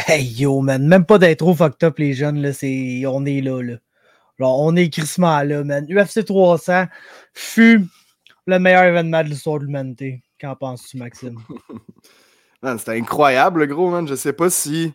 Hey yo, man, même pas d'être trop fucked up, les jeunes, là, on est là. Genre, on est crissement là, man. UFC 300 fut le meilleur événement de l'histoire de l'humanité. Qu'en penses-tu, Maxime? Man, c'était incroyable, le gros, man. Je sais pas si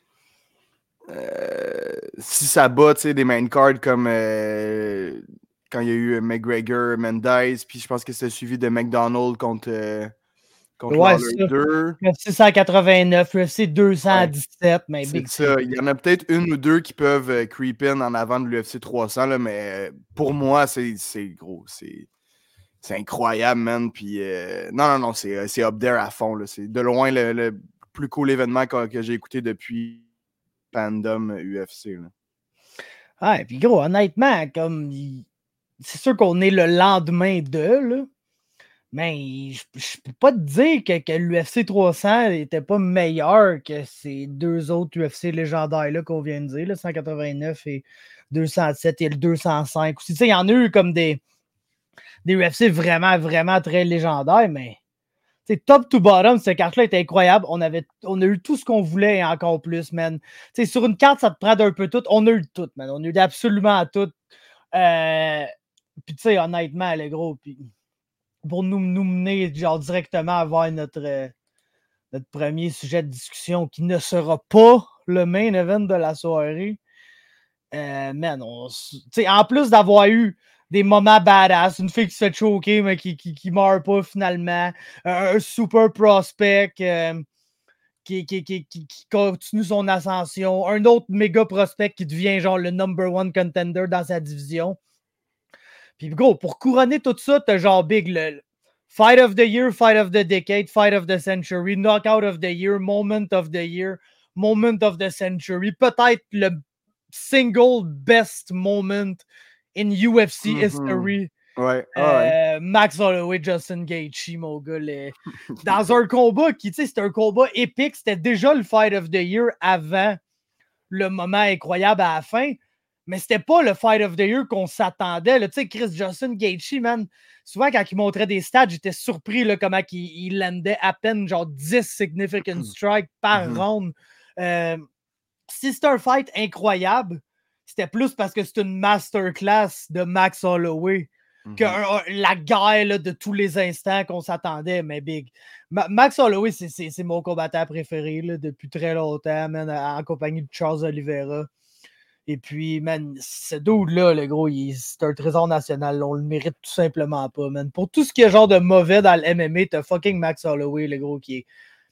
ça bat, tu sais, des main cards comme quand il y a eu McGregor, Mendes, puis je pense que c'était suivi de McDonald contre Ouais, Lawler 2. UFC 189, UFC 217, Ouais, mais c'est Big ça. Il y en a peut-être une ou deux qui peuvent creep in en avant de l'UFC 300, là, mais pour moi, c'est gros. C'est incroyable, man. Puis non, c'est up there à fond. Là. C'est de loin le plus cool événement que j'ai écouté depuis Fandom UFC. Là. Ouais, puis gros, honnêtement, c'est sûr qu'on est le lendemain là. Mais je peux pas te dire que l'UFC 300 n'était pas meilleur que ces deux autres UFC légendaires-là qu'on vient de dire, le 189 et 207 et le 205 aussi. Tu sais, il y en a eu comme des UFC vraiment, vraiment très légendaires, mais top to bottom, cette carte-là était incroyable. On a eu tout ce qu'on voulait et encore plus, man. T'sais, sur une carte, ça te prend d'un peu tout. On a eu tout, man. On a eu absolument tout. Puis, tu sais, honnêtement, le gros, puis pour nous mener genre directement vers notre premier sujet de discussion qui ne sera pas le main event de la soirée. Man, en plus d'avoir eu des moments badass, une fille qui se fait choquer mais qui meurt pas finalement, un super prospect qui continue son ascension, un autre méga prospect qui devient genre le number one contender dans sa division. Puis gros, pour couronner tout ça, t'as genre Big le Fight of the Year, Fight of the Decade, Fight of the Century, Knockout of the Year, Moment of the Year, Moment of the Century, peut-être le single best moment in UFC history. Ouais. Max Holloway, Justin Gaethje, mon gars. Dans un combat qui, tu sais, c'était un combat épique. C'était déjà le Fight of the Year avant le moment incroyable à la fin. Mais c'était pas le Fight of the Year qu'on s'attendait. Tu sais, Chris Justin Gaethje, man, souvent quand il montrait des stats, j'étais surpris là, comment il landait à peine genre 10 significant strikes par round. Si c'était un fight incroyable, c'était plus parce que c'est une masterclass de Max Holloway que la guerre là, de tous les instants qu'on s'attendait, mais Big. Max Holloway, c'est mon combattant préféré là, depuis très longtemps, man, en compagnie de Charles Oliveira. Et puis, man, ce dude-là, le gros, c'est un trésor national. On le mérite tout simplement pas, man. Pour tout ce qui est genre de mauvais dans le MMA, t'as fucking Max Holloway, le gros, qui est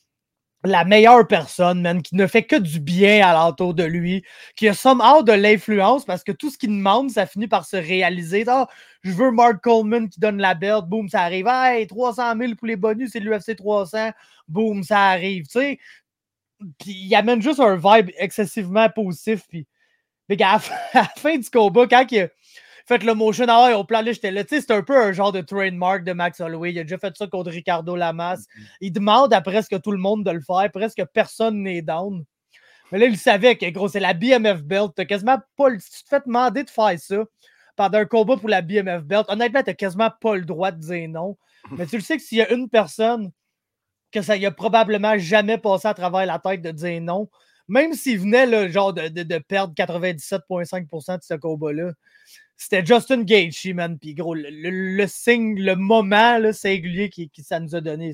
la meilleure personne, man, qui ne fait que du bien alentour de lui, qui a somehow de l'influence parce que tout ce qu'il demande, ça finit par se réaliser. Ah, je veux Mark Coleman qui donne la belt, boum, ça arrive. Hey, 300 000 pour les bonus, c'est l'UFC 300, boum, ça arrive, tu sais. Puis il amène juste un vibe excessivement positif, puis à la fin du combat, quand il a fait le motion au plan là, j'étais là, tu sais, c'est un peu un genre de trademark de Max Holloway. Il a déjà fait ça contre Ricardo Lamas. Il demande à presque tout le monde de le faire. Presque personne n'est down. Mais là, il savait que, gros, c'est la BMF Belt. T'as quasiment pas si tu te fais demander de faire ça pendant un combat pour la BMF Belt, honnêtement, t'as quasiment pas le droit de dire non. Mais tu le sais que s'il y a une personne que ça y a probablement jamais passé à travers la tête de dire non, même s'il venait là, genre de perdre 97,5% de ce combat-là, c'était Justin Gaethje, man. Puis gros, le signe, le moment là, singulier qui ça nous a donné,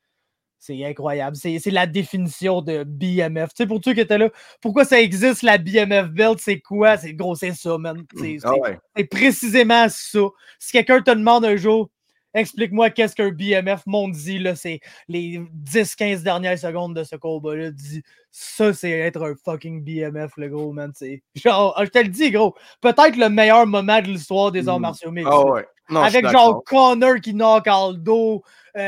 c'est incroyable. C'est la définition de BMF. Tu sais, pour ceux qui étaient là, pourquoi ça existe la BMF Belt? C'est quoi? C'est gros, c'est ça, man. C'est précisément ça. Si quelqu'un te demande un jour, explique-moi qu'est-ce qu'un BMF, Mondi, là, c'est les 10-15 dernières secondes de ce combat-là. Dis, ça, c'est être un fucking BMF, le gros, man. C'est genre, je te le dis, gros, peut-être le meilleur moment de l'histoire des arts martiaux mixtes. Non, avec genre Connor qui knock Aldo,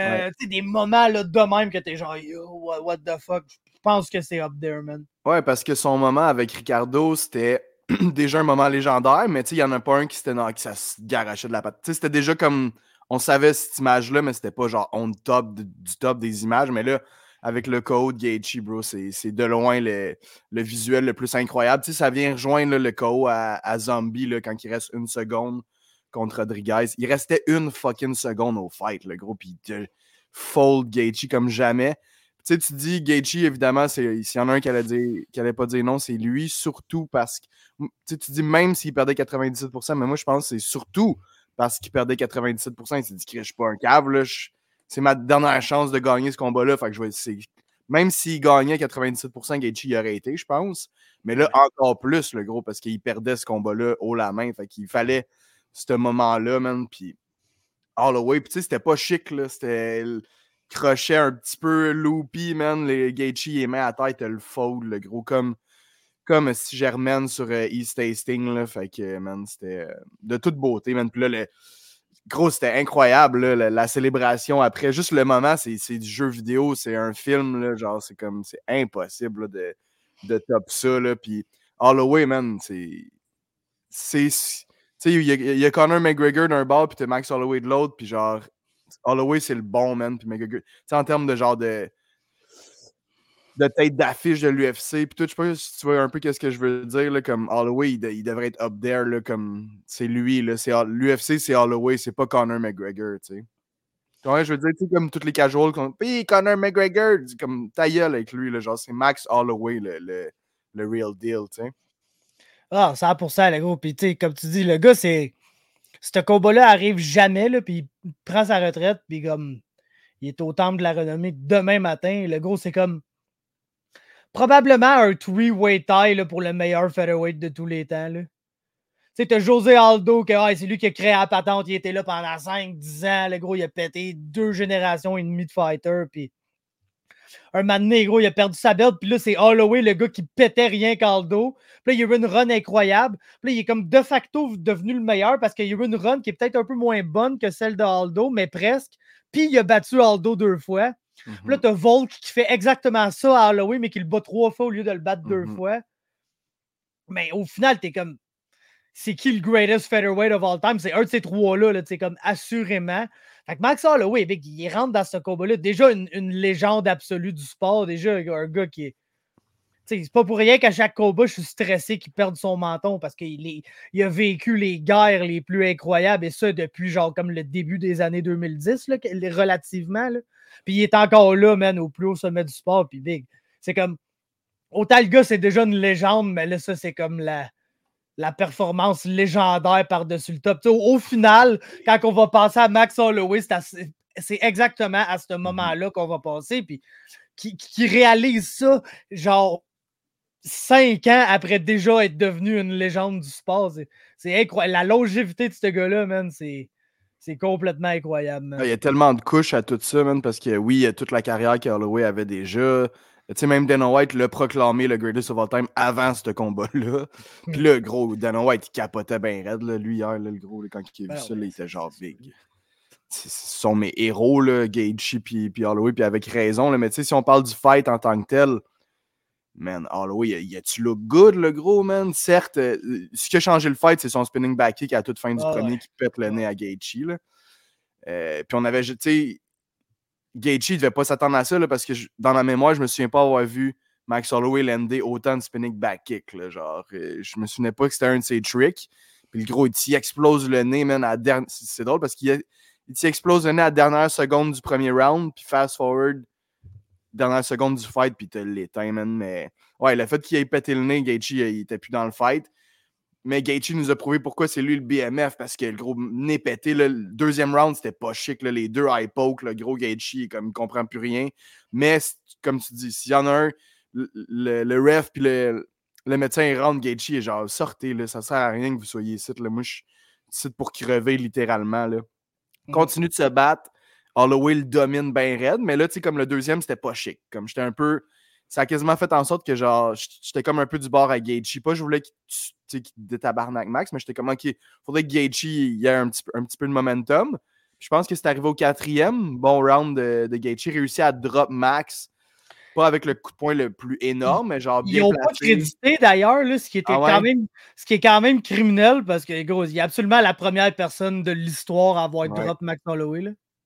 des moments là, de même que t'es genre, yo, what the fuck. Je pense que c'est up there, man. Ouais, parce que son moment avec Ricardo, c'était déjà un moment légendaire, mais il y en a pas un qui ça se garachait de la patte. C'était déjà comme. On savait cette image-là, mais c'était pas genre on top du top des images. Mais là, avec le code Gaethje, bro, c'est de loin le visuel le plus incroyable. Ça vient rejoindre là, le KO à Zombie là, quand il reste une seconde contre Rodriguez. Il restait une fucking seconde au fight, le gros, puis fold Gaethje comme jamais. Tu sais, tu dis Gaethje, évidemment, s'il y en a un qui allait pas dire non, c'est lui, surtout parce que. Tu sais, tu dis même s'il perdait 97%, mais moi, je pense que c'est surtout parce qu'il perdait 97%. Il s'est dit que je suis pas un cave, là. C'est ma dernière chance de gagner ce combat-là. Fait que même s'il gagnait 97%, Gaethje y aurait été, je pense. Mais là, encore plus, le gros, parce qu'il perdait ce combat-là haut la main. Fait qu'il fallait ce moment-là, man. Puis Holloway, puis tu sais, c'était pas chic, là. C'était le crochet un petit peu loopy, man. Les Gaethje, les mains à tête, le fold, le gros, comme si Germaine sur East Hastings, là. Fait que, man, c'était de toute beauté, man. Puis là, gros, c'était incroyable, là, la célébration après. Juste le moment, c'est du jeu vidéo, c'est un film, là. Genre, c'est impossible, là, de top ça, là. Puis Holloway, man, tu sais, il y a Conor McGregor d'un bord, puis t'as Max Holloway de l'autre, puis genre, Holloway, c'est le bon, man, puis McGregor. Tu sais, en termes de genre de tête d'affiche de l'UFC, puis tout, je sais pas si tu vois un peu qu'est-ce que je veux dire, là, comme Holloway, il devrait être up there, là, comme, c'est lui, là, l'UFC, c'est Holloway, c'est pas Conor McGregor, tu sais. Ouais, je veux dire, tu sais, comme tous les casuals, puis Conor McGregor, comme ta gueule avec lui, là, genre, c'est Max Holloway, le real deal, tu sais. Ah, 100%, le gros. Puis, tu sais, comme tu dis, le gars, ce combat-là arrive jamais, là, puis il prend sa retraite, puis comme, il est au temple de la renommée demain matin. Le gros, c'est comme, probablement un three-way tie là, pour le meilleur featherweight de tous les temps, là. Tu sais, t'as José Aldo, c'est lui qui a créé la patente, il était là pendant 5-10 ans, le gros, il a pété 2 générations et demie de fighters, puis un moment donné, gros, il a perdu sa belt, puis là, c'est Holloway, le gars qui pétait rien qu'Aldo. Puis là, il y a eu une run incroyable. Puis là, il est comme de facto devenu le meilleur parce qu'il y a eu une run qui est peut-être un peu moins bonne que celle de Aldo, mais presque. Puis il a battu Aldo 2 fois. Puis là, t'as Volk qui fait exactement ça à Holloway, mais qui le bat 3 fois au lieu de le battre 2 fois. Mais au final, t'es comme, c'est qui le greatest featherweight of all time? C'est un de ces 3-là, là, comme assurément. Fait que Max Holloway, il rentre dans ce combat-là. Déjà une légende absolue du sport. Déjà un gars qui est. C'est pas pour rien qu'à chaque combat, je suis stressé qu'il perde son menton parce qu'il a vécu les guerres les plus incroyables et ça depuis genre comme le début des années 2010, là, relativement. Là. Puis il est encore là, man, au plus haut sommet du sport. Puis big. C'est comme. Autant le gars, c'est déjà une légende, mais là, ça, c'est comme la performance légendaire par-dessus le top. Au final, quand on va passer à Max Holloway, c'est exactement à ce moment-là qu'on va passer. Puis qui réalise ça, genre 5 ans après déjà être devenu une légende du sport. C'est incroyable. La longévité de ce gars-là, man, c'est complètement incroyable, man. Il y a tellement de couches à tout ça, man, parce que oui, il y a toute la carrière qu'Holloway avait déjà. Tu sais, même Dana White l'a proclamé le greatest of all time avant ce combat-là. Puis là, gros, Dana White, il capotait bien raide, là, lui, hier, là, le gros, là, quand il a vu ça, là, il était genre big. Ce sont mes héros, là, Gaethje puis Holloway, puis avec raison, là, mais tu sais, si on parle du fight en tant que tel, man, Holloway, il a-tu look good, le gros, man? Certes, ce qui a changé le fight, c'est son spinning back kick à la toute fin du premier qui pète le nez à Gaethje, là. Puis on avait, tu sais, Gaethje ne devait pas s'attendre à ça là, parce que dans ma mémoire, je me souviens pas avoir vu Max Holloway lander autant de spinning back kick. Là, genre, je me souvenais pas que c'était un de ses tricks. Puis le gros, il t'y explose le nez, man. C'est drôle parce qu'il t'y explose le nez à la dernière seconde du premier round. Puis fast forward, dernière seconde du fight, puis t'as l'éteint, man. Mais ouais, le fait qu'il ait pété le nez, Gaethje, il était plus dans le fight. Mais Gaethje nous a prouvé pourquoi c'est lui le BMF, parce que le gros nez pété, là, le deuxième round, c'était pas chic. Là, les deux eye poke, le gros Gaethje, comme il comprend plus rien. Mais, comme tu dis, s'il y en a un, le ref puis le médecin, il rentre, Gaethje est genre, sortez, là, ça sert à rien que vous soyez ici. Là. Moi, je suis ici pour crever, littéralement. Là. Continue de se battre. Holloway le domine bien raide, mais là, tu sais, comme le deuxième, c'était pas chic. Comme j'étais un peu... Ça a quasiment fait en sorte que, genre, j'étais comme un peu du bord à Gaethje. Pas je voulais qu'il détabarnaque Max, mais j'étais comme, OK, il faudrait que Gaethje ait un petit peu de momentum. Puis je pense que c'est arrivé au 4e. Bon round de Gaethje. Réussi à drop Max. Pas avec le coup de poing le plus énorme, mais genre bien Ils n'ont placé. pas crédité d'ailleurs, là, ce qui est quand même criminel parce que, gros, il est absolument la première personne de l'histoire à avoir drop Max Holloway. Là.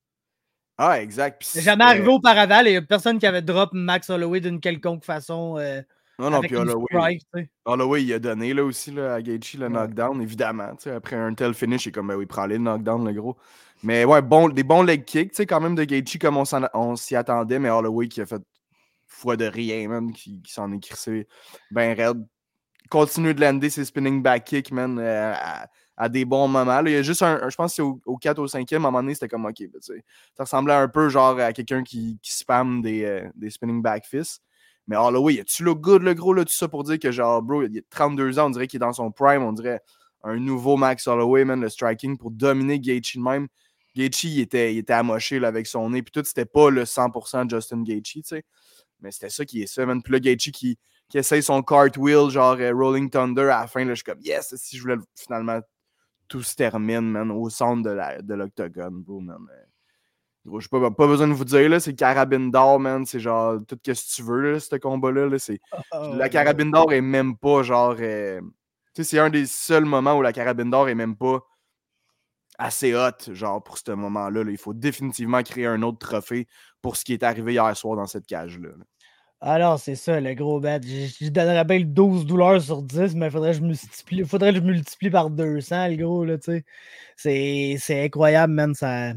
Ah, exact. C'est jamais arrivé auparavant. Il n'y a personne qui avait drop Max Holloway d'une quelconque façon. Non, avec puis une strike, Holloway, il a donné là aussi là, à Gaethje le knockdown, évidemment. Après un tel finish, il est comme, ben oui, prends-le le knockdown, le gros. Mais ouais, des bons leg kicks, quand même, de Gaethje comme on s'y attendait, mais Holloway qui a fait foi de rien, man, qui s'en est crissé ben raide. Continue de lander ses spinning back kicks, man, à des bons moments. Là, il y a juste je pense que c'est au 4 ou au 5e, à un moment donné, c'était comme, OK, ben, ça ressemblait un peu genre à quelqu'un qui spamme des spinning back fists. Mais Holloway, il a-tu le good, le gros, là, tout ça pour dire que genre, bro, il a 32 ans, on dirait qu'il est dans son prime, on dirait un nouveau Max Holloway, man, le striking pour dominer Gaethje de même. Gaethje, il était amoché là, avec son nez, puis tout, c'était pas le 100% Justin Gaethje, tu sais. Mais c'était ça qui est ça, man. Puis là, Gaethje qui essaye son cartwheel, genre Rolling Thunder à la fin, là, je suis comme, yes, si je voulais finalement tout se termine, man, au centre de l'octogone, bro, man. Gros, j'ai pas besoin de vous dire, là, c'est carabine d'or, man, c'est genre tout ce que tu veux, là, ce combat-là, là, c'est... La carabine d'or est même pas, genre... tu sais, c'est un des seuls moments où la carabine d'or est même pas assez hot, genre, pour ce moment-là, là. Il faut définitivement créer un autre trophée pour ce qui est arrivé hier soir dans cette cage-là. Alors, c'est ça, le gros bet. Je donnerais bien le 12 douleurs sur 10, mais faudrait que je multiplie par 200, le gros, là, tu sais. C'est incroyable, man. Ça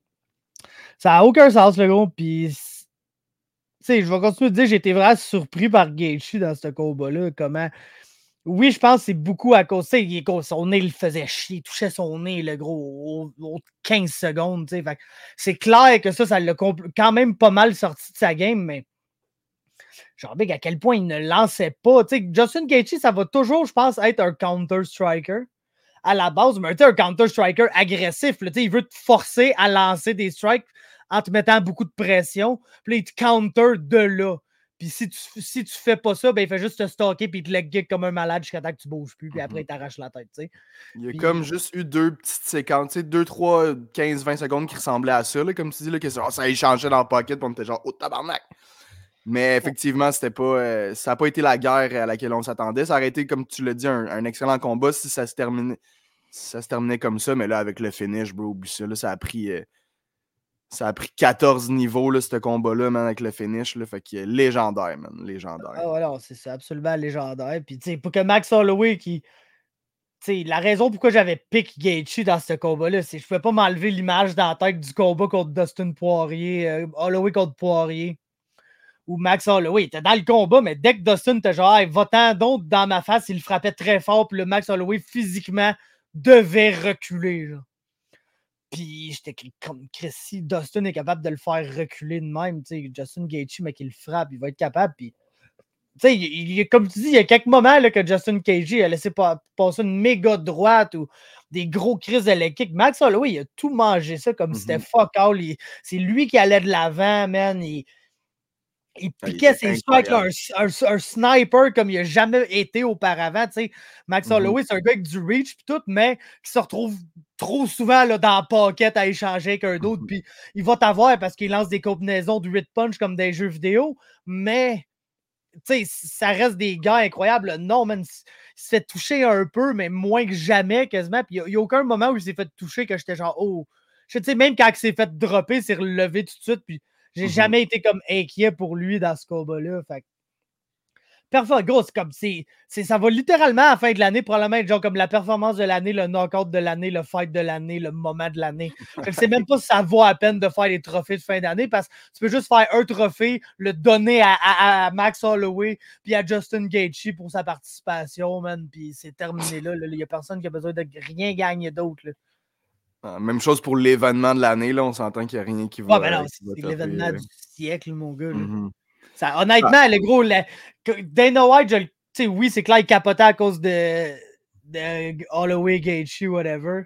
a aucun sens, le gros. Puis, tu sais, je vais continuer de dire, j'ai été vraiment surpris par Gaethje dans ce combat-là. Comment... Oui, je pense que c'est beaucoup à cause, tu sais, son nez, il faisait chier, il touchait son nez, le gros, aux 15 secondes, tu sais. C'est clair que ça l'a quand même pas mal sorti de sa game, mais genre, big, à quel point il ne lançait pas. Tu sais, Justin Gaethje, ça va toujours, je pense, être un counter-striker à la base, mais un counter-striker agressif. Là, il veut te forcer à lancer des strikes en te mettant beaucoup de pression. Puis là, il te counter de là. Puis si tu fais pas ça, ben il fait juste te stocker puis il te leg kick comme un malade jusqu'à temps que tu bouges plus. Puis après, il t'arrache la tête. T'sais. Il y a comme juste eu deux petites séquences, 2, 3, 15, 20 secondes qui ressemblaient à ça, là, comme tu dis, là, que ça échangeait dans le pocket, puis on était genre, oh tabarnak! Mais effectivement, c'était pas, ça n'a pas été la guerre à laquelle on s'attendait. Ça aurait été, comme tu l'as dit, un excellent combat si ça se terminait comme ça. Mais là, avec le finish, bro, oublie ça. Là, ça a pris 14 niveaux, là, ce combat-là, man, avec le finish. Là, fait que légendaire, man. Légendaire. Ah, voilà, c'est ça, absolument légendaire. Puis, tu sais, pour que Max Holloway la raison pourquoi j'avais pick Gaethje dans ce combat-là, c'est que je ne pouvais pas m'enlever l'image dans la tête du combat contre Dustin Poirier, Holloway contre Poirier, où Max Holloway était dans le combat, mais dès que Dustin était genre, hey, va-t'en donc dans ma face, il frappait très fort, puis le Max Holloway physiquement devait reculer. Là. Puis j'étais comme Chris, si Dustin est capable de le faire reculer de même, Justin Gaethje, mais qu'il le frappe, il va être capable, puis tu sais, comme tu dis, il y a quelques moments là, que Justin Gaethje a laissé passer une méga droite ou des gros crises de leg kick. Max Holloway, il a tout mangé ça comme si c'était fuck all. C'est lui qui allait de l'avant, man. Il piquait ses strikes, un sniper comme il n'a jamais été auparavant. T'sais. Max Holloway, c'est un gars avec du reach et tout, mais qui se retrouve trop souvent là, dans la pocket à échanger avec un d'autre. Puis il va t'avoir parce qu'il lance des combinaisons de 8 punch comme des jeux vidéo, mais tu sais, ça reste des gars incroyables. Non, man, il se fait toucher un peu, mais moins que jamais, quasiment. Puis il n'y a aucun moment où il s'est fait toucher que j'étais genre, oh. Tu sais, même quand il s'est fait dropper, il s'est relevé tout de suite. Puis j'ai jamais été comme inquiet pour lui dans ce combat-là. Fait parfois, gros, c'est comme ça va littéralement à la fin de l'année, probablement être genre comme la performance de l'année, le knockout de l'année, le fight de l'année, le moment de l'année. Je sais même pas si ça vaut la peine de faire les trophées de fin d'année parce que tu peux juste faire un trophée, le donner à Max Holloway puis à Justin Gaethje pour sa participation, man, puis c'est terminé là. Il y a personne qui a besoin de rien gagner d'autre. Même chose pour l'événement de l'année, là, on s'entend qu'il n'y a rien qui va. Ouais, ben non, c'est l'événement du siècle, mon gars. Là. Ça, honnêtement, le gros, Dana White, oui, c'est clair, il capotait à cause de Holloway, Gaethje, whatever.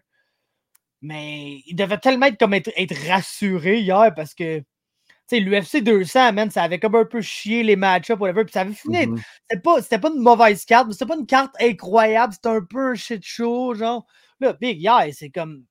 Mais il devait tellement être rassuré hier parce que l'UFC 200, man, ça avait comme un peu chié les match-ups, whatever. Puis ça avait fini. C'était pas une mauvaise carte, mais c'était pas une carte incroyable. C'était un peu un shit show, genre. Là, Big, hier, c'est comme.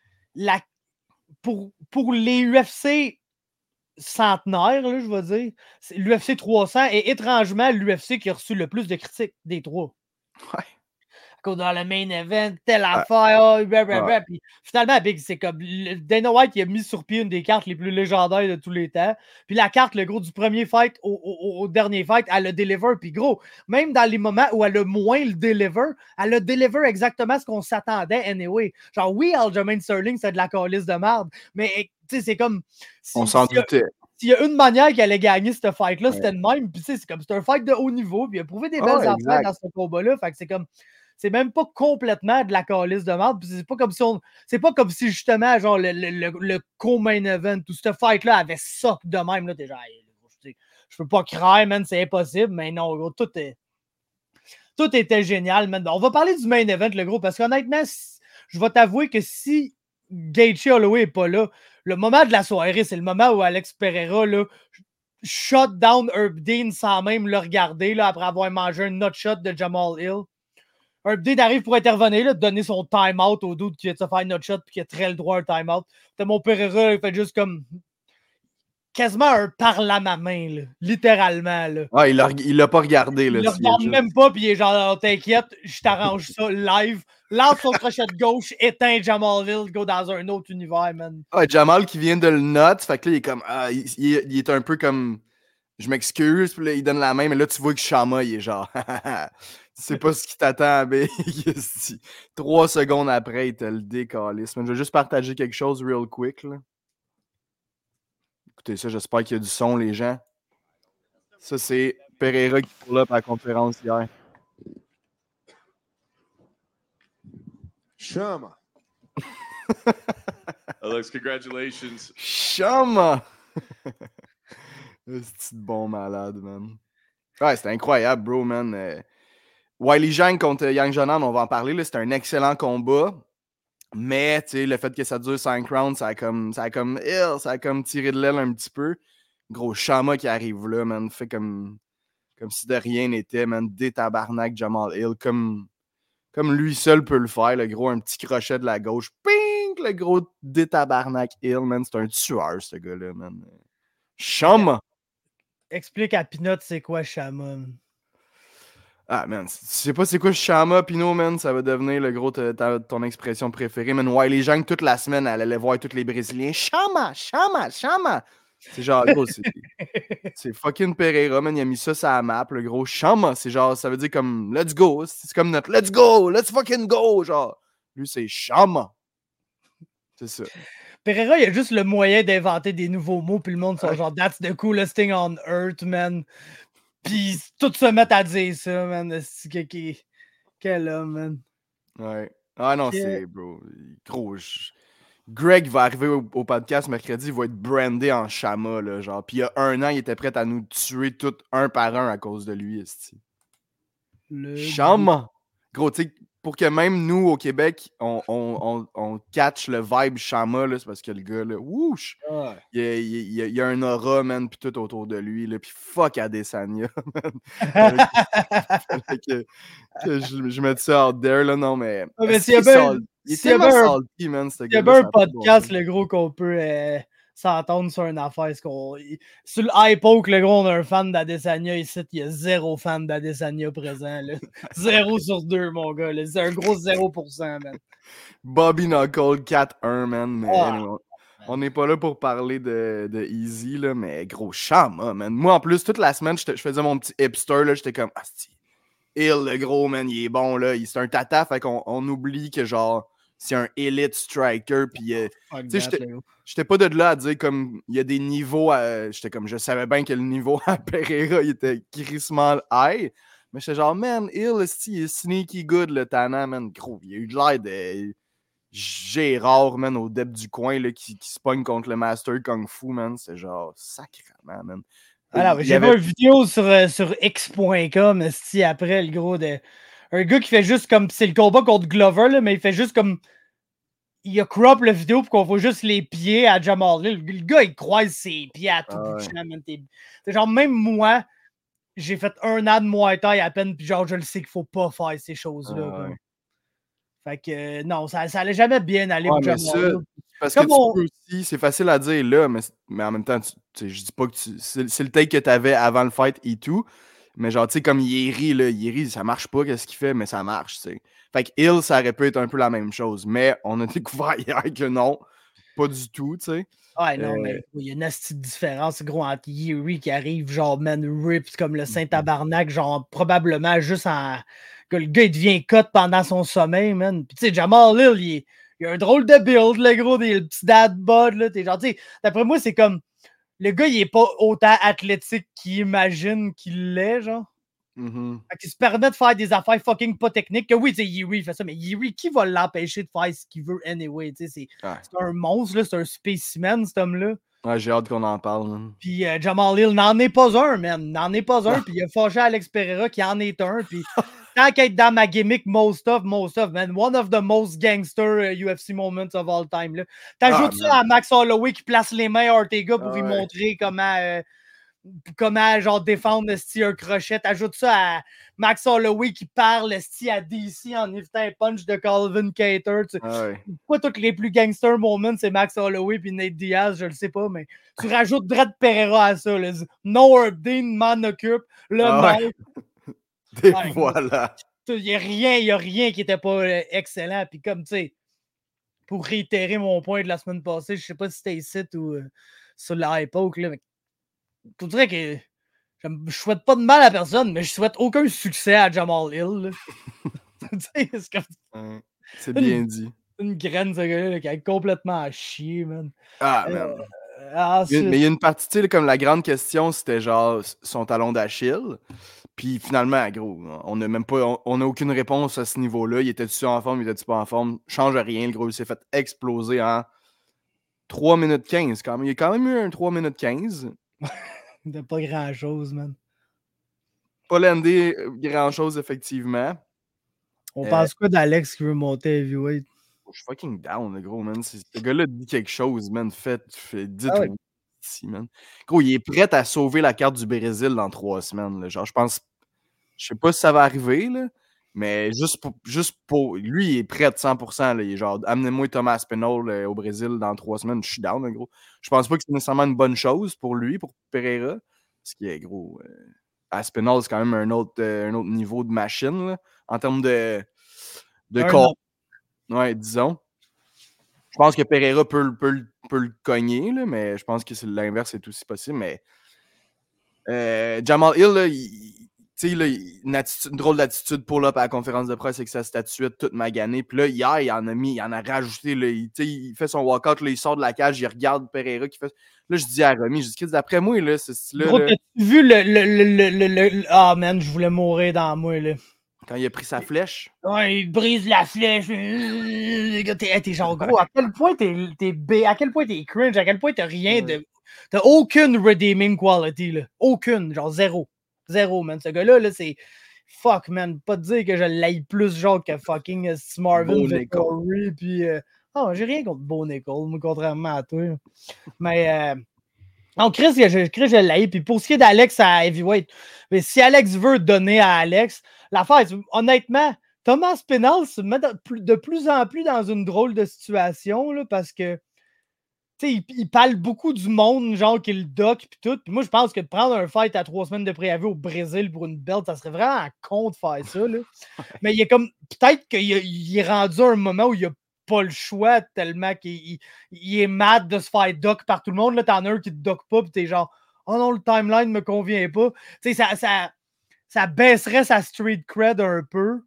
Pour les UFC centenaires, là, je vais dire, c'est l'UFC 300 et étrangement l'UFC qui a reçu le plus de critiques des trois. Ouais. Dans le main event, telle affaire, puis finalement, Big, c'est comme Dana White qui a mis sur pied une des cartes les plus légendaires de tous les temps. Puis la carte, le gros, du premier fight au dernier fight, elle le deliver. Puis gros, même dans les moments où elle a moins le deliver, elle a deliver exactement ce qu'on s'attendait anyway. Genre, oui, Aljamain Sterling, c'est de la calice de merde, mais tu sais, c'est comme. On s'en doutait. s'il y a une manière qu'il allait gagner cette fight-là, c'était de même. Puis c'est comme c'est un fight de haut niveau, puis il a prouvé des belles affaires dans ce combat-là. Fait que c'est comme. C'est même pas complètement de la calice de merde. Puis c'est pas comme si c'est pas comme si justement, genre, le co-main event, tout ce fight-là avait ça de même. Là, t'es genre, je peux pas craindre, man, c'est impossible. Mais non, gros, tout était génial, man. On va parler du main event, le gros, parce qu'honnêtement, je vais t'avouer que si Gaethje Holloway n'est pas là, le moment de la soirée, c'est le moment où Alex Pereira là, shut down Herb Dean sans même le regarder là, après avoir mangé un nut shot de Jamal Hill. Herb Dean arrive pour intervenir, là, donner son time-out au dude qui vient de se faire un nut shot et qui a très le droit à un time-out. Mon Pereira, il fait juste comme quasiment un parle à ma main, là, littéralement. Là. Ah, il l'a pas regardé. Là, il le regarde même pas, puis il est genre, t'inquiète, je t'arrange ça live. Lance son crochet de gauche, éteint Jamal Hill, go dans un autre univers, man. Ah, Jamal qui vient de le note, fait que là, il est comme, il est un peu comme, je m'excuse, puis là, il donne la main, mais là, tu vois que Shama, il est genre, tu sais pas ce qui t'attend, mais 3 secondes après, il te le décalisse. Je vais juste partager quelque chose real quick, là. Écoutez ça, j'espère qu'il y a du son, les gens. Ça, c'est Pereira qui est là à la conférence hier. Shama. Alex, congratulations. Shama! C'est bon malade, man. Ouais, c'était incroyable, bro, man. Wiley Zhang contre Yang Jonan, on va en parler. C'était un excellent combat. Mais, tu sais, le fait que ça dure 5 rounds, ça a comme tiré de l'aile un petit peu. Gros Shama qui arrive là, man. Fait comme si de rien n'était, man. Détabarnak Jamal Hill. Comme lui seul peut le faire, le gros, un petit crochet de la gauche. Ping! Le gros détabarnak Hill, man. C'est un tueur, ce gars-là, man. Shama! Explique à Pinot c'est quoi Shama. Ah, man, tu sais pas c'est quoi Shama, Pinot, man, ça va devenir le gros ton expression préférée, man. Wiley Zhang, toute la semaine, elle allait voir tous les Brésiliens. Shama, Shama, Shama! C'est genre, gros, c'est fucking Pereira, man, il a mis ça sur la map, le gros Shama. C'est genre, ça veut dire comme, let's go. C'est comme notre let's go, let's fucking go, genre. Lui, c'est Shama. C'est ça. Pereira, il a juste le moyen d'inventer des nouveaux mots, puis le monde sont genre, that's the coolest thing on earth, man. Puis tout se mettent à dire ça, man. Quel homme, man. Ouais. Ah non, c'est, bro, gros. Greg va arriver au podcast mercredi, il va être brandé en Shama, là, genre. Puis il y a 1 an, il était prêt à nous tuer tous un par un à cause de lui, esti. Shama! Gros, tu sais, pour que même nous, au Québec, on catch le vibe Shama, là, c'est parce que le gars, là, wouch! Il y a un aura, man, pis tout autour de lui, là, pis fuck Adesanya, man. que je mette ça out there, là, non, mais... s'il y avait salty, man, ce gars-là. Il y avait un podcast, le gros, qu'on peut s'entendre sur une affaire. Sur le hype, le gros, on a un fan d'Adesanya ici. Il y a 0 fan d'Adesanya présent. Là. 0 sur 2, mon gars. Là. C'est un gros 0%, man. Bobby Knuckle 4-1, man. Mais anyway, on n'est pas là pour parler de Easy, là, mais gros Shama, man. Moi, en plus, toute la semaine, je faisais mon petit hipster. Là, j'étais comme, Hill, le gros, man, il est bon. Là. C'est un tata, fait qu'on oublie que, genre, c'est un elite striker. Puis, j'étais pas de là à dire comme il y a des niveaux. J'étais comme, je savais bien que le niveau à Pereira, il était crissement high. Mais j'étais genre, man, Hill, il est sneaky good, le Tana, man. Gros, il a eu de l'air de Gérard, man, au depth du coin, là, qui se pogne contre le Master Kung Fu, man. C'est genre sacrément, man. Alors, j'ai vu une vidéo sur X.com, après, le gros, un gars qui fait juste comme, c'est le combat contre Glover, là, mais il fait juste comme, il a crop la vidéo pour qu'on voit juste les pieds à Jamal Hill. Le gars, il croise ses pieds à tout bout de champ, man. C'est genre, même moi, j'ai fait 1 an de Muay Thai à peine, puis genre, je le sais qu'il faut pas faire ces choses-là. Fait que, non, ça allait jamais bien aller pour Jamal Hill. Parce que tu peux aussi, c'est facile à dire là, mais en même temps, je dis pas que c'est le take que t'avais avant le fight et tout. Mais genre, tu sais, comme Yeri, ça marche pas, qu'est-ce qu'il fait, mais ça marche, tu sais. Fait que Hill, ça aurait pu être un peu la même chose. Mais on a découvert hier que non, pas du tout, tu sais. Ouais, non, mais il y a une petite différence, gros, entre Yeri qui arrive, genre, man, ripped comme le Saint-Tabarnak, genre, probablement juste en. Que le gars, il devient cut pendant son sommeil, man. Puis, tu sais, Jamal Hill, il a un drôle de build, le gros, le petit dad bod, là. T'es genre, tu sais, d'après moi, c'est comme le gars, il est pas autant athlétique qu'il imagine qu'il l'est, genre. Fait qu'il se permet de faire des affaires fucking pas techniques. Que oui, tu sais, Yuri fait ça, mais Yuri, qui va l'empêcher de faire ce qu'il veut anyway? Tu sais, c'est un monstre, là, c'est un spécimen, cet homme-là. Ouais, j'ai hâte qu'on en parle, man. Puis Jamal Hill n'en est pas un, man. N'en est pas un. Puis il a fâché Alex Pereira qui en est un. Puis tant qu'être dans ma gimmick, most of, man. One of the most gangster UFC moments of all time, là. T'ajoutes ça à Max Holloway qui place les mains à Ortega pour lui montrer comment genre défendre un crochet. T'ajoutes ça à Max Holloway qui parle à DC en évitant un punch de Calvin Kattar. Pourquoi tous les plus gangster moments, c'est Max Holloway puis Nate Diaz, je le sais pas, mais tu rajoutes Dredd Pereira à ça. Là. No Herb Dean m'en occupe. Le voilà. Il n'y a rien qui était pas excellent. Puis comme, tu sais, pour réitérer mon point de la semaine passée, je sais pas si c'était ici ou sur la Hypoke, là, mais je dirais que je souhaite pas de mal à personne, mais je souhaite aucun succès à Jamal Hill. C'est bien dit. Une graine, ce gars-là, qui est complètement à chier, man. Man. Mais il y a une partie, tu sais, comme la grande question, c'était genre son talon d'Achille. Puis finalement, gros, on n'a même pas, on n'a aucune réponse à ce niveau-là. Il était-tu en forme, il était-tu pas en forme? Change rien, le gros, il s'est fait exploser en 3 minutes 15 quand même. Il y a quand même eu un 3 minutes 15. De pas grand-chose, man. Pas landé grand-chose, effectivement. On pense quoi d'Alex qui veut monter heavyweight? Je suis fucking down, le gros, man. Ce gars-là dit quelque chose, man. Dites-le ici, man. Gros, il est prêt à sauver la carte du Brésil dans 3 semaines. Là. Genre, je sais pas si ça va arriver, là, mais juste pour lui, il est prêt à 100%. Là. Il est genre, amenez-moi Thomas Aspinall au Brésil dans 3 semaines. Je suis down, là, gros. Je pense pas que c'est nécessairement une bonne chose pour lui, pour Pereira. Parce qu'il est gros. Aspinall, c'est quand même un autre niveau de machine, là, en termes de corps. Ouais, disons. Je pense que Pereira peut le cogner, là, mais je pense que l'inverse est aussi possible. Mais Jamal Hill, là, une drôle d'attitude pour là à la conférence de presse avec sa statuette toute maganée. Puis là, hier, il en a rajouté. Là, il fait son walkout, là, il sort de la cage, il regarde Pereira qui fait. Là, je dis à Romy, je dis, d'après moi, là, c'est là. Gros, t'as-tu vu le. Ah, man, je voulais mourir dans moi, là. Quand il a pris sa flèche. Ouais, il brise la flèche. T'es genre gros. À quel point à quel point t'es cringe, à quel point t'as rien de. T'as aucune redeeming quality, là. Aucune. Genre zéro. Zéro, man. Ce gars-là, là, c'est. Fuck, man. Pas te dire que je l'aille plus, genre, que fucking Marvin Vettori. Puis. Oh, j'ai rien contre Bo Nickel, moi, contrairement à toi. Mais. Non, Chris, je l'ai. Puis pour ce qui est d'Alex à Heavyweight, mais si Alex veut donner à Alex, l'affaire, honnêtement, Thomas Aspinall se met de plus en plus dans une drôle de situation, là, parce que, tu sais, il parle beaucoup du monde, genre, qu'il dock, puis tout. Puis moi, je pense que de prendre un fight à 3 semaines de préavis au Brésil pour une belt, ça serait vraiment con de faire ça, là. Mais il est comme, peut-être qu'il est rendu à un moment où il a pas le choix tellement qu'il est mad de se faire dock par tout le monde. Là, t'en as un qui te dock pas, pis t'es genre, oh non, le timeline me convient pas. Tu sais, ça baisserait sa street cred un peu.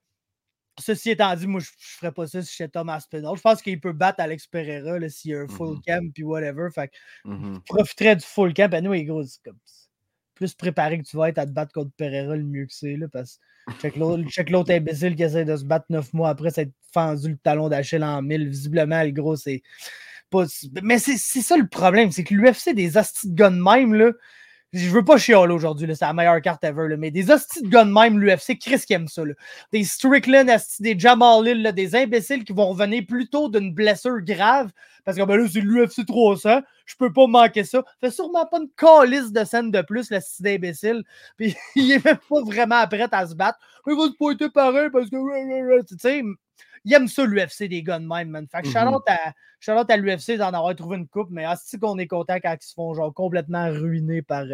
Ceci étant dit, moi, je ferais pas ça si j'étais Thomas Aspinall. Je pense qu'il peut battre Alex Pereira s'il y a un full camp puis whatever. Fait que je profiterais du full camp. Anyway, gros, c'est comme plus préparé que tu vas être à te battre contre Pereira, le mieux que c'est. Là, parce que check l'autre imbécile qui essaie de se battre 9 mois après s'être fendu le talon d'Achille en 1000. Visiblement, le gros, c'est pas. Mais c'est ça le problème, c'est que l'UFC des hosties de gars de même, là. Je veux pas chialer aujourd'hui, c'est la meilleure carte ever, là, mais des hosties de gars de même, l'UFC, Chris qui aime ça. Là. Des Strickland, des Jamal Hill, là, des imbéciles qui vont revenir plutôt d'une blessure grave, parce que ben là, c'est l'UFC 300, je peux pas manquer ça. Fait sûrement pas une calice de scène de plus, le style d'imbécile, puis il est même pas vraiment prêt à se battre. Il va se pointer pareil, parce que, tu sais, il aime ça, l'UFC, des gars de même, man. Fait que shout-out à l'UFC d'en avoir trouvé une coupe, mais c'est qu'on est content quand ils se font genre complètement ruinés par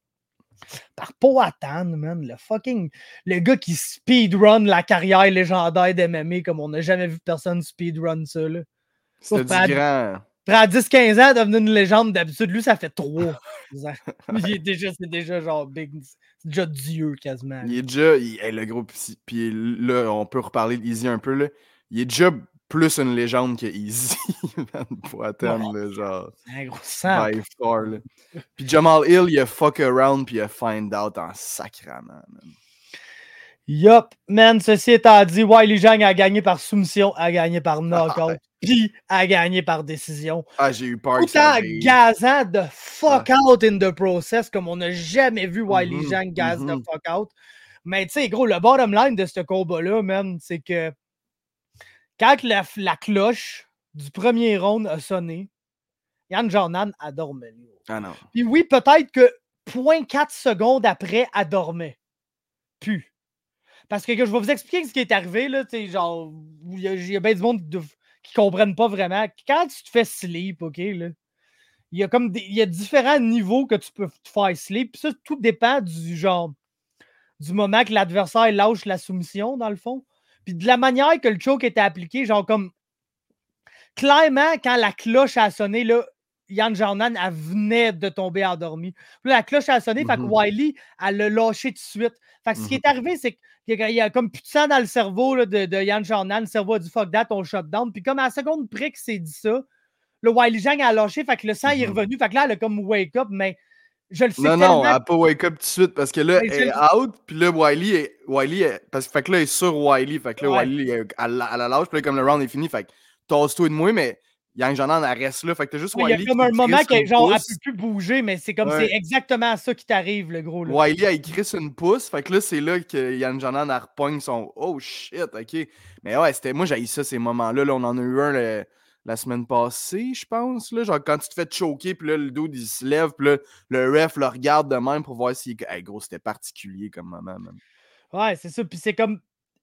Powhatan, man. Le gars qui speedrun la carrière légendaire d'MMA comme on n'a jamais vu personne speedrun ça, là. C'est du grand. Prend 10-15 ans à devenir une légende. D'habitude, lui, ça fait 3 ans. C'est déjà genre big. C'est déjà Dieu, quasiment. Il est déjà... le gros... Puis là, on peut reparler d'Easy un peu, là. Il est déjà plus une légende que Easy, man, pour attendre, là, genre, C'est un gros sang. by far, là. Puis Jamal Hill, il a fuck around, puis il a find out en sacrament, man. Yup, man, ceci étant dit, Wiley Zhang a gagné par soumission, a gagné par knockout, puis a gagné par décision. Ah, j'ai eu peur que Tout ça en arrive. gazant de fuck out in the process, comme on n'a jamais vu Wiley Mhm, Zhang gaz de mhm. fuck out. Mais tu sais, gros, le bottom line de ce combat-là, man, c'est que quand la cloche du premier round a sonné, Yan Xiaonan a dormi. Ah non. Puis oui, peut-être que 0.4 secondes après, elle dormait. Plus. Parce que je vais vous expliquer ce qui est arrivé, là, tu sais, genre, il y a bien du monde qui comprennent pas vraiment. Quand tu te fais sleep, OK, là, il y a comme il y a différents niveaux que tu peux te faire sleep. Puis ça, tout dépend du genre, du moment que l'adversaire lâche la soumission, dans le fond. Puis de la manière que le choke était appliqué, genre comme, clairement, quand la cloche a sonné, là, Yan Xiaonan, elle venait de tomber endormie. Puis là, la cloche a sonné, fait que Wiley, elle l'a lâché tout de suite. Fait que ce qui est arrivé, c'est qu'il y a comme plus de sang dans le cerveau là, de Yan Xiaonan. Le cerveau a dit fuck that, on shut down. Puis comme à la seconde près qu'il s'est dit ça, le Wiley Zhang a lâché, fait que le sang est revenu. Fait que là, elle a comme wake up, mais je le sais tellement. Non, elle n'a pas wake up tout de suite parce que là, Mais elle est out, puis là, Wiley parce que fait que là, elle est sur Wiley, fait que là, Ouais. Wiley, elle la lâche, puis là, comme le round est fini, fait que tasse-toi de moi, mais Yang Janan, elle reste là, fait que t'as juste Ouais, il y Wiley a comme qui un moment crisse qu'elle une genre, elle pouce. peut plus bouger, mais c'est comme Ouais. c'est exactement ça qui t'arrive, le gros. Là. Wiley, elle crisse une pouce, fait que là, c'est là que Yang Janan, elle repogne son « Oh shit, ok ». Mais ouais, moi, j'ai ça, ces moments-là, là, on en a eu un la semaine passée, je pense, là, genre quand tu te fais choquer, puis là, le dude, il se lève, puis là, le ref le regarde de même pour voir si... Hey, gros, c'était particulier comme moment, man. Ouais, c'est ça. Puis c'est comme.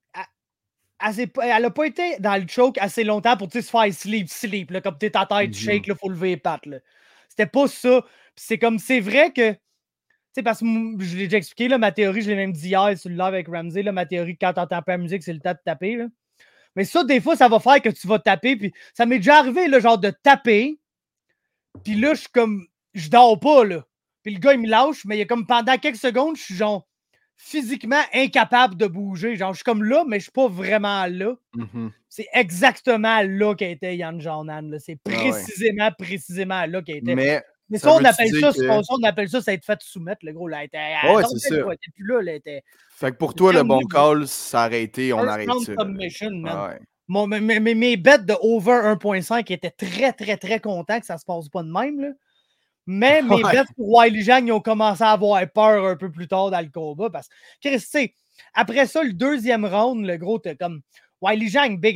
Elle a pas été dans le choke assez longtemps pour se faire sleep. Là, comme t'es ta tête shake, il faut lever les pattes. Là. C'était pas ça. Puis c'est comme, c'est vrai que. Tu sais, parce que je l'ai déjà expliqué, là, ma théorie, je l'ai même dit hier sur le live avec Ramsey. Là, ma théorie, quand t'entends pas la musique, c'est le temps de taper. Là. Mais ça, des fois, ça va faire que tu vas taper. Puis ça m'est déjà arrivé, là, genre de taper. Puis là, je suis comme. Je dors pas, là. Puis le gars, il me lâche, mais il y a comme pendant quelques secondes, je suis genre physiquement incapable de bouger. Genre, je suis comme là, mais je suis pas vraiment là. C'est exactement là qu'était Yan Xiaonan. C'est précisément là qu'elle était. Mais ça, on appelle ça, on appelle ça être fait soumettre, le gros. Là, ouais, c'est ça. Elle était plus là, elle était. Fait que pour toi, le bon call, ça aurait été, on arrête ça. Submission, man. Ouais. Mes bêtes de over 1.5 étaient très, très, très contents que ça se passe pas de même, là. Mais mes bêtes pour Wiley Zhang, ils ont commencé à avoir peur un peu plus tard dans le combat. Parce que, tu sais, après ça, le deuxième round, le gros, t'es comme Wiley Zhang, big,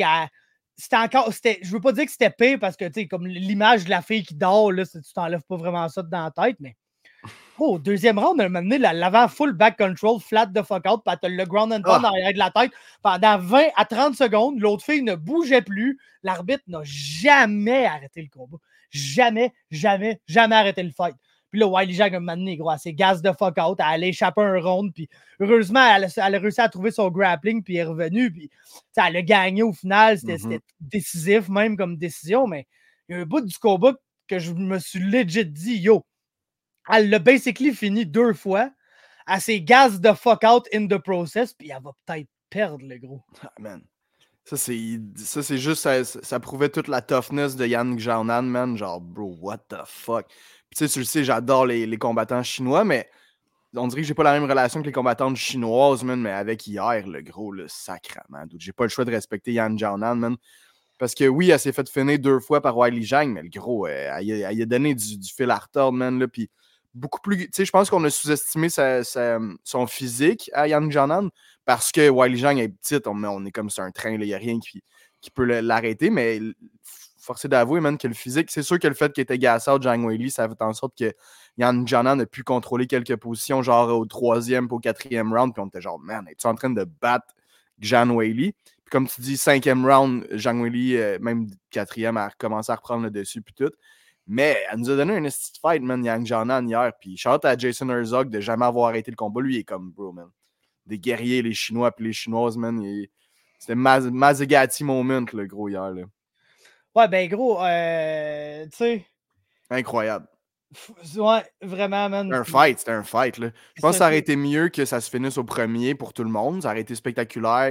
je veux pas dire que c'était pire parce que, tu sais, comme l'image de la fille qui dort, là, tu t'enlèves pas vraiment ça dans la tête, mais. Oh, deuxième round, elle m'a amené l'avant full back control, flat de fuck out, puis elle a le ground and pound derrière de la tête pendant 20 à 30 secondes. L'autre fille ne bougeait plus. L'arbitre n'a jamais arrêté le combat. Jamais arrêté le fight. Puis là, Wiley Zhang a amené, gros, c'est gaz de fuck out. Elle a échappé un round, puis heureusement, elle a réussi à trouver son grappling, puis elle est revenue, puis elle a gagné au final. C'était décisif, même comme décision, mais il y a un bout du combat que je me suis legit dit, yo, elle l'a basically fini 2 fois. Elle s'est gaz de fuck out in the process, puis elle va peut-être perdre, le gros. Ah, man. Ça, c'est juste, ça prouvait toute la toughness de Yan Xiaonan, man. Genre, bro, what the fuck. Puis tu sais, tu le sais, j'adore les combattants chinois, mais on dirait que j'ai pas la même relation que les combattantes chinoises, man, mais avec hier, le gros, le sacrement. J'ai pas le choix de respecter Yan Xiaonan, man. Parce que oui, elle s'est fait finir 2 fois par Wiley Zhang, mais le gros, elle a donné du fil à retordre, man, là, puis beaucoup plus... Tu sais, je pense qu'on a sous-estimé son physique à Yan Xiaonan parce que Wiley Zhang est petite, on est comme sur un train, il n'y a rien qui peut l'arrêter, mais force est d'avouer, man, que le physique, c'est sûr que le fait qu'il était gassé out, Zhang Weili, ça a fait en sorte que Yan Xiaonan a pu contrôler quelques positions, genre au 3e ou au 4e round, puis on était genre, man, es-tu en train de battre Zhang Weili? Puis comme tu dis, 5e round, Zhang Weili, même 4e, a recommencé à reprendre le dessus, puis tout. Mais elle nous a donné un esti de fight, man, Yang Xiaonan hier. Puis shout à Jason Herzog de jamais avoir arrêté le combat. Lui, il est comme, bro, man. Des guerriers, les Chinois puis les Chinoises, man. C'était Mazagati moment, le gros, hier. Là. Ouais, ben, gros, tu sais. Incroyable. Ouais, vraiment, man. C'était un fight, là. Je pense que ça aurait été mieux que ça se finisse au premier pour tout le monde. Ça aurait été spectaculaire.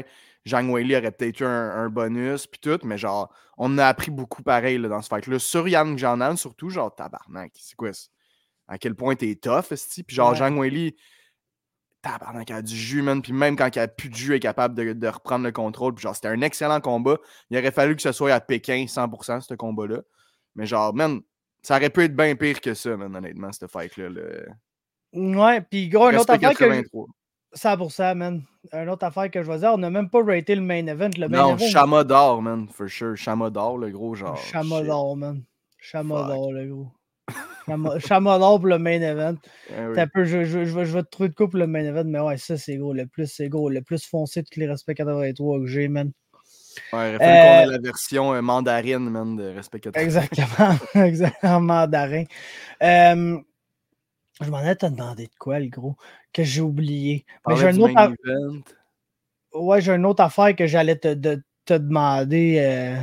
Zhang Weili aurait peut-être eu un bonus, puis tout, mais genre, on a appris beaucoup pareil là, dans ce fight-là. Sur Yan Xiaonan, surtout, genre, tabarnak, c'est quoi ça? À quel point t'es tough, esti? Puis genre, Zhang Weili, tabarnak, elle a du jus, man. Puis même quand elle a plus de jus, elle est capable de reprendre le contrôle. Puis genre, c'était un excellent combat. Il aurait fallu que ce soit à Pékin, 100%, ce combat-là. Mais genre, man, ça aurait pu être bien pire que ça, man, honnêtement, ce fight-là. Ouais, puis gros, une autre Respect affaire 83. 100%, man. Une autre affaire que je vais dire, on n'a même pas raté le main event. Le main Non, event, Chama d'or, man, for sure. Chama d'or, le gros, genre. Chama shit. d'or, man. Chama Fuck. d'or, le gros. Chama d'or pour le main event. Eh oui. T'as un peu, je vais te trouver de coup pour le main event, mais ouais, ça, c'est gros. Le plus foncé de tous les Respect 83 que j'ai, man. Ouais, il aurait fallu qu'on ait la version mandarine, man, de Respect 83. Exactement. Exactement, mandarin. Je m'en ai te demander de quoi, le gros, que j'ai oublié. Mais j'ai du un autre. main event. Ouais, j'ai une autre affaire que j'allais te demander.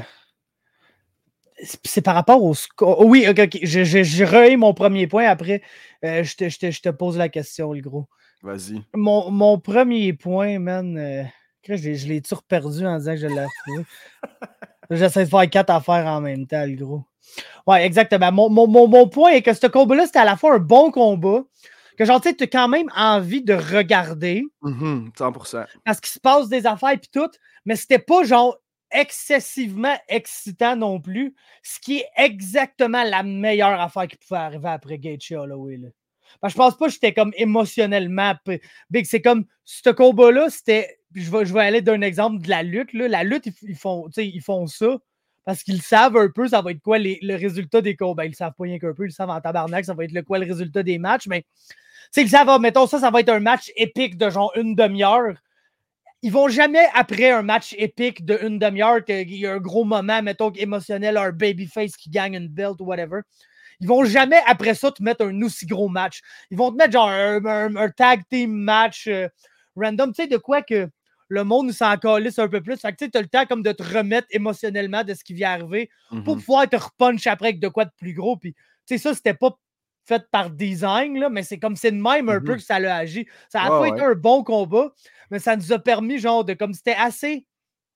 C'est par rapport au score. Oh, oui, ok. J'ai relayé mon premier point. Après, je te pose la question, le gros. Vas-y. Mon premier point, man. Je l'ai toujours perdu en disant que je l'ai retrouvé. J'essaie de faire 4 affaires en même temps, le gros. Ouais, exactement. Mon point est que ce combat-là, c'était à la fois un bon combat, que genre, tu sais, tu as quand même envie de regarder. 100%. Parce qu'il se passe des affaires et tout, mais c'était pas genre excessivement excitant non plus, ce qui est exactement la meilleure affaire qui pouvait arriver après Gaethje Holloway. Là. Je pense pas que j'étais comme émotionnellement big. C'est comme ce combat-là, c'était. Je vais aller d'un exemple de la lutte. Là. La lutte, ils font ça parce qu'ils savent un peu ça va être quoi le résultat des combats. Ils le savent pas rien qu'un peu, ils le savent en tabarnak, ça va être quoi le résultat des matchs, mais ils savent, mettons, ça va être un match épique de genre une demi-heure. Ils vont jamais, après un match épique de une demi-heure, qu'il y a un gros moment, mettons, émotionnel, un babyface qui gagne une belt ou whatever. Ils vont jamais, après ça, te mettre un aussi gros match. Ils vont te mettre genre un tag team match random. Tu sais, de quoi que le monde s'en calisse un peu plus. Fait que tu sais, t'as le temps comme de te remettre émotionnellement de ce qui vient arriver pour pouvoir te repunch après avec de quoi de plus gros. Puis, tu sais, ça, c'était pas fait par design, là, mais c'est comme c'est de même un peu que ça l'a agi. Ça a pas été un bon combat, mais ça nous a permis, genre, de comme c'était assez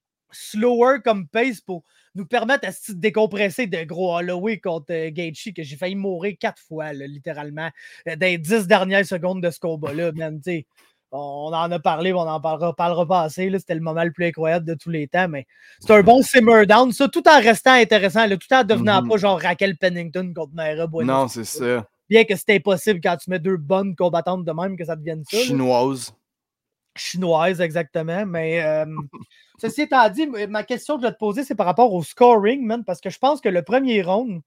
slower comme pace pour nous permettre à se décompresser de gros Holloway contre Gaethje, que j'ai failli mourir 4 fois, là, littéralement, dans les 10 dernières secondes de ce combat-là, man, tu sais. On en a parlé, on en parlera pas assez. C'était le moment le plus incroyable de tous les temps, mais c'est un bon simmer down, ça, tout en restant intéressant, là, tout en devenant pas genre Raquel Pennington contre Mayra Bueno. Non, c'est ça. Bien que c'était impossible quand tu mets 2 bonnes combattantes de même que ça devienne ça. Chinoise. Chinoise, exactement. Mais ceci étant dit, ma question que je vais te poser, c'est par rapport au scoring, man, parce que je pense que le premier round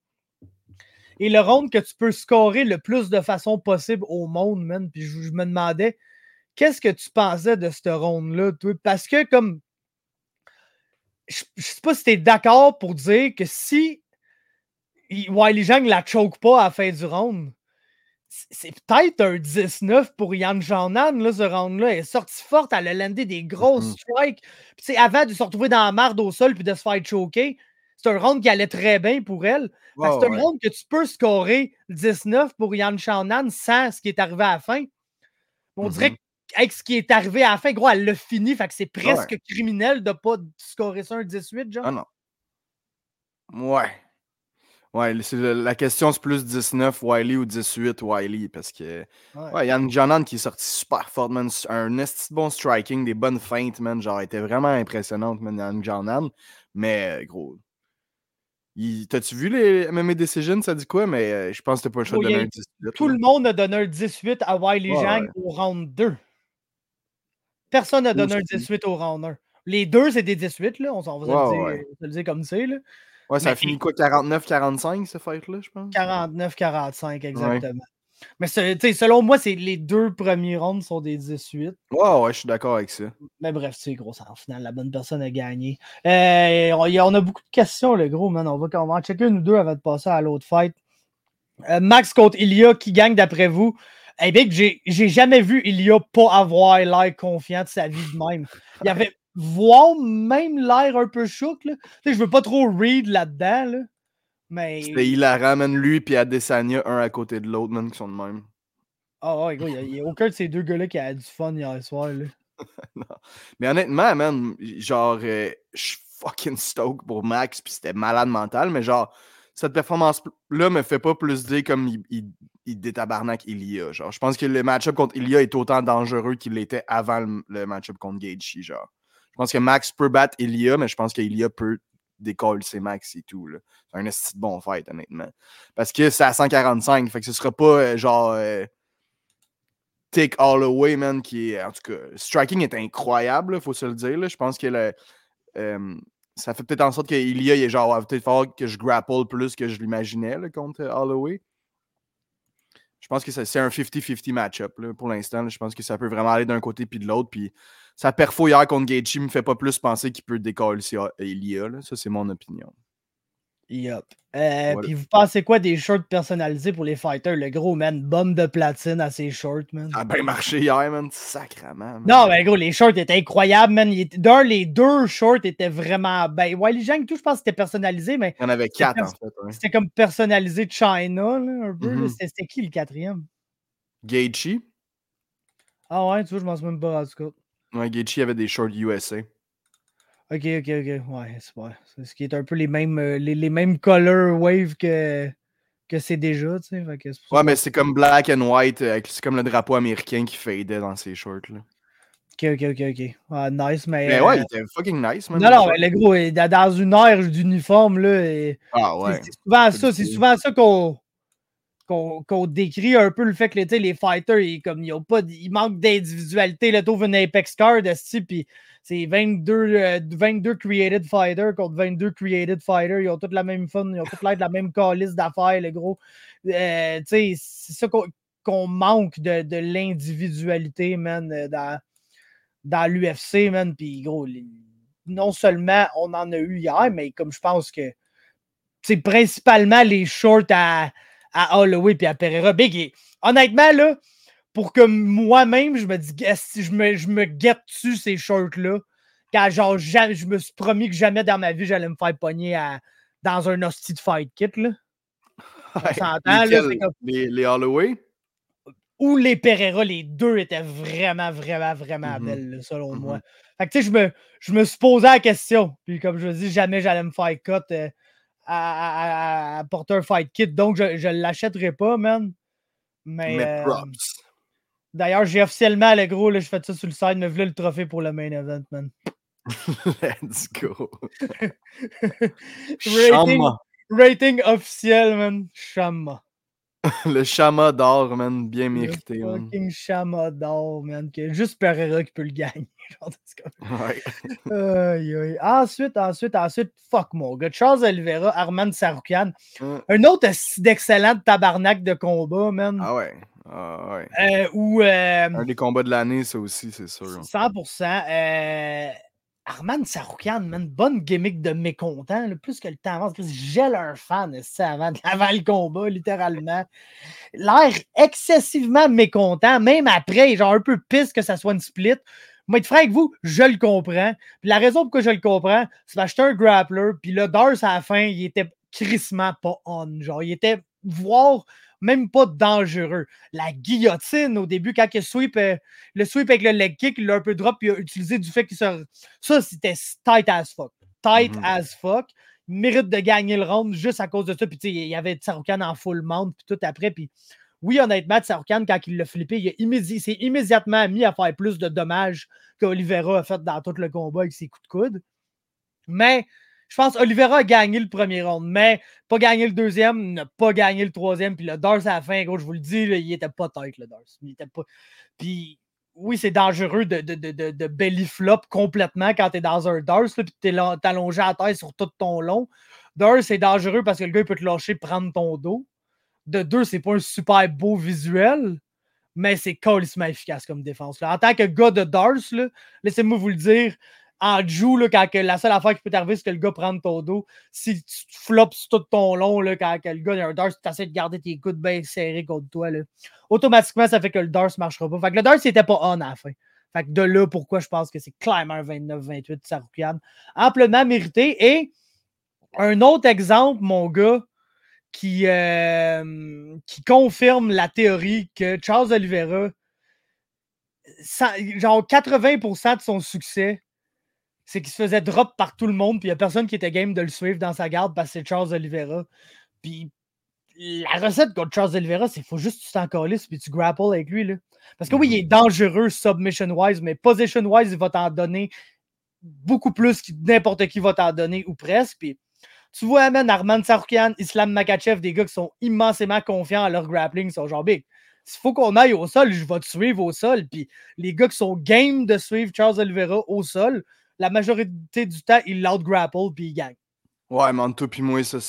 est le round que tu peux scorer le plus de façon possible au monde, man. Puis je me demandais, qu'est-ce que tu pensais de ce round-là, toi? Parce que, comme, je sais pas si tu es d'accord pour dire que si Weili Zhang la choke pas à la fin du round, c'est peut-être un 19 pour Yan Xiaonan, là, ce round-là. Elle est sortie forte, elle a landé des grosses strikes. Puis, avant de se retrouver dans la marde au sol puis de se faire choquer, c'est un round qui allait très bien pour elle. C'est un round que tu peux scorer 19 pour Yan Xiaonan sans ce qui est arrivé à la fin. On dirait qu'avec ce qui est arrivé à la fin, gros, elle l'a fini. Fait que c'est presque criminel de pas scorer ça un 18, genre. Ah non. Ouais. Ouais, la question, c'est plus 19 Wiley ou 18 Wiley, parce que Yan Xiaonan qui est sorti super fort, man, un esti bon striking, des bonnes feintes, man, genre, elle était vraiment impressionnante, man, Yan Xiaonan, mais gros, t'as-tu vu les MMA Decisions, ça dit quoi, mais je pense que t'as pas le choix de donner un 18. Tout le monde a donné un 18 à Weili Zhang au round 2. Personne n'a donné un 18 au round 1. Les deux, c'est des 18, là, on va se le dire comme ça, là. Ouais, ça a fini quoi, 49-45, ce fight-là, je pense? 49-45, exactement. Mais selon moi, les deux premiers rounds sont des 18. Ouais, je suis d'accord avec ça. Mais bref, tu sais, gros, en final, la bonne personne a gagné. On a beaucoup de questions, le gros, man. On va en checker une ou deux avant de passer à l'autre fight. Max contre Ilya, qui gagne d'après vous? Eh bien, j'ai jamais vu Ilya pas avoir l'air confiant de sa vie de même. Il y avait voire même l'air un peu chouk, là. Je veux pas trop read là-dedans, là. Mais... C'était hilarant, man, lui et Adesanya, un à côté de l'autre, man, qui sont de même. Ah ouais, gros, il y a aucun de ces deux gars-là qui a du fun hier soir, là. Non. Mais honnêtement, man, genre, je suis fucking stoked pour Max, puis c'était malade mental, mais genre, cette performance-là me fait pas plus dire comme il détabarnak Ilya. Genre, je pense que le match-up contre Ilya est autant dangereux qu'il l'était avant le match-up contre Gaethje, genre. Je pense que Max peut battre Ilya, mais je pense qu'Ilya peut décoller ses Max et tout, là. C'est un esti de bon fight, honnêtement. Parce que c'est à 145, fait que ce sera pas, genre... Take Holloway, man, qui est, en tout cas, le striking est incroyable, il faut se le dire. Là. Je pense que ça fait peut-être en sorte qu'Ilya, il est genre, va peut-être falloir que je grapple plus que je l'imaginais là, contre Holloway. Je pense que c'est un 50-50 match-up là, pour l'instant. Là. Je pense que ça peut vraiment aller d'un côté puis de l'autre. Puis sa perfo hier contre Gaethje me fait pas plus penser qu'il peut décoller Ilya. Là. Ça, c'est mon opinion. Yup. Voilà. Puis vous pensez quoi des shorts personnalisés pour les fighters? Le gros, man, bombe de platine à ses shorts, man. Ça a bien marché hier, man. Sacrement. Man. Non, ben gros, les shorts étaient incroyables, man. Les deux shorts étaient vraiment... Ben, Wiley Zhang, tout, je pense que c'était personnalisé, mais... Il y en avait 4, en fait. Ouais. C'était comme personnalisé de China, là, un peu. C'était qui, le quatrième? Gaethje. Ah ouais, tu vois, je m'en suis même pas rendu compte. Ouais, Gaethje avait des shorts USA. Ok. Ouais, c'est vrai. C'est ce qui est un peu les mêmes color wave que c'est déjà, tu sais. Ouais, mais c'est comme black and white. C'est comme le drapeau américain qui fadait dans ces shorts-là. Ok. Ah, nice, mais... Mais ouais, il était fucking nice, man. Non, mais le gros, dans une ère d'uniforme, là... Ah ouais. C'est souvent ça qu'on décrit un peu le fait que les fighters, ils manquent d'individualité. Là, t'ouvres une Apex Card, puis c'est 22 created fighters contre 22 created fighters. Ils ont tous la même fun, ils ont tous l'air de la même calice d'affaires, le gros. C'est ça qu'on manque de l'individualité, man, dans l'UFC, man. Puis gros, non seulement on en a eu hier, mais comme je pense que c'est principalement les shorts à Holloway et à Pereira. Big, honnêtement, là, pour que moi-même, je me dis, je me guette dessus ces shorts-là, quand genre, je me suis promis que jamais dans ma vie, j'allais me faire pogner dans un hostie de fight kit, là. On s'entend, là. Les Holloway? Ou les Pereira, les deux étaient vraiment belles, là, selon moi. Fait que, tu sais, je me suis posé la question. Puis, comme je vous dis, jamais j'allais me faire cut à porter un fight kit. Donc, je ne l'achèterai pas, man. Mais props. D'ailleurs, j'ai officiellement, le gros, là, je fais ça sur le side, me voulais le trophée pour le main event, man. Let's go. rating officiel, man. Chama. Le Chama d'or, man, bien mérité. Le fucking Chama d'or, man. Que juste Pereira qui peut le gagner. Ouais. Ensuite, fuck mon gars. Charles Oliveira, Arman Tsarukyan. Un autre d'excellent tabarnak de combat, man. Ah ouais. Un des combats de l'année, ça aussi, c'est sûr. 100%. Arman Tsarukyan, man, bonne gimmick de mécontent, là, plus que le temps avance. Gèle un fan avant le combat, littéralement. L'air excessivement mécontent, même après, genre un peu pisse que ça soit une split. Moi, être franc avec vous, je le comprends. Puis la raison pourquoi je le comprends, c'est parce que j'étais un grappler, puis le Dars à la fin, il était crissement pas on. Genre, il était, voire même pas dangereux. La guillotine, au début, quand il sweep, le sweep avec le leg kick, il l'a un peu drop, puis il a utilisé du fait qu'il se... Ça, c'était tight as fuck. As fuck. Il mérite de gagner le round juste à cause de ça. Puis, tu sais, il y avait Tsarukyan en full mount, puis tout après, puis... Oui, honnêtement, Tsarukyan, quand il l'a flippé, il s'est immédiatement mis à faire plus de dommages qu'Oliveira a fait dans tout le combat avec ses coups de coude. Mais je pense qu'Oliveira a gagné le premier round, mais pas gagné le deuxième, n'a pas gagné le troisième. Puis le Dars à la fin, gros, je vous le dis, là, il était pas tight, le Dars. Il était pas... Puis oui, c'est dangereux de belly flop complètement quand t'es dans un Dars, puis t'es allongé à terre sur tout ton long. Dars, c'est dangereux parce que le gars, il peut te lâcher, prendre ton dos. De deux, c'est pas un super beau visuel, mais c'est calissement efficace comme défense. Là. En tant que gars de Dars, là, laissez-moi vous le dire, en Jiu, là, quand la seule affaire qui peut t'arriver, c'est que le gars prenne ton dos. Si tu flops tout ton long, là, quand le gars a un Dars, tu essaies de garder tes coudes bien serrés contre toi, là, automatiquement, ça fait que le Dars ne marchera pas. Fait que le Dars, c'était pas on à la fin. Fait que de là, pourquoi je pense que c'est clairement un 29-28 de Tsarukyan. Amplement mérité. Et un autre exemple, mon gars, qui confirme la théorie que Charles Oliveira, genre 80% de son succès, c'est qu'il se faisait drop par tout le monde, puis il n'y a personne qui était game de le suivre dans sa garde parce que c'est Charles Oliveira. Puis la recette contre Charles Oliveira, c'est qu'il faut juste que tu t'en calisses puis tu grapples avec lui. Là. Parce que oui, il est dangereux submission-wise, mais position-wise, il va t'en donner beaucoup plus que n'importe qui va t'en donner, ou presque. Puis tu vois, man, Arman Tsarukyan, Islam Makhachev, des gars qui sont immensément confiants à leur grappling, ils sont genre big. S'il faut qu'on aille au sol, je vais te suivre au sol. Puis les gars qui sont game de suivre Charles Oliveira au sol, la majorité du temps, ils l'out-grapple puis ils gagnent. Ouais, Manto puis moi, ça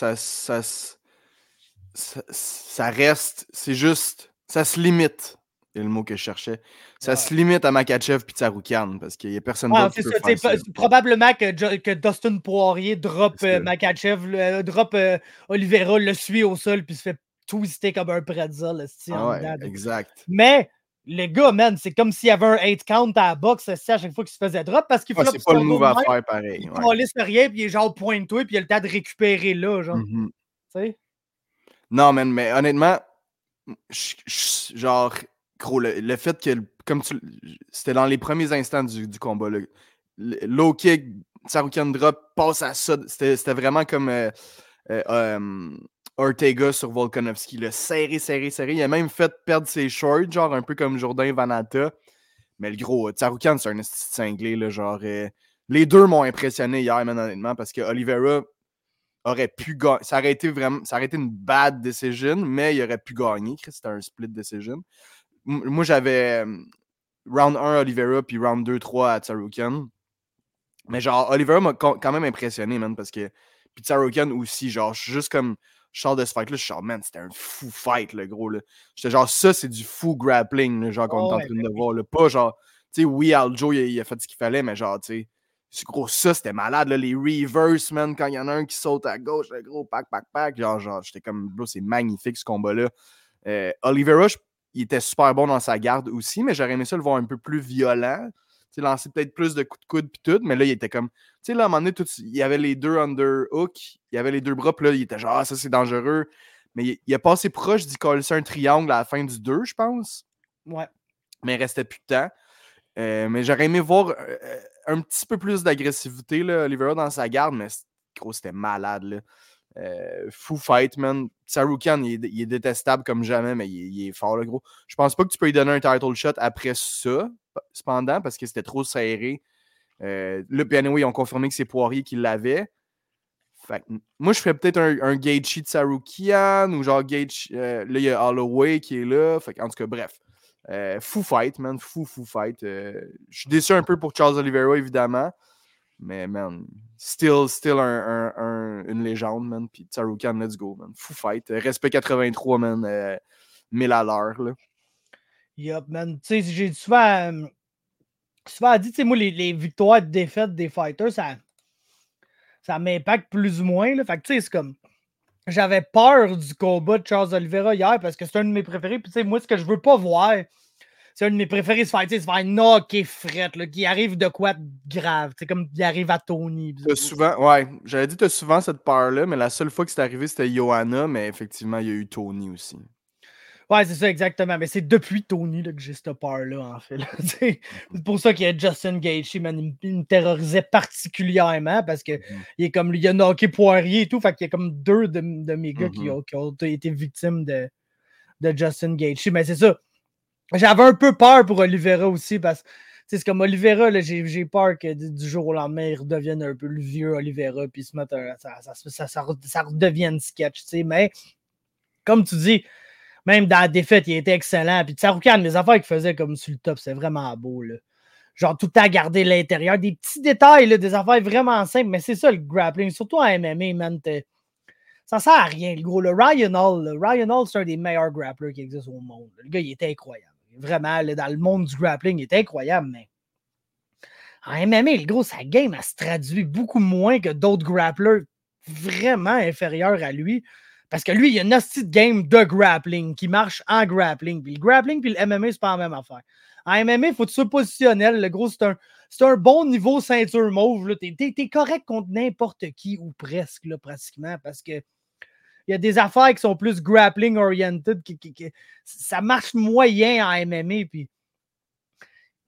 reste, c'est juste, ça se limite. C'est le mot que je cherchais. Ça se limite à Makhachev puis Tsarukyan parce qu'il n'y a personne d'autre qui peut faire ça. Probablement que Dustin Poirier drop Makhachev, drop Oliveira, le suit au sol puis se fait twister comme un pretzel. Exact. Mais le gars, man, c'est comme s'il y avait un 8 count à la boxe à chaque fois qu'il se faisait drop parce qu'il c'est pas le move à faire pareil. Il ne laisse rien puis il est genre pointe-toi puis il a le temps de récupérer là. Genre. Tu sais? Non, man, mais honnêtement, genre, gros, le fait que, comme c'était dans les premiers instants du combat, le low kick, Tsarukyan drop, passe à ça, c'était vraiment comme Ortega sur Volkanovski, le serré. Il a même fait perdre ses shorts, genre un peu comme Jourdain Vanata. Mais le gros, Tsarukyan, c'est un esti de cinglé, là, genre, les deux m'ont impressionné hier, man, honnêtement, parce que Oliveira aurait pu gagner. Ça aurait été une bad decision, mais il aurait pu gagner. C'était un split decision. Moi, j'avais round 1 Oliveira, puis round 2-3 à Tsarukyan. Mais genre, Oliveira m'a quand même impressionné, man, parce que. Puis Tsarukyan aussi, genre, je suis juste comme. Je sors de ce fight-là, je suis genre, man, c'était un fou fight, le gros, là. J'étais genre, ça, c'est du fou grappling, là, genre, qu'on est en train de voir, là. Pas genre, tu sais, oui, Aljo, il a fait ce qu'il fallait, mais genre, tu sais. Gros, ça, c'était malade, là, les reverse, man, quand il y en a un qui saute à gauche, le gros pack. Genre, j'étais comme, bro, c'est magnifique, ce combat-là. Oliveira, il était super bon dans sa garde aussi, mais j'aurais aimé ça le voir un peu plus violent. Tu sais, lancer peut-être plus de coups de coude pis tout, mais là, il était comme, tu sais, là, à un moment donné, il y avait les deux underhook, il y avait les deux bras, pis là, il était genre, ah, ça, c'est dangereux. Mais il a passé proche d'y coller un triangle à la fin du 2, je pense. Ouais. Mais il restait plus de temps. Mais j'aurais aimé voir un petit peu plus d'agressivité, là, Oliveira dans sa garde, mais gros, c'était malade, là. Fou fight, man. Tsarukyan, il est détestable comme jamais, mais il est fort, le gros. Je pense pas que tu peux lui donner un title shot après ça, cependant, parce que c'était trop serré. Là, puis anyway, ils ont confirmé que c'est Poirier qui l'avait. Fait que, moi, je ferais peut-être un Gaethje de Tsarukyan, ou genre Gaethje... là, il y a Holloway qui est là. Fait que, en tout cas, bref. Fou fight, man. Fou fight. Je suis déçu un peu pour Charles Oliveira, évidemment. Mais, man, still une légende, man. Puis Tsarukyan, let's go, man. Fou fight. Respect 83, man. 1000 à l'heure, là. Yup, man. Tu sais, j'ai souvent dit, tu sais, moi, les victoires et défaites des fighters, ça m'impacte plus ou moins, là. Fait que, tu sais, c'est comme... J'avais peur du combat de Charles Oliveira hier parce que c'est un de mes préférés. Puis, tu sais, moi, ce que je veux pas voir, c'est un de mes préférés se faire knocker fret, là, qui arrive de quoi de grave. C'est comme il arrive à Tony. J'avais dit que tu as souvent cette peur-là, mais la seule fois que c'est arrivé, c'était Johanna, mais effectivement, il y a eu Tony aussi. Ouais, c'est ça, exactement. Mais c'est depuis Tony là, que j'ai cette peur-là, en fait. C'est pour ça qu'il y a Justin Gaethje, il me terrorisait particulièrement parce que il est comme il a knocké Poirier et tout. Fait qu'il y a comme deux de mes gars qui ont été victimes de Justin Gaethje. Mais c'est ça. J'avais un peu peur pour Oliveira aussi parce que c'est comme Oliveira, là, j'ai peur que du jour au lendemain, il redevienne un peu le vieux Oliveira puis se mette ça redevienne sketch. Mais comme tu dis, même dans la défaite, il était excellent. Puis Tsarukyan, les affaires qu'il faisait comme sur le top, c'est vraiment beau. Là. Genre tout le temps garder l'intérieur. Des petits détails, là, des affaires vraiment simples. Mais c'est ça le grappling. Surtout en MMA, man. Ça sert à rien, le gros. Le Ryan Hall, c'est un des meilleurs grapplers qui existent au monde. Le gars, il était incroyable. Vraiment, là, dans le monde du grappling, il était incroyable. Mais en MMA, le gros, sa game, elle se traduit beaucoup moins que d'autres grapplers vraiment inférieurs à lui. Parce que lui, il y a une hostie de game de grappling qui marche en grappling. Puis le grappling puis le MMA, c'est pas la même affaire. En MMA, il faut que tu sois positionnel. Le gros, c'est un bon niveau ceinture mauve. T'es correct contre n'importe qui ou presque, là, pratiquement. Parce que il y a des affaires qui sont plus grappling oriented. Ça marche moyen en MMA. Puis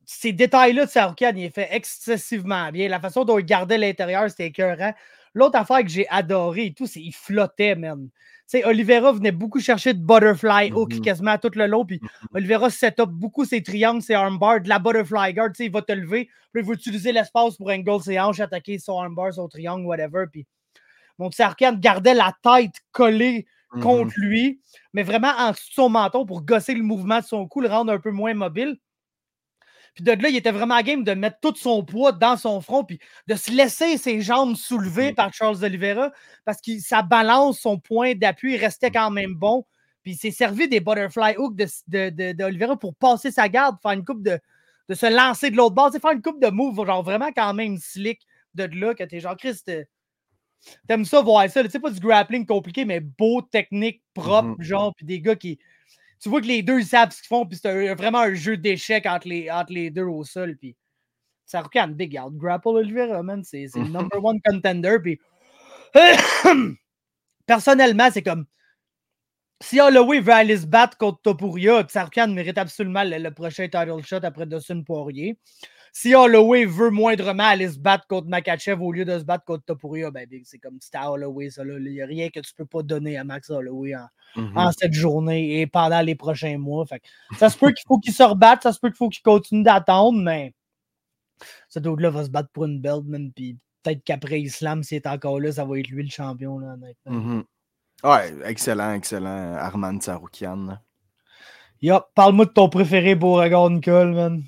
ces détails-là de Tsarukyan, il est fait excessivement bien. La façon dont il gardait l'intérieur, c'était écœurant. L'autre affaire que j'ai adoré et tout, c'est qu'il flottait, man. Tu sais, Oliveira venait beaucoup chercher de butterfly hook quasiment tout le long, puis Oliveira set up beaucoup ses triangles, ses armbars, de la butterfly guard, tu sais, il va te lever, puis il va utiliser l'espace pour angle ses hanches, attaquer son armbar, son triangle, whatever, puis donc Tsarukyan gardait la tête collée contre lui, mais vraiment en dessous de son menton pour gosser le mouvement de son cou, le rendre un peu moins mobile. Puis de là, il était vraiment game de mettre tout son poids dans son front puis de se laisser ses jambes soulever par Charles Oliveira parce que sa balance, son point d'appui restait quand même bon. Puis il s'est servi des butterfly hooks d'Oliveira pour passer sa garde, faire une coupe de se lancer de l'autre bord, faire une coupe de move, genre vraiment quand même slick de là que t'es genre, Chris, t'aimes ça voir ça. Tu sais, pas du grappling compliqué, mais beau, technique, propre, genre, puis des gars qui... Tu vois que les deux, ils savent ce qu'ils font, puis c'est vraiment un jeu d'échecs entre les deux au sol, puis Tsarukyan, big out. Grapple Oliveira, man, c'est le number one contender, puis personnellement, c'est comme si Holloway veut aller se battre contre Topuria, Tsarukyan mérite absolument le prochain title shot après Dustin Poirier. Si Holloway veut moindrement aller se battre contre Makhachev au lieu de se battre contre Topuria, ben c'est comme si c'était Holloway, ça. Il n'y a rien que tu ne peux pas donner à Max Holloway en cette journée et pendant les prochains mois. Fait que ça se peut qu'il faut qu'il se rebatte, ça se peut qu'il faut qu'il continue d'attendre, mais ce dude-là va se battre pour une belt, man, puis peut-être qu'après Islam, s'il est encore là, ça va être lui le champion, là, honnêtement. Ouais, excellent, Arman Tsarukyan. Yup, parle-moi de ton préféré Beauregard Nicole, man.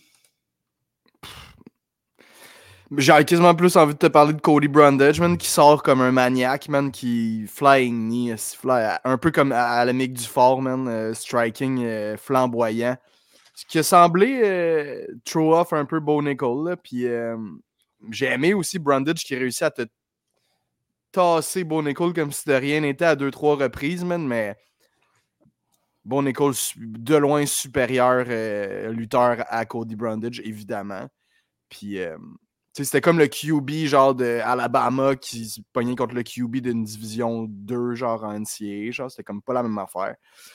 J'ai quasiment plus envie de te parler de Cody Brundage, man, qui sort comme un maniaque, man, qui flying knee, un peu comme à la Mick Dufort, man, striking flamboyant. Ce qui a semblé throw off un peu Bo Nickel, puis j'ai aimé aussi Brundage qui réussit à te tasser Bo Nickel comme si de rien n'était à 2-3 reprises, man, mais Bo Nickel de loin supérieur lutteur à Cody Brundage, évidemment. Puis c'était comme le QB genre de Alabama qui se pognait contre le QB d'une division 2 genre en NCAA, genre c'était comme pas la même affaire.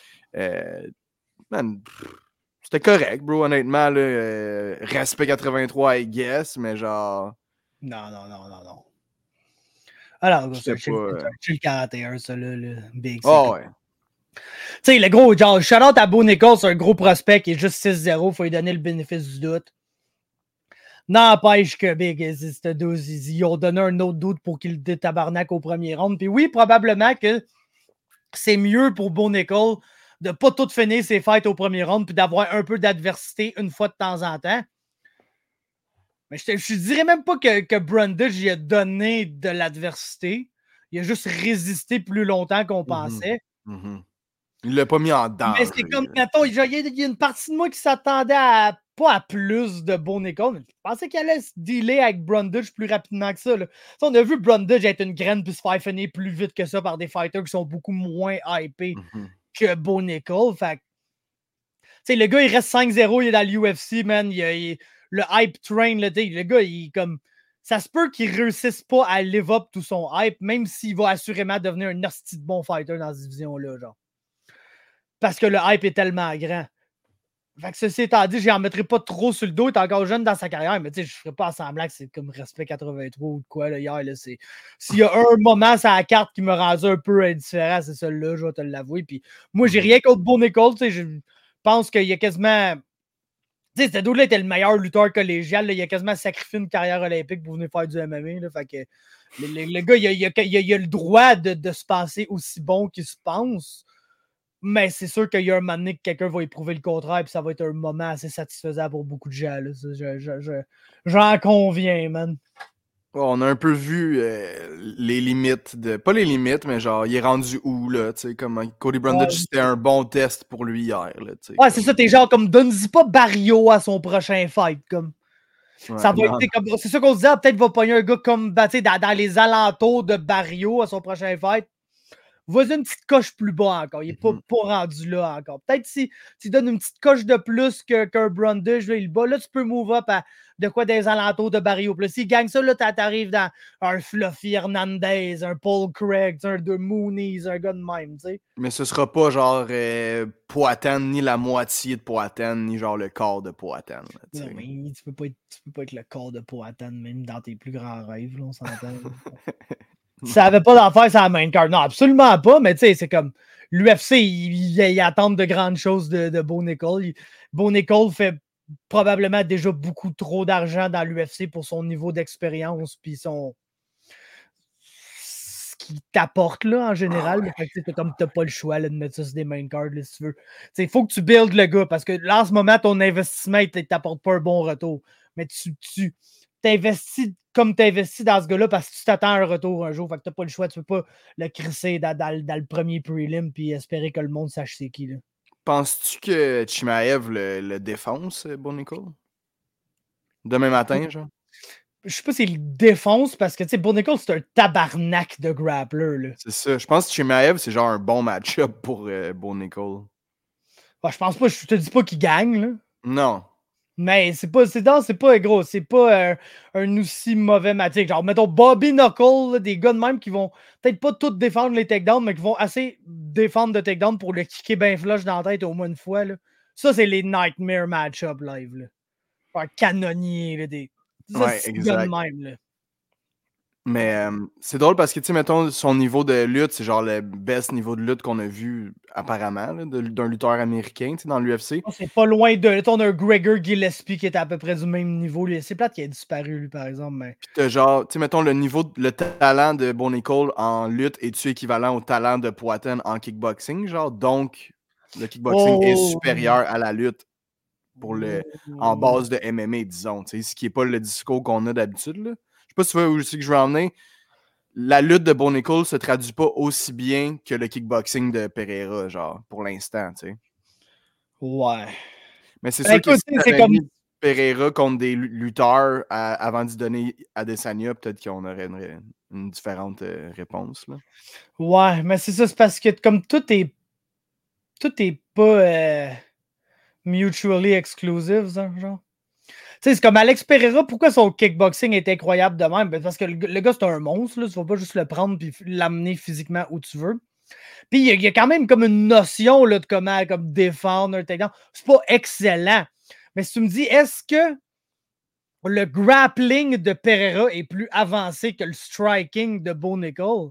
Man, c'était correct, bro, honnêtement, là, respect 83, I guess, mais genre... Non. Alors, c'est pas... le 41, ça, là, le Big. Oh, ouais. Tu sais, le gros, genre, shout-out à Bo Nickel, c'est un gros prospect qui est juste 6-0, faut lui donner le bénéfice du doute. N'empêche que Big, ils ont donné un autre doute pour qu'il détabarnaque au premier round. Puis oui, probablement que c'est mieux pour Bo Nickel de pas tout finir ses fights au premier round puis d'avoir un peu d'adversité une fois de temps en temps. Mais je dirais même pas que Brundage il a donné de l'adversité. Il a juste résisté plus longtemps qu'on pensait. Il l'a pas mis en danger. Mais c'est comme, mettons, il y a une partie de moi qui s'attendait à pas à plus de Bo Nickel, mais je pensais qu'il allait se dealer avec Brundage plus rapidement que ça. Là. On a vu Brundage être une graine puis se faire finir plus vite que ça par des fighters qui sont beaucoup moins hypés que Bo Nickel. Fait le gars, il reste 5-0, il est dans l'UFC, man. Le hype train, là, le gars, il comme. Ça se peut qu'il réussisse pas à live up tout son hype, même s'il va assurément devenir un hostie de bon fighter dans cette division-là, genre. Parce que le hype est tellement grand. Fait que ceci étant dit, je n'en mettrai pas trop sur le dos. Il est encore jeune dans sa carrière, mais tu sais, je ne ferai pas semblant que c'est comme Respect 83 ou de quoi, là, hier. Là, s'il y a un moment sur la carte qui me rendait un peu indifférent, c'est celui-là, je vais te l'avouer. Puis moi, j'ai rien contre Bo Nickel. Tu sais, je pense qu'il y a quasiment... Tu sais, ce dude-là était le meilleur lutteur collégial. Là, il a quasiment sacrifié une carrière olympique pour venir faire du MMA. Là, fait que le gars, il a le droit de se penser aussi bon qu'il se pense. Mais c'est sûr qu'il y a un moment donné que quelqu'un va éprouver le contraire et ça va être un moment assez satisfaisant pour beaucoup de gens. J'en conviens, man. On a un peu vu les limites de... Pas les limites, mais genre, il est rendu où, là, tu sais, comme Cody Brundage, c'était un bon test pour lui hier, là, tu sais. Ouais, c'est ça, t'es genre comme, donne-y pas Barrio à son prochain fight, comme. Ouais, ça va être comme... C'est ça qu'on se disait, peut-être va pogner un gars comme, dans les alentours de Barrio à son prochain fight. vas-y une petite coche plus bas encore. Il n'est pas rendu là encore. Peut-être si tu donnes une petite coche de plus qu'un Brundage, là, il bat, là, tu peux move up à de quoi des alentours de Barrio. Puis s'il gagne ça, là, t'arrives dans un Fluffy Hernandez, un Paul Craig, un de Mooney's, un gars de même, tu sais. Mais ce sera pas genre Poatan, ni la moitié de Poatan, ni genre le quart de Poatan. Non, mais tu peux pas être le corps de Poatan, même dans tes plus grands rêves, là, on s'entend. Ça avait pas d'affaire sur la main card. Non, absolument pas, mais tu sais, c'est comme l'UFC, ils attendent de grandes choses de Bo Nickal. Bo Nickal fait probablement déjà beaucoup trop d'argent dans l'UFC pour son niveau d'expérience puis ce qu'il t'apporte là en général. Fait que comme t'as pas le choix là, de mettre ça sur des main cards là, si tu veux. Il faut que tu builds le gars parce que là en ce moment ton investissement il t'apporte pas un bon retour. Mais tu t'investis comme tu investis dans ce gars-là parce que tu t'attends à un retour un jour. Fait que t'as pas le choix. Tu peux pas le crisser dans le premier prelim puis espérer que le monde sache c'est qui là. Penses-tu que Chimaev le défonce, Bo Nickal? Demain matin, genre? Je sais pas s'il défonce parce que, tu sais, Bo Nickal, c'est un tabarnak de grappler, là. C'est ça. Je pense que Chimaev, c'est genre un bon match-up pour Bo Nickal. Bah, je pense pas, je te dis pas qu'il gagne, là. Non. Mais c'est pas gros, c'est pas un aussi mauvais match. Genre, mettons Bobby Knuckle, là, des gars de même qui vont peut-être pas tous défendre les takedowns, mais qui vont assez défendre de takedown pour le kicker bien flush dans la tête au moins une fois, là. Ça, c'est les nightmare match-up live, là. Un canonnier, là, des... Ça, Ouais, c'est exact. de même, là. Mais c'est drôle parce que, tu sais, mettons, son niveau de lutte, c'est genre le best niveau de lutte qu'on a vu apparemment là, d'un lutteur américain, tu sais, dans l'UFC. C'est pas loin de... On a un Gregor Gillespie qui est à peu près du même niveau. C'est plate qu'il a disparu, lui, par exemple. Mais... Puis t'as genre, tu sais, mettons, le talent de Bo Nickal en lutte est-tu équivalent au talent de Poatan en kickboxing, genre? Donc, le kickboxing est supérieur à la lutte en base de MMA, disons, tu sais, ce qui n'est pas le discours qu'on a d'habitude, là. Je sais pas si tu vois où c'est que je veux en venir. La lutte de Bo Nickal se traduit pas aussi bien que le kickboxing de Pereira, genre, pour l'instant, tu sais. Ouais. Mais c'est sûr que si t'avais comme... mis Pereira contre des lutteurs avant d'y donner Adesanya, peut-être qu'on aurait une différente réponse, là. Ouais, mais c'est ça, c'est parce que comme tout est pas mutually exclusive, genre. Tu sais, c'est comme Alex Pereira, pourquoi son kickboxing est incroyable de même? Parce que le gars, c'est un monstre, là. Tu vas pas juste le prendre et l'amener physiquement où tu veux. Puis il y a quand même comme une notion là, de comment comme défendre un takedown. C'est pas excellent. Mais si tu me dis, est-ce que le grappling de Pereira est plus avancé que le striking de Bo Nickal?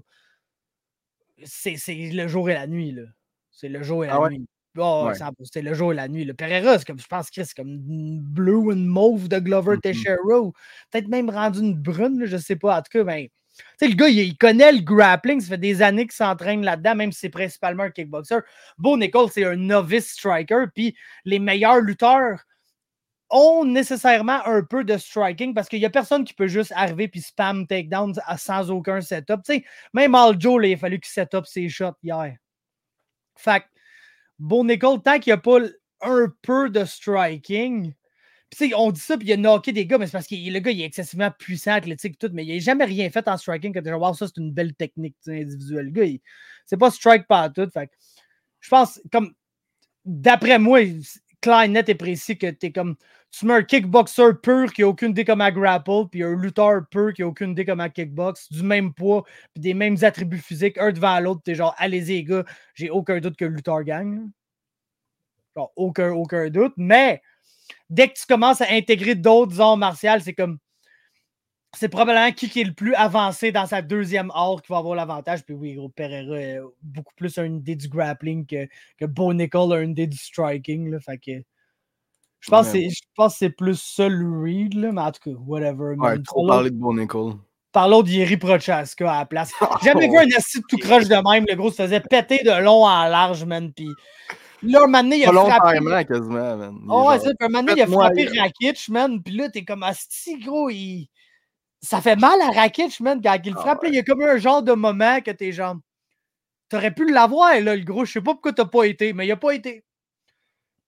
C'est le jour et la nuit, là. C'est le jour et la nuit. Oh, ouais. C'est le jour et la nuit. Le Pereira, c'est comme, je pense que c'est comme une bleue ou une mauve de Glover Teixeira, ou peut-être même rendu une brune, là, je sais pas. En tout cas, ben, tu sais, le gars, il connaît le grappling, ça fait des années qu'il s'entraîne là-dedans, même si c'est principalement un kickboxer. Bo Nickal, c'est un novice striker, puis les meilleurs lutteurs ont nécessairement un peu de striking parce qu'il n'y a personne qui peut juste arriver puis spam takedown sans aucun setup. Tu sais, même Aljo, il a fallu qu'il set up ses shots hier. Fait que Bo Nickal, tant qu'il n'y a pas un peu de striking, tu sais, on dit ça puis il a knocké des gars, mais c'est parce que le gars, il est excessivement puissant, athlétique, tout, mais il n'a jamais rien fait en striking que tu dis, wow, ça, c'est une belle technique individuelle. Le gars, c'est pas strike par tout. Fait que je pense, comme, d'après moi, clair, net et précis que t'es comme. Tu mets un kickboxer pur qui n'a aucune idée comment grapple, puis un lutteur pur qui n'a aucune idée comment kickbox, du même poids, puis des mêmes attributs physiques, un devant l'autre, t'es genre, allez-y, les gars, j'ai aucun doute que le lutteur gagne. Genre, aucun doute. Mais dès que tu commences à intégrer d'autres arts martiaux, c'est comme. C'est probablement qui est le plus avancé dans sa deuxième art qui va avoir l'avantage. Puis oui, gros, Pereira a beaucoup plus une idée du grappling que Bo Nickal a une idée du striking. Là, fait que je pense que c'est plus ça le read, là, mais en tout cas, whatever. Ouais, trop parler de Bo Nickal. Par l'autre, Yeri Prochaska à la place. J'ai jamais vu un assis tout croche de même. Le gros se faisait péter de long en large, man. Puis là, un moment donné, il a frappé. Quasiment, man. Ouais, c'est ça. Puis un moment donné, il a frappé Rakic, man. Puis là, t'es comme asti, gros, ça fait mal à Rakic, man, quand il frappe. Là, il y a comme un genre de moment que t'es genre. T'aurais pu l'avoir, là, le gros. Je sais pas pourquoi t'as pas été, mais il a pas été.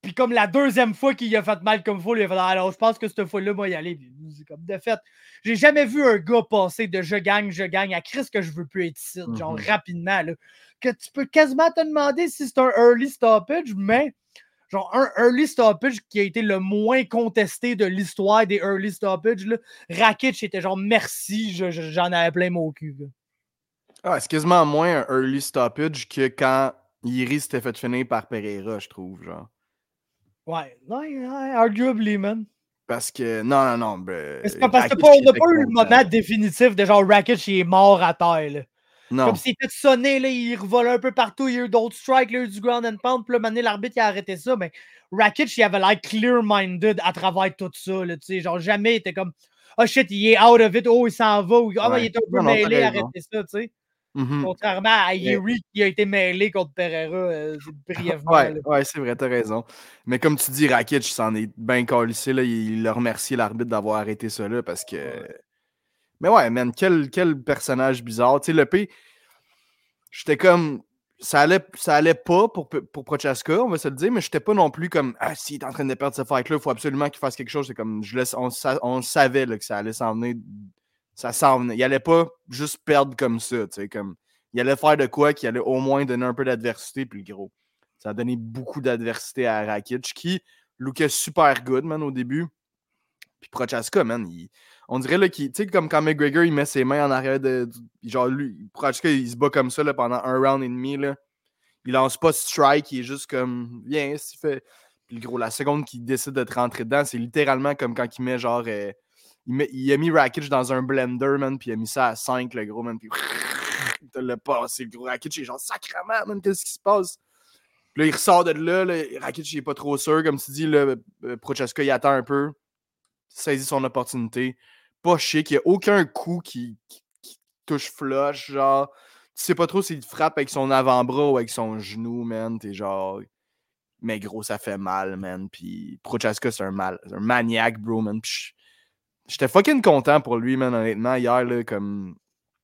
Puis comme la deuxième fois qu'il a fait mal comme faut, il a fait alors je pense que cette fois-là, moi, y aller. Puis, c'est comme de fait. J'ai jamais vu un gars passer de je gagne à Chris que je veux plus être ici, genre rapidement. Là, que tu peux quasiment te demander si c'est un early stoppage, mais genre un early stoppage qui a été le moins contesté de l'histoire des early stoppages. Là. Rakic était genre merci, j'en avais plein mon cul. Là. Ah, c'est quasiment moins un early stoppage que quand Iri s'était fait finir par Pereira, je trouve, genre. Ouais, arguably, man. Parce que, non, C'est pas parce qu'on n'a pas eu le moment définitif de genre Rakic, il est mort à terre, là. Non. Comme s'il était sonné, là, il revolait un peu partout, il y a eu d'autres strikes, il y a eu du ground and pound, puis là, maintenant, l'arbitre, il a arrêté ça, mais Rakic, il avait l'air clear-minded à travers tout ça, là, tu sais, genre, jamais il était comme, oh shit, il est out of it, oh, il s'en va, ou, oh, il est un peu mêlé, arrêtez ça, tu sais. Contrairement à Yuri qui a été mêlé contre Pereira brièvement. Ouais, c'est vrai, t'as raison. Mais comme tu dis, Rakic s'en est bien calissé, là, il a remercié l'arbitre d'avoir arrêté ça là parce que. Ouais. Mais ouais, man, quel personnage bizarre. Tu sais, le P, j'étais comme. Ça allait pas pour Prochaska, on va se le dire, mais j'étais pas non plus comme ah, s'il est en train de perdre ce fight-là, il faut absolument qu'il fasse quelque chose. C'est comme on savait là, que ça allait s'en venir. Ça s'en venait. Il allait pas juste perdre comme ça, tu sais, comme. Il allait faire de quoi qui allait au moins donner un peu d'adversité, puis le gros. Ça a donné beaucoup d'adversité à Rakic, qui lookait super good, man, au début. Puis Prochaska, man, on dirait, là, tu sais, comme quand McGregor, il met ses mains en arrière de... Genre, lui, Prochaska, il se bat comme ça, là, pendant un round et demi, là. Il lance pas de strike, il est juste comme... Viens, s'il fait... Puis le gros, la seconde qu'il décide de te rentrer dedans, c'est littéralement comme quand il met, genre... il a mis Rakic dans un blender, man, puis il a mis ça à 5, le gros, man, puis... Il te l'a passé, le gros Rakic, il est genre, sacrément, man, qu'est-ce qui se passe? Puis là, il ressort de là, Rakic, il est pas trop sûr, comme tu dis, là, Prochaska, il attend un peu, saisit son opportunité, pas chic, il n'y a aucun coup qui touche flush, genre, tu sais pas trop s'il te frappe avec son avant-bras ou avec son genou, man, t'es genre, mais gros, ça fait mal, man, puis Prochaska, c'est un maniaque, bro, man, puis j'étais fucking content pour lui, man, honnêtement, hier, là, comme...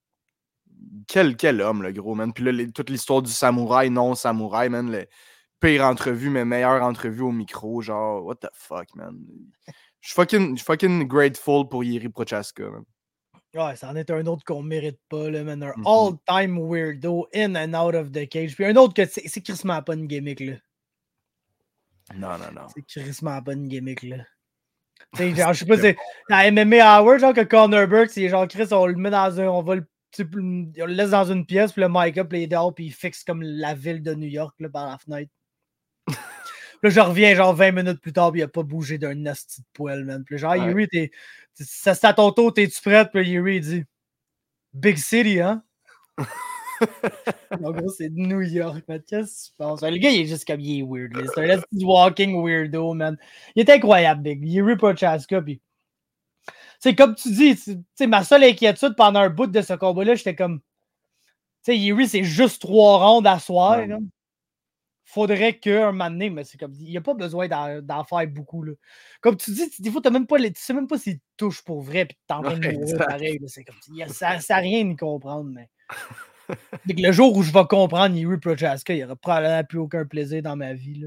Quel homme, le gros, man. Puis là, toute l'histoire du samouraï, non-samouraï, man. Le pire entrevue, mais meilleure entrevue au micro. Genre, what the fuck, man. Je suis fucking grateful pour Jiri Prochaska, man. Ouais, c'en est un autre qu'on mérite pas, là, man. Un all-time weirdo, in and out of the cage. Puis un autre que c'est crissement pas une gimmick, là. Non. C'est crissement pas une gimmick, là. T'sais, genre, je sais pas, c'est la MMA Hour, genre que Conor Burke, c'est genre Chris, on le met dans un. On le laisse dans une pièce, puis le mic-up, il est dehors, puis il fixe comme la ville de New York, là, par la fenêtre. Là, je reviens genre 20 minutes plus tard, puis il a pas bougé d'un nasty de poil, man. Puis genre, Yuri, c'est à ton tour, t'es-tu prête? Puis Yuri, il dit Big City, hein? En gros, c'est New York, man. Qu'est-ce que tu penses? Le gars, il est juste comme, il est weird. C'est un nasty walking weirdo, man. Il est incroyable, Big. Yuri Prochaska, puis. C'est comme tu dis, ma seule inquiétude pendant un bout de ce combat-là, j'étais comme. Tu sais, Yuri, c'est juste 3 rondes à soir. Ouais. Faudrait qu'un moment donné, mais c'est comme. Il n'y a pas besoin d'en faire beaucoup. Là. Comme tu dis, des fois, tu sais même pas s'il touche pour vrai, puis t'es en train de mourir pareil. Là, c'est comme, ça n'a rien à comprendre, mais. Le jour où je vais comprendre Yuri Prochaska, il n'y aura probablement plus aucun plaisir dans ma vie. Là.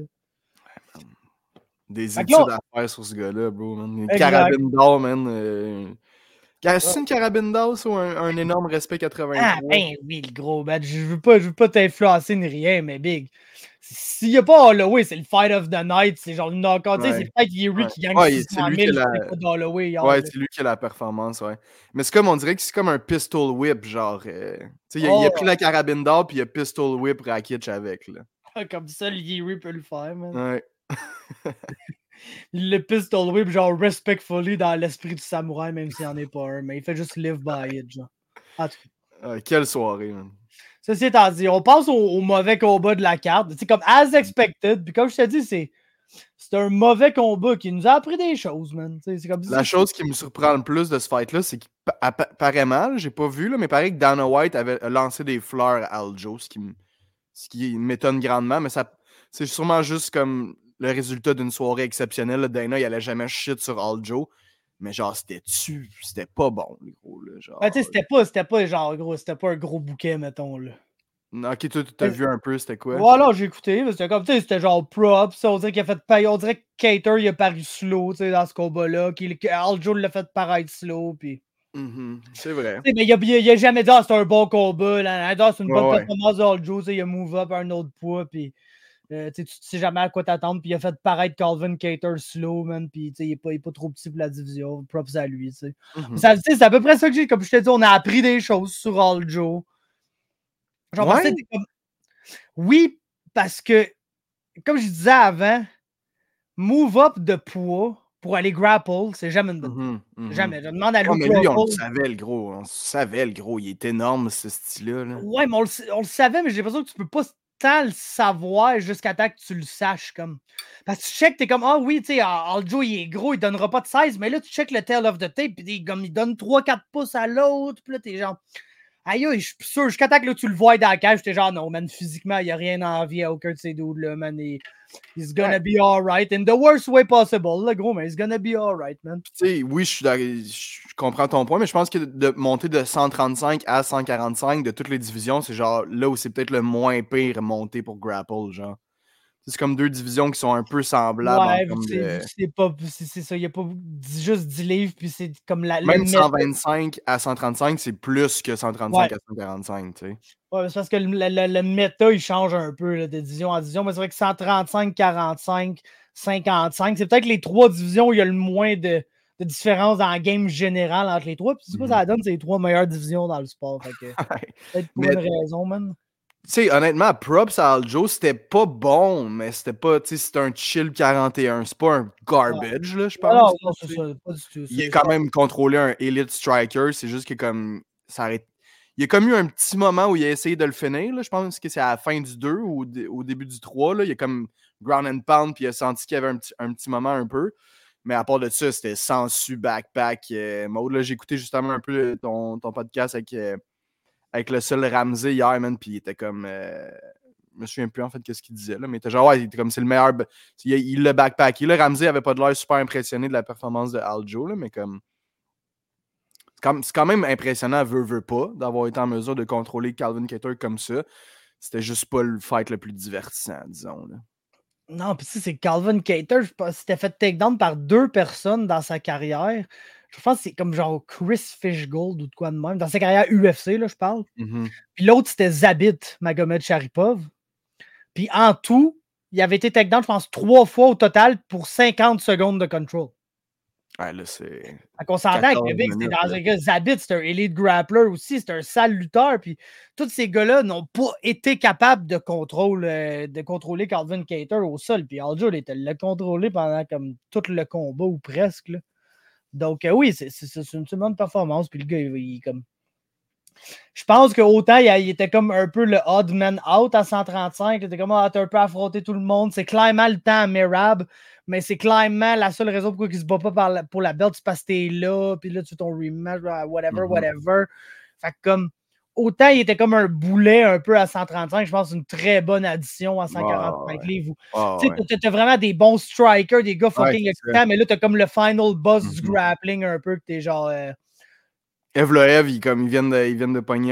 Des études à faire sur ce gars-là, bro, man. Une carabine d'or, man. C'est une carabine d'or ou un énorme respect 83? Ah, ben oui, le gros, man. Je veux pas t'influencer ni rien, mais Big. S'il n'y a pas Holloway, c'est le fight of the night. C'est genre le knockout. Ouais. C'est peut-être Yuri qui gagne 600 000. C'est pas Holloway. Ouais, c'est lui qui a la performance, ouais. Mais c'est comme, on dirait que c'est comme un pistol whip, genre. Il a pris la carabine d'or, puis il a pistol whip Rakic avec, là. Comme ça, le Yuri peut le faire, man. Ouais. Il le pistol whip, genre, respectfully dans l'esprit du samouraï, même s'il n'y en est pas un. Mais il fait juste live by it, genre. En tout cas. Quelle soirée, man. Ceci étant dit, on passe au mauvais combat de la carte. C'est comme as expected. Puis comme je te dis, c'est un mauvais combat qui nous a appris des choses, man. Comme la chose qui me surprend le plus de ce fight-là, c'est qu'apparemment, j'ai pas vu, là, mais pareil que Dana White avait lancé des fleurs à Aljo, ce qui m'étonne grandement, mais c'est sûrement juste comme le résultat d'une soirée exceptionnelle. Là. Dana, il allait jamais shit sur Aljo. Mais genre, c'était pas bon, les gros, là. Genre... c'était pas genre, gros, c'était pas un gros bouquet, mettons, là. Ok, toi, t'as vu un peu, c'était quoi? Voilà, j'ai écouté. C'était comme, tu sais, c'était genre props. On dirait qu'il a fait on dirait que Cater, il a paru slow, tu sais, dans ce combat-là. Aljo l'a fait paraître slow, puis... C'est vrai. Mais il a jamais dit, ah, c'est un bon combat. Là, c'est une bonne Ouais. performance d'Aljo. Il a move up à un autre poids, puis... tu sais jamais à quoi t'attendre, puis il a fait paraître Calvin Cater slow, man, puis il est pas trop petit pour la division, props à lui, tu sais. C'est à peu près ça que j'ai, comme je t'ai dit, on a appris des choses sur Aljo. Genre, parce que comme... Oui, parce que, comme je disais avant, move up de poids pour aller grapple, c'est jamais une bonne idée. Jamais. Je demande à Luke mais lui, on le Rockhold. savait, le gros. On savait, le gros. Il est énorme, ce style-là. Là. Ouais, mais on le savait, mais j'ai l'impression que tu peux pas tant le savoir jusqu'à temps que tu le saches. Comme... Parce que tu check, t'es comme, ah oui, tu sais, Aljo, il est gros, il donnera pas de 16, mais là, tu check le tail of the tape, puis il donne 3-4 pouces à l'autre, puis là, t'es genre, aïe, je suis sûr, jusqu'à temps que là, tu le vois dans la cage, t'es genre, non, man, physiquement, il n'y a rien à envier à aucun de ces dudes-là, man. He's gonna be alright, in the worst way possible, là, gros, mais he's gonna be alright, man. Tu sais, oui, je comprends ton point, mais je pense que de monter de 135 à 145 de toutes les divisions, c'est genre là où c'est peut-être le moins pire monté pour grapple, genre. C'est comme deux divisions qui sont un peu semblables en termes de... c'est ça, il n'y a pas juste 10 livres, puis c'est comme Même 125 à 135, c'est plus que 135 à 145, tu sais. Ouais, c'est parce que le méta, il change un peu là, de division en division, mais c'est vrai que 135, 45, 55, c'est peut-être les trois divisions où il y a le moins de différence dans la game générale entre les trois, puis c'est quoi ça donne, c'est les trois meilleures divisions dans le sport, fait que peut-être pour une raison, man. Tu sais, honnêtement, props à Aljo, c'était pas bon, mais c'était pas, tu sais, c'était un chill 41. C'est pas un garbage, là, je pense. Non, c'est ça, pas du tout. Il a quand même contrôlé un Elite Striker, c'est juste que comme, ça arrête. Il y a comme eu un petit moment où il a essayé de le finir, là, je pense que c'est à la fin du 2 ou au début du 3, là, il a comme ground and pound, puis il a senti qu'il y avait un petit moment un peu. Mais à part de ça, c'était sensu backpack mode. Là, j'ai écouté justement un peu ton podcast avec le seul Ramsey hier, man, puis il était comme... je me souviens plus en fait qu'est-ce qu'il disait, là, mais il était genre, ouais, il était comme c'est le meilleur... Il l'a backpacké. Là, Ramsey avait pas de l'air super impressionné de la performance de Aljo, là, mais comme... C'est quand même impressionnant, veut pas, d'avoir été en mesure de contrôler Calvin Kattar comme ça. C'était juste pas le fight le plus divertissant, disons. Là. Non, puis tu sais, c'est Calvin Kattar, s'était fait takedown par 2 personnes dans sa carrière. Je pense que c'est comme genre Chris Fishgold ou de quoi de même. Dans sa carrière UFC, là, je parle. Puis l'autre, c'était Zabit Magomed Sharipov. Puis en tout, il avait été takedown, je pense, 3 fois au total pour 50 secondes de control. Ouais, là, c'est... On s'entend que c'est dans un gars, Zabit, c'est un elite grappler aussi, c'est un sale lutteur. Puis tous ces gars-là n'ont pas été capables de contrôler Calvin Kattar au sol. Puis Aljo l'a contrôlé pendant comme tout le combat ou presque. Là. Donc oui, c'est une bonne performance. Puis le gars, il comme. Je pense qu'autant il était comme un peu le odd man out à 135. Il était comme, t'as un peu affronté tout le monde. C'est clairement le temps à Merab. Mais c'est clairement la seule raison pourquoi il ne se bat pas pour la belt, c'est parce que t'es là, puis là, tu fais ton rematch, whatever. Fait que comme, autant il était comme un boulet un peu à 135, je pense une très bonne addition à 145 livres. Tu sais, t'as vraiment des bons strikers, des gars fucking excitants, mais là, t'as comme le final boss du grappling un peu, que t'es genre... Evloev, ils viennent de pogner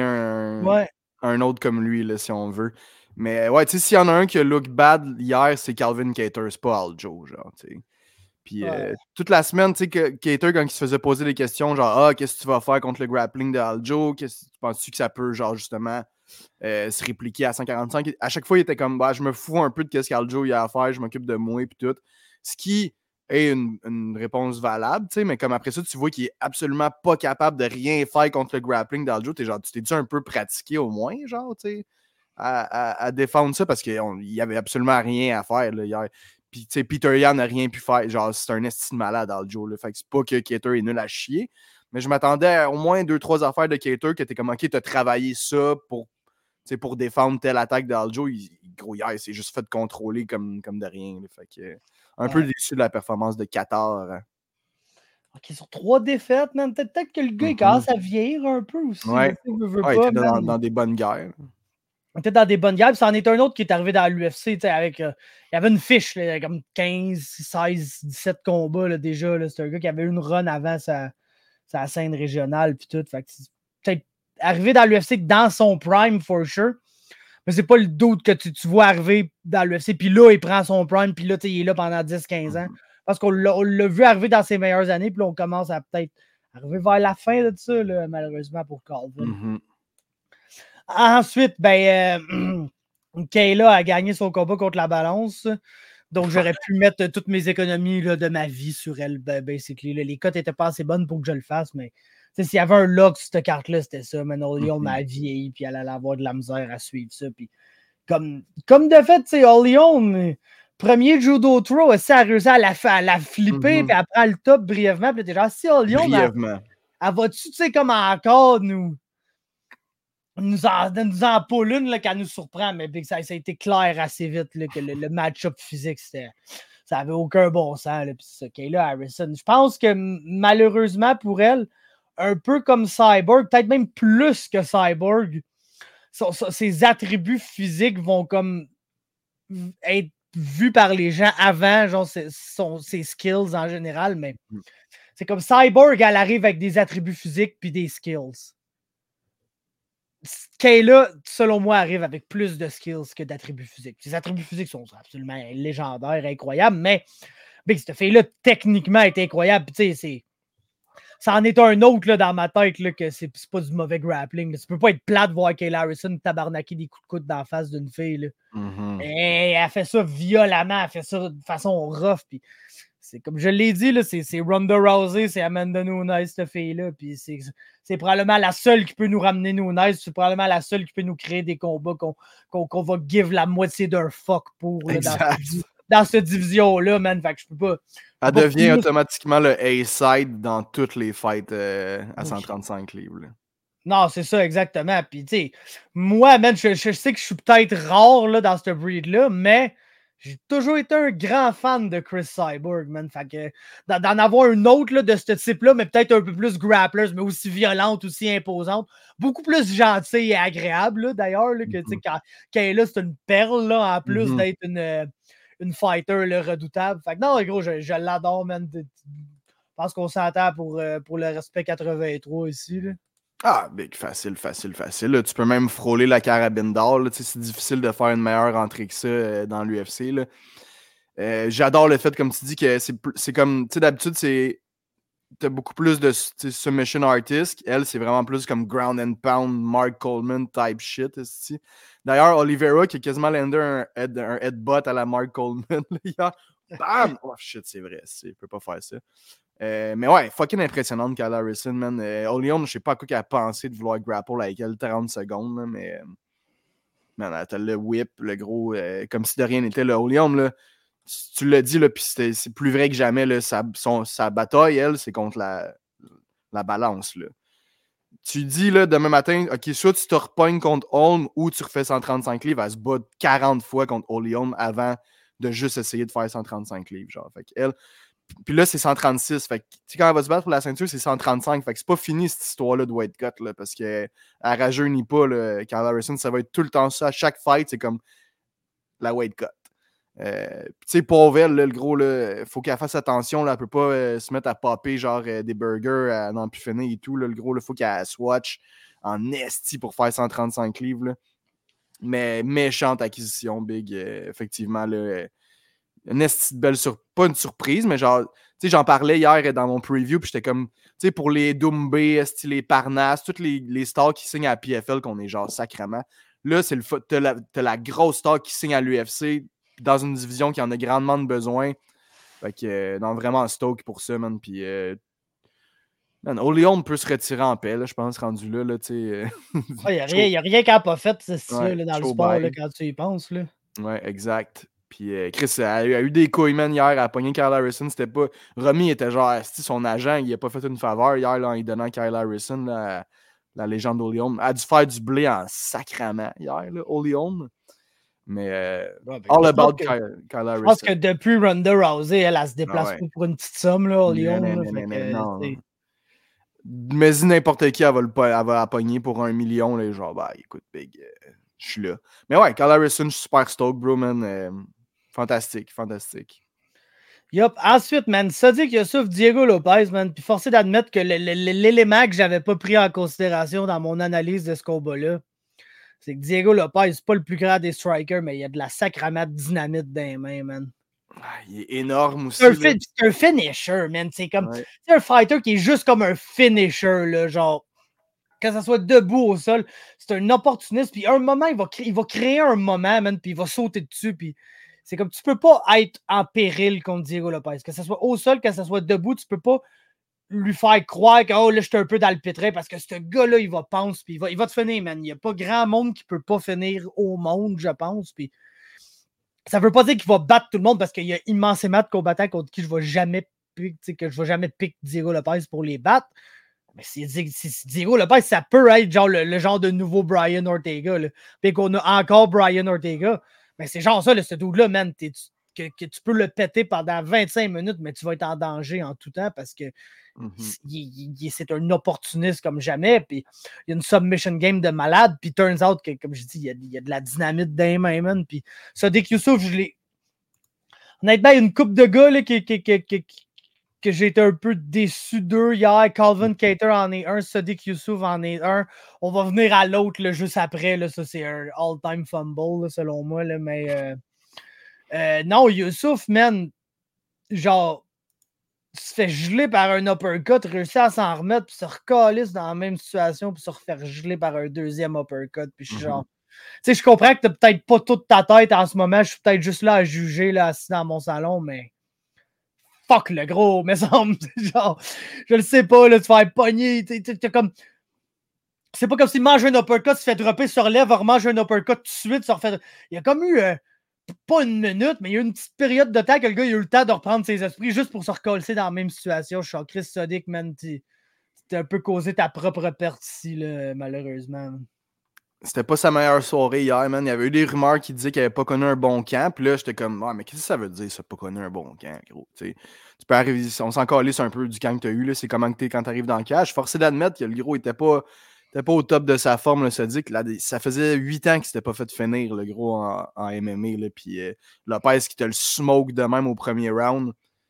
un autre comme lui, là, si on veut. Mais ouais, tu sais, s'il y en a un qui a look bad hier, c'est Calvin Kattar, c'est pas Aljo, genre, tu sais. Puis toute la semaine, tu sais, Kattar, quand il se faisait poser des questions, genre, qu'est-ce que tu vas faire contre le grappling de Aljo? Penses-tu que ça peut, genre, justement, se répliquer à 145? À chaque fois, il était comme, je me fous un peu de ce qu'Aljo a à faire, je m'occupe de moi, puis tout. Ce qui est une réponse valable, tu sais, mais comme après ça, tu vois qu'il est absolument pas capable de rien faire contre le grappling d'Aljo. Tu t'es-tu un peu pratiqué au moins, genre, tu sais? À défendre ça parce qu'il n'y avait absolument rien à faire là, hier. Puis, tu sais, Peter Yan n'a rien pu faire. Genre, c'est un estime malade, Aljo. Fait que c'est pas que Kattar est nul à chier. Mais je m'attendais à au moins 2-3 affaires de Kattar que t'es comme, OK, t'as travaillé ça pour défendre telle attaque d'Aljo. Gros, hier, il s'est juste fait contrôler comme de rien. Là. Fait que, un peu déçu de la performance de Kattar. Hein. OK, sur 3 défaites, man. Peut-être que le gars, il commence à vieillir un peu aussi. Ouais, il était dans des bonnes guerres. Il était dans des bonnes guerres. Puis c'en est un autre qui est arrivé dans l'UFC, avec... il y avait une fiche, là, comme 15, 16, 17 combats, là, déjà. Là. C'est un gars qui avait une run avant sa scène régionale, puis tout. Fait que c'est peut-être arrivé dans l'UFC dans son prime, for sure. Mais c'est pas le doute que tu vois arriver dans l'UFC, puis là, il prend son prime, puis là, il est là pendant 10-15 ans. Parce qu'on l'a vu arriver dans ses meilleures années, puis là, on commence à peut-être arriver vers la fin de ça, là, malheureusement, pour Calvin. Ensuite, Kayla a gagné son combat contre la balance. Donc, j'aurais pu mettre toutes mes économies là, de ma vie sur elle, basically. Là. Les cotes n'étaient pas assez bonnes pour que je le fasse, mais s'il y avait un lock sur cette carte-là, c'était ça. Mais Oleon m'a vieilli, puis elle allait avoir de la misère à suivre ça. Puis, comme de fait, Oleon, premier judo throw, elle a réussi à la flipper, puis elle prend le top brièvement. Puis t'es genre, si Oleon, elle va-tu, comme encore nous en pas l'une là, qu'elle nous surprend, mais ça a été clair assez vite là, que le match-up physique, ça n'avait aucun bon sens. Là, puis c'est ça, Kayla Harrison. Je pense que malheureusement pour elle, un peu comme Cyborg, peut-être même plus que Cyborg, ses attributs physiques vont comme être vus par les gens avant, genre ses skills en général, mais c'est comme Cyborg, elle arrive avec des attributs physiques puis des skills. Kayla, selon moi, arrive avec plus de skills que d'attributs physiques. Ses attributs physiques sont absolument légendaires, incroyables, mais cette fille-là, techniquement, est incroyable. Ça en est un autre là, dans ma tête là, que c'est pas du mauvais grappling. Là. Ça peut pas être plate de voir Kayla Harrison tabarnaquer des coups de coude dans la face d'une fille. Là. Et elle fait ça violemment, elle fait ça de façon rough. Puis c'est comme je l'ai dit, là, c'est Ronda Rousey, c'est Amanda Nunes, cette fille-là. Puis c'est probablement la seule qui peut nous ramener Nunes. C'est probablement la seule qui peut nous créer des combats qu'on va give la moitié d'un fuck pour là, dans cette division-là, man. Fait que je peux pas. Elle devient automatiquement le A-side dans toutes les fights à 135 livres. Là. Non, c'est ça, exactement. Puis, tu sais, moi, man, je sais que je suis peut-être rare là, dans ce breed-là, mais j'ai toujours été un grand fan de Chris Cyborg, man. Fait que d'en avoir une autre là, de ce type-là, mais peut-être un peu plus grapplers, mais aussi violente, aussi imposante, beaucoup plus gentille et agréable, d'ailleurs, que tu sais, quand elle est là, c'est une perle, là, en plus d'être une fighter là, redoutable. Fait que non, gros, je l'adore, man. Je pense qu'on s'entend pour le respect 83 ici, là. Ah, big, facile. Là, tu peux même frôler la carabine d'or. C'est difficile de faire une meilleure entrée que ça dans l'UFC. J'adore le fait, comme tu dis, que c'est comme, tu sais, d'habitude, t'as beaucoup plus de submission artist. Elle, c'est vraiment plus comme ground and pound, Mark Coleman type shit. D'ailleurs, Oliveira qui a quasiment landé un headbutt à la Mark Coleman hier. Bam! Oh shit, c'est vrai. Il peut pas faire ça. Mais ouais, fucking impressionnante, Kayla Harrison, man. Oleon, je sais pas à quoi qu'elle a pensé de vouloir grapple avec elle 30 secondes, là, mais man, elle a le whip, le gros, comme si de rien n'était. Oleon, là, tu l'as dit, puis c'est plus vrai que jamais, là, sa bataille, elle, c'est contre la balance. Là. Tu dis, là, demain matin, OK, soit tu te repognes contre Holm ou tu refais 135 livres, elle se bat 40 fois contre Oleon avant de juste essayer de faire 135 livres, genre. Fait qu'elle... Puis là, c'est 136. Fait que, quand elle va se battre pour la ceinture, c'est 135. Fait que c'est pas fini cette histoire-là de weight cut, là, parce qu'elle rajeunit pas, Kayla Harrison. Ça va être tout le temps ça. À chaque fight, c'est comme la weight cut. Puis tu sais, pauvre elle, le gros, là, faut qu'elle fasse attention. Là, elle peut pas se mettre à popper genre des burgers à n'en plus finir et tout. Là, le gros, il faut qu'elle swatch en esti pour faire 135 livres. Là. Mais méchante acquisition, Big. Effectivement, là. Une belle pas une surprise, mais genre, tu sais, j'en parlais hier dans mon preview, puis j'étais comme, tu sais, pour les Doumbé, les Parnasse, toutes les stars qui signent à la PFL, qu'on est genre sacrément. Là, c'est t'as la grosse star qui signe à l'UFC dans une division qui en a grandement besoin. Fait que, non, vraiment stoke pour ça, man. Puis, Oleon peut se retirer en paix, là, je pense, rendu là, tu sais. Il n'y a rien qu'elle n'a pas fait, là, dans le sport, là, quand tu y penses, là. Ouais, exact. Puis Chris a eu des couilles, man, hier à pogner Kayla Harrison. C'était pas... Romy était genre, son agent, il a pas fait une faveur hier là, en lui donnant Kayla Harrison, là, la légende d'Oleon. Elle a dû faire du blé en sacrament hier, là, Oleon. Mais all about Kayla Harrison. Je pense que depuis Ronda Rousey, elle se déplace pas pour une petite somme, là, Oleon. Non. Mais si n'importe qui, elle va pogner pour 1 million, là, genre, bah, écoute, Big, je suis là. Mais ouais, Kayla Harrison, je suis super stoked, bro, man. Fantastique. Yup. Ensuite, man, Sodiq Youssouf, Diego Lopez, man, puis forcé d'admettre que l'élément que j'avais pas pris en considération dans mon analyse de ce combat-là, C'est que Diego Lopez, c'est pas le plus grand des strikers, mais il y a de la sacrament de dynamite dans les mains, man. Il est énorme aussi. C'est un finisher, man. C'est comme c'est un fighter qui est juste comme un finisher, là, genre. Que ça soit debout au sol, c'est un opportuniste. Puis à un moment, il va créer un moment, man, puis il va sauter dessus. Puis c'est comme tu peux pas être en péril contre Diego Lopez. Que ce soit au sol, que ce soit debout, tu peux pas lui faire croire que oh là, je suis un peu dans le pétrin parce que ce gars-là, il va penser, puis il va te finir, man. Il n'y a pas grand monde qui peut pas finir au monde, je pense. Puis ça veut pas dire qu'il va battre tout le monde parce qu'il y a immensément de combattants contre qui je vais jamais pick Diego Lopez pour les battre. Mais si Diego Lopez, ça peut être genre le genre de nouveau Brian Ortega. Puis qu'on a encore Brian Ortega. Mais c'est genre ça, ce dude-là, man. Que tu peux le péter pendant 25 minutes, mais tu vas être en danger en tout temps parce que c'est un opportuniste comme jamais. Puis il y a une submission game de malade. Puis turns out que, comme je dis, il y a de la dynamite dans les mains, man. Puis Sodiq Yusuff, honnêtement, il y a une couple de gars là, que j'ai été un peu déçu d'eux hier. Calvin Kattar en est un, Sodiq Yusuff en est un. On va venir à l'autre là, juste après. Là, ça, c'est un all-time fumble, là, selon moi. Là, mais non, Yusuff, man, genre, se fait geler par un uppercut, réussit à s'en remettre, puis se recalisse dans la même situation, puis se refaire geler par un deuxième uppercut. Puis je suis genre, tu sais, je comprends que t'as peut-être pas toute ta tête en ce moment. Je suis peut-être juste là à juger, là, assis dans mon salon, mais. Fuck le gros, mais semble, genre, je le sais pas, là, tu vas être pogné, t'es comme. C'est pas comme s'il mange un uppercut, se fait dropper, se relève, remange un uppercut tout de suite, se refait. Il y a comme eu, pas une minute, mais il y a eu une petite période de temps que le gars il a eu le temps de reprendre ses esprits juste pour se recoller dans la même situation. Je suis en Chris Sodiq, man, t'as un peu causé ta propre perte ici, là, malheureusement. Man. C'était pas sa meilleure soirée hier, man. Il y avait eu des rumeurs qui disaient qu'il avait pas connu un bon camp. Puis là, j'étais comme, mais qu'est-ce que ça veut dire, ça, pas connu un bon camp, gros? T'sais, tu peux arriver, on s'en calisse un peu du camp que t'as eu, là. C'est comment que t'es quand t'arrives dans le cage. Forcé d'admettre que le gros était pas au top de sa forme, le Sodiq. Là, ça faisait 8 ans qu'il s'était pas fait finir, le gros, en MMA, là. Puis Lopez qui te le smoke de même au premier round.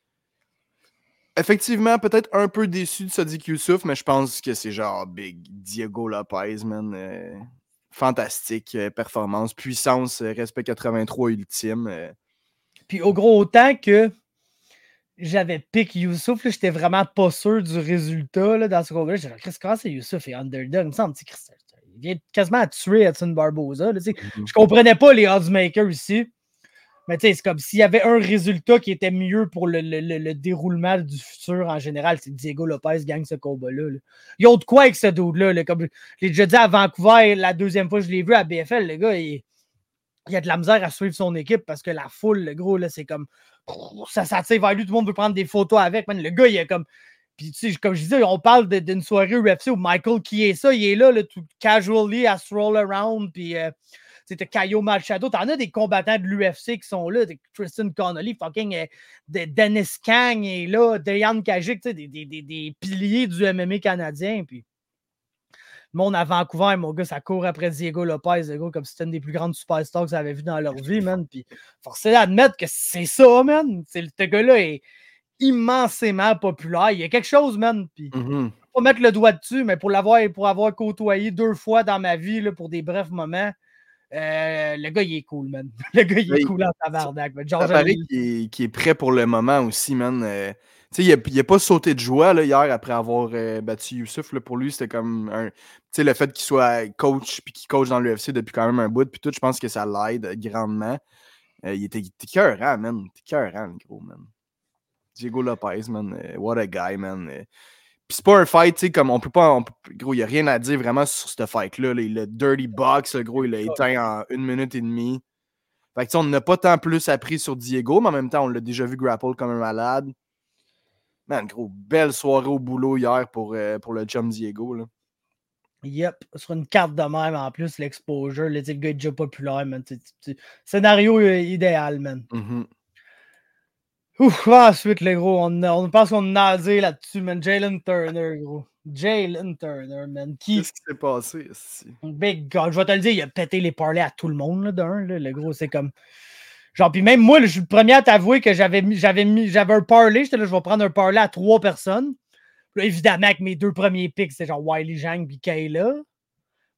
Effectivement, peut-être un peu déçu de Sodiq Yusuff, mais je pense que c'est genre Big Diego Lopez, man. Fantastique performance, puissance, respect 83 ultime. Puis au gros, autant que j'avais pick Yusuff, j'étais vraiment pas sûr du résultat là, dans ce combat-là. J'étais Chris, comment c'est Yusuff et underdog? Il me semble, il vient quasiment à tuer Edson Barboza. Là, je comprenais pas les oddsmakers ici. Mais tu sais, c'est comme s'il y avait un résultat qui était mieux pour le déroulement du futur en général, c'est que Diego Lopez gagne ce combat-là. Là. Ils ont de quoi avec ce dude-là. Là, comme je l'ai déjà dit à Vancouver, la deuxième fois que je l'ai vu à BFL, le gars, il a de la misère à suivre son équipe parce que la foule, le gros, là, c'est comme ça s'attire vers lui, tout le monde veut prendre des photos avec. Man, le gars, il est comme. Puis tu sais, comme je disais, on parle d'une soirée UFC où Michael qui est ça, il est là, tout casually à stroll around, puis t'as Caio Machado, t'en as des combattants de l'UFC qui sont là, Tristan Connolly, fucking Dennis Kang est là, Dayan Kajik, des piliers du MMA canadien, puis le monde à Vancouver, mon gars, ça court après Diego Lopez, le gars, comme si c'était une des plus grandes superstars qu'ils avaient vues dans leur vie, man, puis forcé d'admettre que c'est ça, man, ce gars-là est immensément populaire, il y a quelque chose, man, puis pas mettre le doigt dessus, mais pour avoir côtoyé 2 fois dans ma vie, là, pour des brefs moments, le gars, il est cool, man. Le gars, il est cool en tabarnak. Ça paraît qu'il est prêt pour le moment aussi, man. Tu sais, il n'a pas sauté de joie là, hier après avoir battu Yusuff. Là, pour lui, c'était comme le fait qu'il soit coach puis qu'il coach dans l'UFC depuis quand même un bout. Puis tout, je pense que ça l'aide grandement. Il était écœurant, man. Il était écœurant, le gros, man. Diego Lopez, man. What a guy, man. Puis c'est pas un fight, tu sais, comme gros, il n'y a rien à dire vraiment sur ce fight-là. Là. Il a dirty box, le gros, il l'a éteint en 1 minute et demie. Fait que on n'a pas tant plus appris sur Diego, mais en même temps, on l'a déjà vu grapple comme un malade. Man, gros, belle soirée au boulot hier pour le chum Diego, là. Yep, sur une carte de même en plus, l'exposure, le gars est déjà populaire, man. Scénario idéal, man. Ouf, ensuite, les gros, on pense qu'on a à dire là-dessus, man. Jalen Turner, gros. Jalen Turner, man. Qu'est-ce qui s'est passé ici? Big God, je vais te le dire, il a pété les parlays à tout le monde, là, d'un, là. Le gros, c'est comme. Genre, puis même moi, là, je suis le premier à t'avouer que j'avais un parlay. J'étais là, je vais prendre un parlay à 3 personnes. Là, évidemment, avec mes 2 premiers picks, c'était genre Wiley Zhang puis Kayla.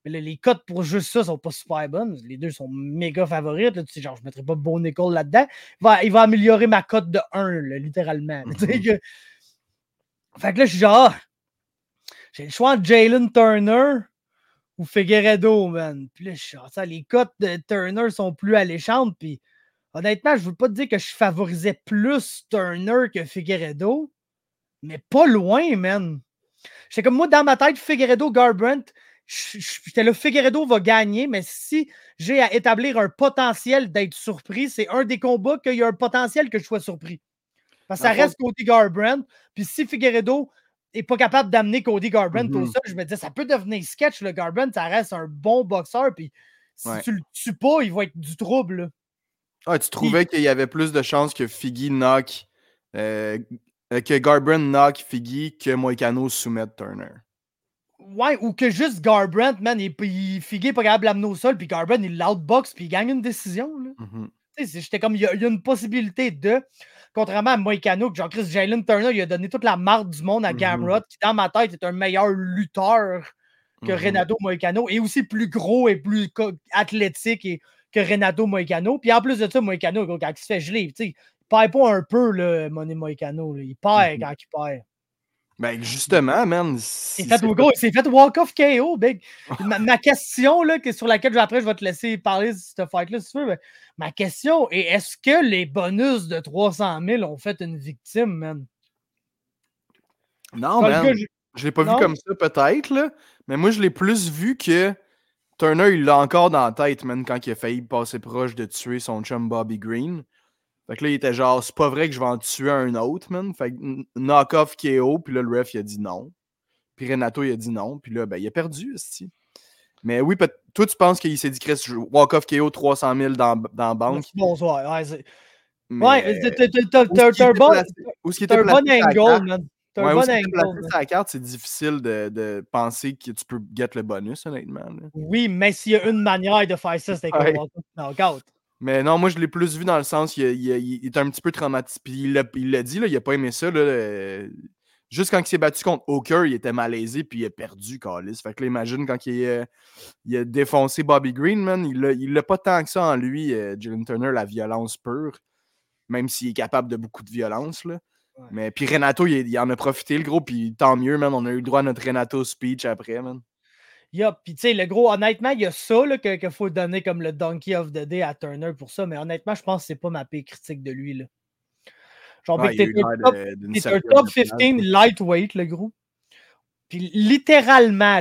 Mais là, les cotes pour juste ça sont pas super bonnes. Les deux sont méga favorites. Là. Tu sais, genre, je mettrais pas Bo Nickel là-dedans. Il va améliorer ma cote de 1, là, littéralement. Fait que là, je suis genre, j'ai le choix entre Jalen Turner ou Figueredo, man. Puis là, je suis genre, les cotes de Turner sont plus alléchantes. Puis honnêtement, je veux pas te dire que je favorisais plus Turner que Figueredo, mais pas loin, man. J'étais comme moi, dans ma tête, Figueredo, Garbrandt, j'étais là, Figueredo va gagner, mais si j'ai à établir un potentiel d'être surpris, c'est un des combats qu'il y a un potentiel que je sois surpris. Parce que ça reste Cody Garbrandt. Puis si Figueredo n'est pas capable d'amener Cody Garbrandt au sol, je me disais, ça peut devenir sketch, le Garbrandt, ça reste un bon boxeur. Puis si tu le tues pas, il va être du trouble. Là. Ah, tu trouvais qu'il y avait plus de chances que Figgy knock, que Garbrandt knock Figgy que Moïcano soumette Turner. Ouais, ou que juste Garbrandt, man, Figgy n'est pas capable de l'amener au sol, puis Garbrandt, il l'outbox, puis il gagne une décision. J'étais comme, il y a une possibilité de, contrairement à Moïcano, que Jean-Chris Jalen Turner, il a donné toute la marque du monde à Gamrot, qui dans ma tête est un meilleur lutteur que Renato Moïcano, et aussi plus gros et plus athlétique que Renato Moïcano. Puis en plus de ça, Moïcano, quand il se fait geler, il perd pas un peu, là, Moïcano. Là. Il perd quand il perd. Ben justement, man. Il s'est fait walk-off KO, big. Ma question, là, sur laquelle après je vais te laisser parler de cette fight-là, si tu veux, ma question est, est-ce que les bonus de 300 000 ont fait une victime, man? Non, man. Je l'ai pas vu comme ça, peut-être, là. Mais moi, je l'ai plus vu que Turner, il l'a encore dans la tête, man, quand il a failli passer proche de tuer son chum Bobby Green. Fait que là, il était genre, c'est pas vrai que je vais en tuer un autre, man. Fait que knock-off KO, puis là, le ref, il a dit non. Puis Renato, il a dit non. Puis là, ben, il a perdu, aussi. Mais oui, toi, tu penses qu'il s'est dit, Chris, walk-off KO 300 000 dans la banque. Bonsoir. Ouais, t'as un bon angle, man. Ouais, où est-ce que placé sur la carte, c'est difficile de penser que tu peux get le bonus, honnêtement. Là. Oui, mais s'il y a une manière de faire ça, c'est comme knockout. Mais non, moi, je l'ai plus vu dans le sens qu'il est un petit peu traumatisé. Puis il l'a dit, là, il a pas aimé ça. Là, juste quand il s'est battu contre Hooker, il était malaisé, puis il a perdu, Callis. Fait que là, imagine quand il a défoncé Bobby Green, man, il l'a pas tant que ça en lui, Jalen Turner, la violence pure. Même s'il est capable de beaucoup de violence, là. Ouais. Mais puis Renato, il en a profité, le gros, puis tant mieux, man. On a eu le droit à notre Renato speech après, man. Puis tu sais, le gros, honnêtement, il y a ça là, qu'il faut donner comme le Donkey of the Day à Turner pour ça, mais honnêtement, je pense que c'est pas ma pire critique de lui. Là. Genre, t'es un top 15 lightweight, le gros. Puis littéralement,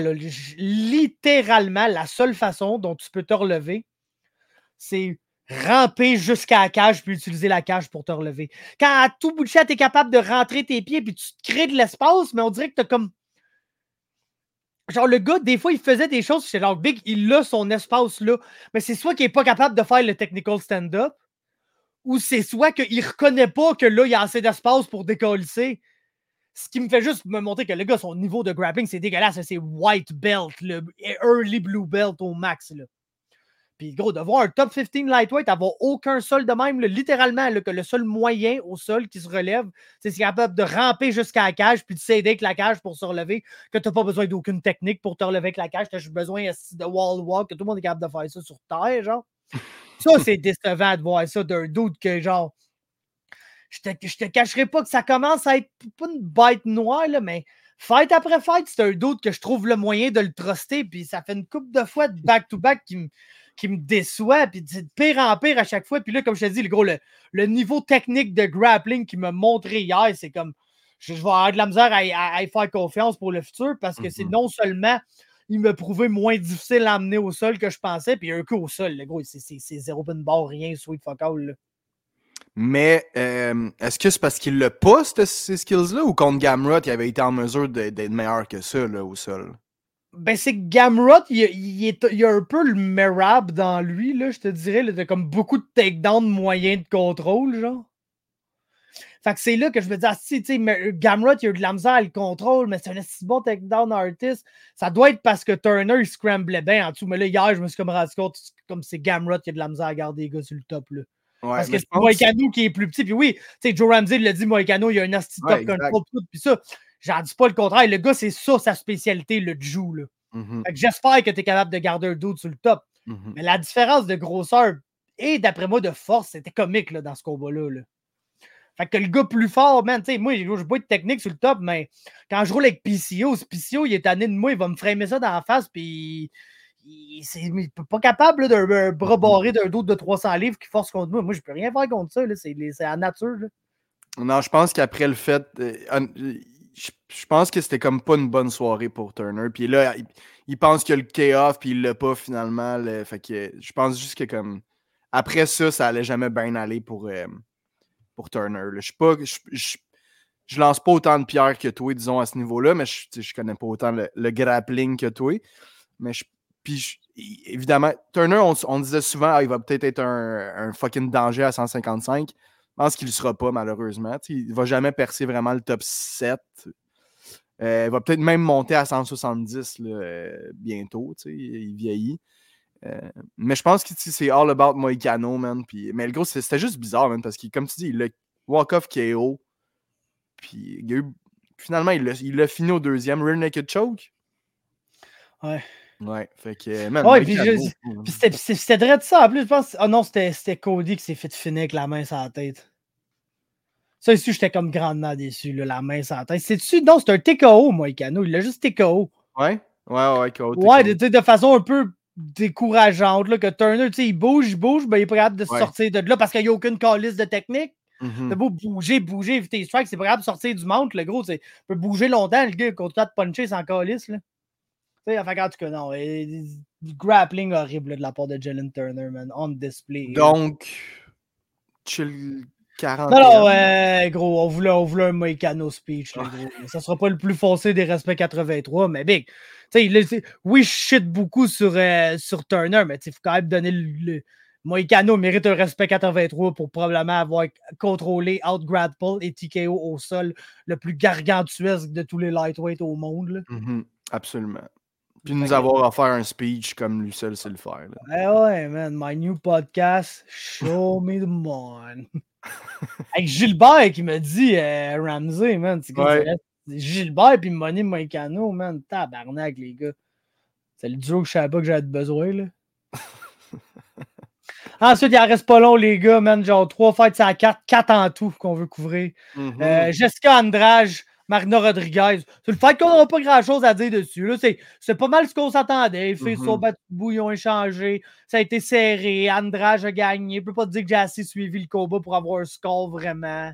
la seule façon dont tu peux te relever, c'est ramper jusqu'à la cage puis utiliser la cage pour te relever. Quand à tout bout de champ, t'es capable de rentrer tes pieds puis tu te crées de l'espace, mais on dirait que t'as comme... Genre, le gars, des fois, il faisait des choses, c'est genre, Big, il a son espace là, mais c'est soit qu'il n'est pas capable de faire le technical stand-up, ou c'est soit qu'il ne reconnaît pas que là, il y a assez d'espace pour décoller. Ce qui me fait juste me montrer que le gars, son niveau de grappling, c'est dégueulasse, c'est white belt, le early blue belt au max, là. Puis, gros, de voir un top 15 lightweight, avoir aucun sol de même, là, littéralement, là, que le seul moyen au sol qui se relève, c'est capable de ramper jusqu'à la cage puis de s'aider avec la cage pour se relever, que tu n'as pas besoin d'aucune technique pour te relever avec la cage, tu as juste besoin de wall walk, que tout le monde est capable de faire ça sur terre, genre. Ça, c'est décevant de voir ça d'un doute que, genre, je te cacherai pas que ça commence à être pas une bête noire, là, mais fight après fight, c'est un doute que je trouve le moyen de le truster, puis ça fait une couple de fois de back-to-back qui me déçoit, puis de pire en pire à chaque fois. Puis là, comme je te dis, le niveau technique de grappling qu'il m'a montré hier, c'est comme, je vais avoir de la misère à y faire confiance pour le futur, parce que c'est non seulement, il m'a prouvé moins difficile à amener au sol que je pensais, puis un coup au sol, le gros, c'est zéro pin bar, rien, sweet fuck all, là. Mais est-ce que c'est parce qu'il l'a pas, ces skills-là, ou contre Gamrot, il avait été en mesure d'être meilleur que ça, là, au sol? Ben, c'est que Gamrot, il y a un peu le Merab dans lui, là, je te dirais, là, de comme beaucoup de takedown moyens de contrôle, genre. Fait que c'est là que je me dis, ah, si, tu sais, Gamrot, il a eu de la misère à le contrôle, mais c'est un si bon takedown artist. Ça doit être parce que Turner, il scramblait bien en dessous. Mais là, hier, je me suis comme rendu compte, comme c'est Gamrot qui a de la misère à garder les gars sur le top, là. Ouais, parce que c'est Moïcano qui est plus petit. Puis oui, tu sais, Joe Ramsey l'a dit, Moïcano, il a un asti top control. Puis ça, j'en dis pas le contraire. Le gars, c'est ça sa spécialité, le Jiu, là. Fait que j'espère que tu es capable de garder un dude sur le top. Mais la différence de grosseur et, d'après moi, de force, c'était comique là, dans ce combat-là. Là. Fait que le gars plus fort, man, tu sais, moi, je joue pas de technique sur le top, mais quand je roule avec PCO, ce PCO, il est tanné de moi, il va me framer ça dans la face, puis il est pas capable d'un bras barré d'un dos de 300 livres qui force contre moi. Moi, je peux rien faire contre ça, là, c'est la nature. Là. Non, je pense qu'après le fait, je pense que c'était comme pas une bonne soirée pour Turner. Puis là, il pense qu'il a le K-off, puis il l'a pas finalement. Fait que je pense juste que comme après ça allait jamais bien aller pour Turner. Là. Je lance pas autant de pierres que toi, disons, à ce niveau-là, mais je connais pas autant le grappling que toi. Mais évidemment, Turner, on disait souvent, il va peut-être être un fucking danger à 155. Je pense qu'il ne le sera pas, malheureusement. Il ne va jamais percer vraiment le top 7. Il va peut-être même monter à 170 là, bientôt. Il vieillit. Mais je pense que c'est all about Moicano, man. Mais le gros, c'était juste bizarre, man, parce que, comme tu dis, il a walk-off KO. Puis finalement, il l'a fini au deuxième. Rear Naked Choke. Ouais. Ouais, fait que, man, ouais, puis c'était vrai de ça. En plus, je pense. Ah non, c'était Cody qui s'est fait finir avec la main sur la tête. Ça ici, j'étais comme grandement déçu, là, la main sur la tête. C'est-tu? Non, c'est un TKO, Moicano. Il l'a juste TKO. Ouais, KO. Ouais, de façon un peu décourageante, là, que Turner, tu sais, il bouge, ben il est pas capable de sortir de là parce qu'il n'y a aucune calice de technique. T'as beau bouger, éviter les strikes, c'est pas grave de sortir du mount, le gros, il peut bouger longtemps, le gars, continue de puncher sans calice, là. Tu sais, en tout cas, non. Du grappling horrible là, de la part de Jalen Turner, man. On display. Donc, chill 40. Non, gros, on voulait un Moicano speech, là, gros. Ça sera pas le plus foncé des respects 83, mais big. Tu sais, oui, je shit beaucoup sur Turner, mais il faut quand même donner le Moicano mérite un respect 83 pour probablement avoir contrôlé, out-grapple et TKO au sol le plus gargantuesque de tous les lightweights au monde. Là. Absolument. Puis nous avoir offert un speech comme lui seul sait le faire. Là. Ouais, man. My new podcast, Show Me the Mon. Avec Gilbert qui me dit Ramsey, man. C'est Gilbert puis Money Moicano, man. Tabarnak, les gars. C'est le duo que je savais pas que j'avais besoin, là. Ensuite, il en reste pas long, les gars, man. Genre 3 fights à 4 en tout qu'on veut couvrir. Jessica Andrade, Marina Rodriguez. C'est le fait qu'on n'aura pas grand-chose à dire dessus. Là, c'est pas mal ce qu'on s'attendait. Les filles sont battues debout, ils ont échangé. Ça a été serré. Andrade a gagné. Je peux pas te dire que j'ai assez suivi le combat pour avoir un score vraiment.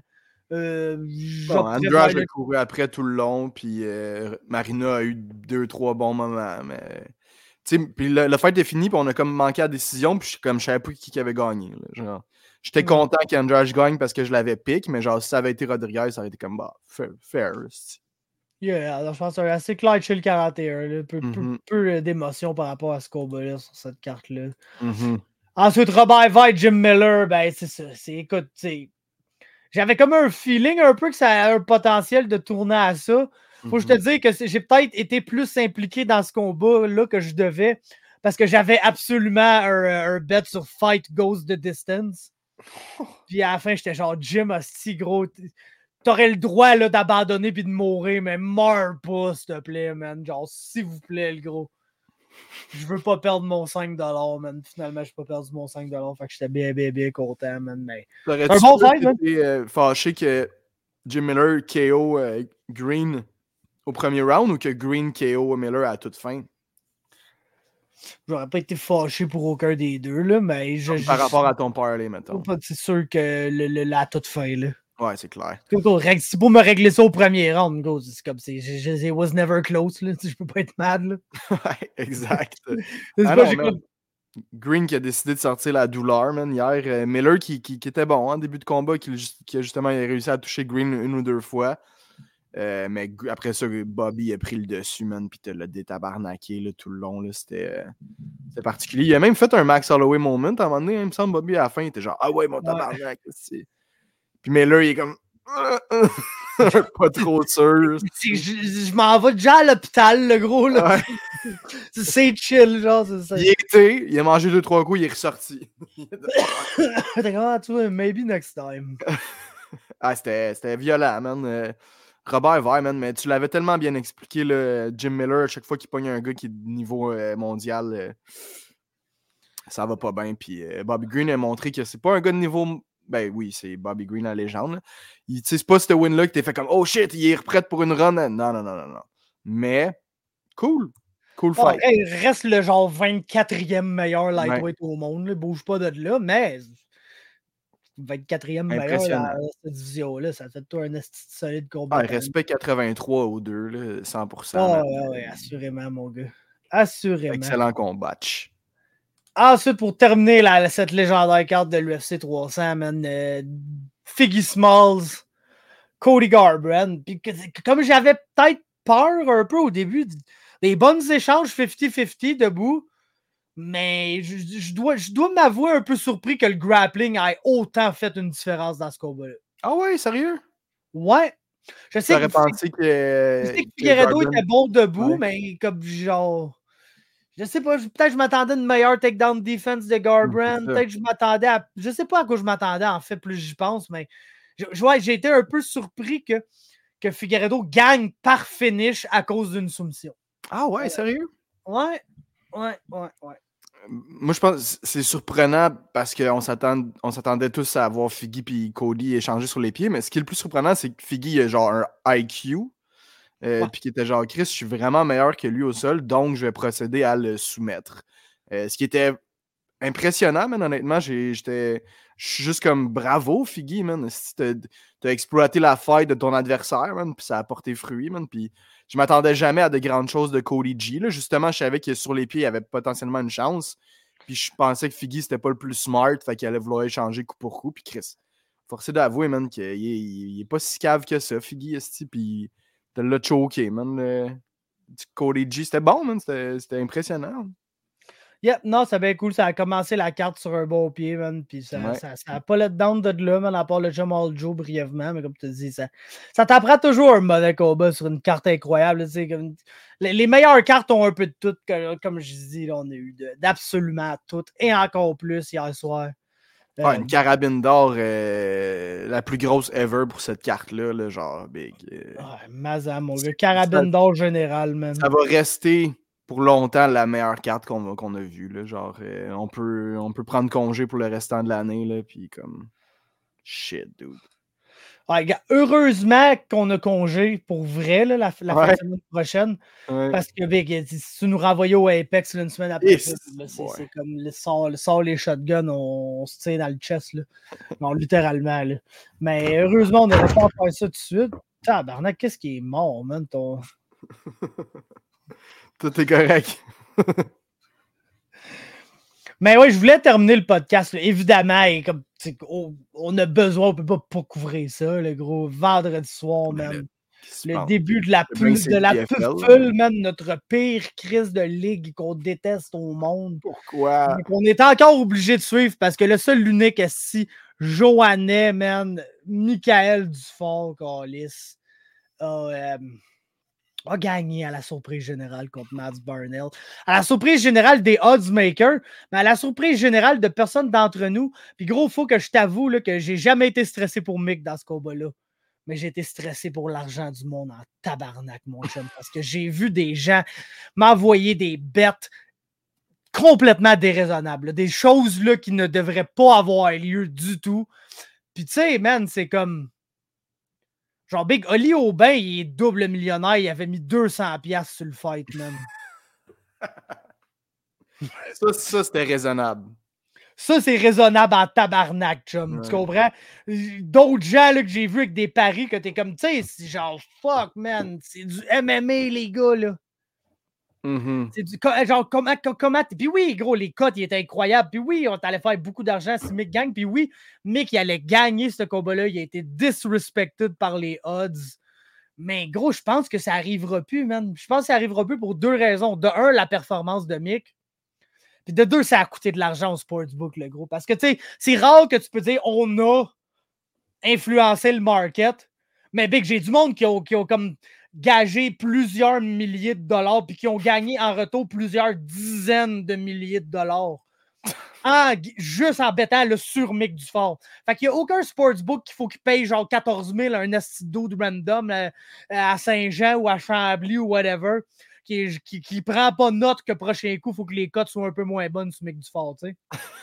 Andrade a couru après tout le long. Puis Marina a eu 2-3 bons moments. Mais... Puis le fight est fini, puis on a comme manqué la décision, puis je savais pas qui avait gagné. Là, genre. J'étais content qu'Andrade gagne parce que je l'avais pick, mais genre si ça avait été Rodriguez, ça aurait été comme fair. Yeah, alors je pense que c'est assez clair chez le 41. Là. Peu d'émotion par rapport à ce combat-là sur cette carte-là. Ensuite, Robert White, Jim Miller, ben c'est ça. Écoute, j'avais comme un feeling un peu que ça a un potentiel de tourner à ça. Faut que je te dise que j'ai peut-être été plus impliqué dans ce combat-là que je devais parce que j'avais absolument un bet sur Fight Goes the Distance. Puis à la fin, j'étais genre Jim, hostie, gros. T'aurais le droit là, d'abandonner puis de mourir, mais meurs pas, s'il te plaît, man. Genre, s'il vous plaît, le gros. Je veux pas perdre mon 5$, man. Finalement, j'ai pas perdu mon 5$. Fait que j'étais bien content, man. Mais... un bon fight, man. T'es fâché que Jim Miller KO Green au premier round ou que Green KO Miller à toute fin? J'aurais pas été fâché pour aucun des deux, là, mais... Par rapport à ton parlay, mettons. C'est sûr que la toute fin, là. Ouais, c'est clair. C'est pour me régler ça au premier round, gros. C'est comme si it was never close, là. Je peux pas être mad, là. Ouais, exact. Pas, Green qui a décidé de sortir la douleur, man, hier. Miller qui était bon en début de combat, qui a justement réussi à toucher Green 1 ou 2 fois. Mais après ça, Bobby a pris le dessus, man, puis te l'a détabarnaqué là, tout le long. C'était particulier. Il a même fait un Max Holloway moment à un moment donné. Il me semble, Bobby, à la fin, il était genre « Ah ouais, mon tabarnak! » Puis Miller, il est comme pas trop sûr. Je m'en vais déjà à l'hôpital, le gros. Là. Ouais. C'est chill, genre. Il a mangé 2-3 coups, il est ressorti. T'es comme, tu vois, maybe next time. C'était violent, man. Robert Vert, man, mais tu l'avais tellement bien expliqué, là, Jim Miller, à chaque fois qu'il pogne un gars qui est de niveau mondial, ça va pas bien. Puis Bobby Green a montré que c'est pas un gars de niveau. Ben oui, c'est Bobby Green, la légende. C'est pas ce win-là que t'es fait comme oh shit, il est prêt pour une run. Non. Mais cool. Cool fight. Il reste le genre 24e meilleur lightweight au monde. Là. Bouge pas de là, mais 24e meilleur dans cette division-là, ça fait toi un solide combat. Il respect 83 aux deux, là, 100%. Oui, assurément, mon gars. Assurément. Excellent combat. Ensuite, pour terminer cette légendaire carte de l'UFC 300, man, Figgy Smalls, Cody Garbrandt. Puis comme j'avais peut-être peur un peu au début, des bonnes échanges 50-50 debout, mais je dois m'avouer un peu surpris que le grappling ait autant fait une différence dans ce combat-là. Ah ouais, sérieux? Ouais. Je sais que Figueiredo était bon debout, mais comme genre... Je sais pas, peut-être que je m'attendais à une meilleure takedown defense de Garbrandt. Peut-être que je m'attendais à... Je sais pas à quoi je m'attendais, en fait, plus j'y pense, mais j'ai été un peu surpris que Figueiredo gagne par finish à cause d'une soumission. Ah ouais, sérieux? Ouais. Moi, je pense que c'est surprenant parce qu'on s'attendait tous à voir Figgy et Cody échanger sur les pieds, mais ce qui est le plus surprenant, c'est que Figgy a genre un IQ, puis qui était genre, Chris, je suis vraiment meilleur que lui au sol, donc je vais procéder à le soumettre. Ce qui était impressionnant, man, honnêtement, je suis juste comme bravo, Figgy, man. T'as exploité la faille de ton adversaire, man, puis ça a porté fruit, man, puis je m'attendais jamais à de grandes choses de Cody G. Là. Justement, je savais que sur les pieds, il y avait potentiellement une chance. Puis je pensais que Figgy, c'était pas le plus smart. Fait qu'il allait vouloir échanger coup pour coup. Puis Chris, forcé d'avouer, man, qu'il est pas si cave que ça, Figgy, esti. Puis t'as l'a choqué, man. Cody G, c'était bon, man. C'était impressionnant. Yep, non, c'est bien cool. Ça a commencé la carte sur un bon pied, man. Puis ça n'a pas le down de là, man, à part le Jamal Joe brièvement. Mais comme tu dis, ça t'apprend toujours un mauvais combat sur une carte incroyable. Comme, les meilleures cartes ont un peu de tout. Comme je dis, là, on a eu d'absolument tout. Et encore plus hier soir. Une carabine d'or la plus grosse ever pour cette carte-là, là, genre big. Mazam, mon gars. Carabine d'or général, man. Ça va rester pour longtemps la meilleure carte qu'on a vue. Là, genre, on peut prendre congé pour le restant de l'année, là, puis comme shit, dude. Ouais, heureusement qu'on a congé pour vrai là, la fin de semaine prochaine. Ouais. Parce que si tu nous renvoyais au Apex une semaine après, c'est comme sort les shotguns, on se tire dans le chest. Là. Non, littéralement. Là. Mais heureusement, on n'aurait pas à faire ça tout de suite. Tabarnak, qu'est-ce qui est mort, man? Tout est correct. Mais oui, je voulais terminer le podcast. Là. Évidemment, et comme, on a besoin, on ne peut pas couvrir ça, le gros vendredi soir, même. Le début de la PFL, même notre pire crise de ligue qu'on déteste au monde. Pourquoi? Donc, on est encore obligé de suivre parce que le seul, l'unique, est si Joannais, man, Michael Dufort, Callis, a gagné à la surprise générale contre Mads Barnell. À la surprise générale des oddsmakers, mais à la surprise générale de personne d'entre nous. Puis gros, faut que je t'avoue là, que j'ai jamais été stressé pour Mick dans ce combat-là. Mais j'ai été stressé pour l'argent du monde en tabarnak, mon chum. Parce que j'ai vu des gens m'envoyer des bêtes complètement déraisonnables. Là, des choses là, qui ne devraient pas avoir lieu du tout. Puis tu sais, man, c'est comme... Genre, Big Oli Aubin, il est double millionnaire, il avait mis 200$ sur le fight, man. Ça, c'était raisonnable. Ça, c'est raisonnable en tabarnak, chum. Ouais. Tu comprends? D'autres gens là, que j'ai vus avec des paris que t'es comme, tu sais, c'est genre, fuck, man, c'est du MMA, les gars, là. Mm-hmm. C'est du, genre, comment... Puis oui, gros, les cotes, ils étaient incroyables. Puis oui, on allait faire beaucoup d'argent si Mick gagne. Puis oui, Mick, il allait gagner ce combat-là. Il a été disrespected par les odds. Mais gros, je pense que ça arrivera plus, man. Je pense que ça arrivera plus pour deux raisons. De un, la performance de Mick. Puis de deux, ça a coûté de l'argent au sportsbook, le gros. Parce que, tu sais, c'est rare que tu peux dire on a influencé le market. Mais Big, j'ai du monde qui ont comme gagé plusieurs milliers de dollars puis qui ont gagné en retour plusieurs dizaines de milliers de dollars. Juste en bettant là, sur Mick Dufort. Fait qu'il n'y a aucun sportsbook qu'il faut qu'il paye genre 14 000 à un esti de random à Saint-Jean ou à Chambly ou whatever, qui prend pas note que prochain coup, il faut que les cotes soient un peu moins bonnes sur Mick Dufort, tu sais.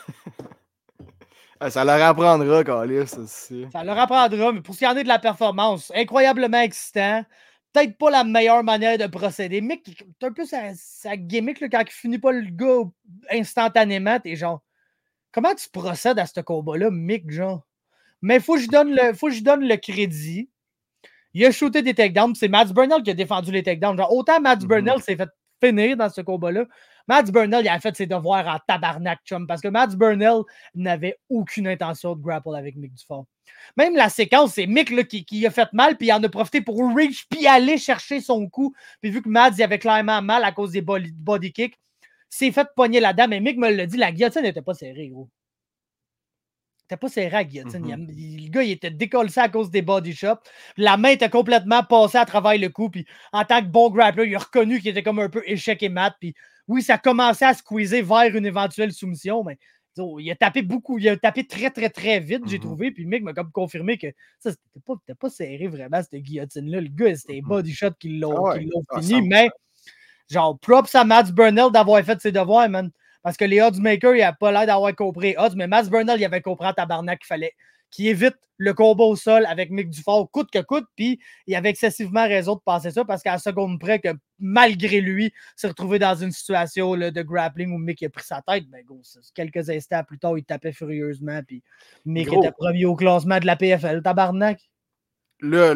Ça leur apprendra, Calis, ça aussi. Ça leur apprendra, mais pour ce qui en est de la performance, incroyablement excitant. Peut-être pas la meilleure manière de procéder. Mick, c'est un peu sa gimmick là, quand il finit pas le gars instantanément, t'es genre, comment tu procèdes à ce combat-là, Mick, genre? Mais faut que je donne le crédit. Il a shooté des takedowns. C'est Mads Burnell qui a défendu les takedowns. Genre, autant Mads Burnell s'est fait finir dans ce combat-là, Mads Burnell, il a fait ses devoirs en tabarnak, chum, parce que Mads Burnell n'avait aucune intention de grapple avec Mick Dufort. Même la séquence, c'est Mick là, qui a fait mal, puis il en a profité pour reach, puis aller chercher son coup. Puis vu que Mads il avait clairement mal à cause des body kicks, s'est fait pogner la dame. Mais Mick me l'a dit, la guillotine n'était pas serrée, gros. C'était pas serré à la guillotine. Le gars, il était décollé à cause des body shots. La main était complètement passée à travers le cou. Puis en tant que bon grappler, il a reconnu qu'il était comme un peu échec et mat. Puis oui, ça commençait à squeezer vers une éventuelle soumission, mais il a tapé beaucoup. Il a tapé très, très, très vite, j'ai trouvé. Puis Mick m'a comme confirmé que ça, c'était pas serré vraiment, cette guillotine-là. Le gars, c'était les body shots qui l'ont fini. Mais genre, props à Mads Burnell d'avoir fait ses devoirs, man. Parce que les oddsmakers, il n'a pas l'air d'avoir compris odds, mais Mads Burnell, il avait compris à tabarnak qu'il fallait qu'il évite le combat au sol avec Mick Dufort coûte que coûte, puis il avait excessivement raison de penser ça parce qu'à la seconde près que malgré lui, s'est retrouvé dans une situation là, de grappling où Mick a pris sa tête, ben gros, quelques instants plus tard, il tapait furieusement, puis Mick était premier au classement de la PFL, tabarnak. Là,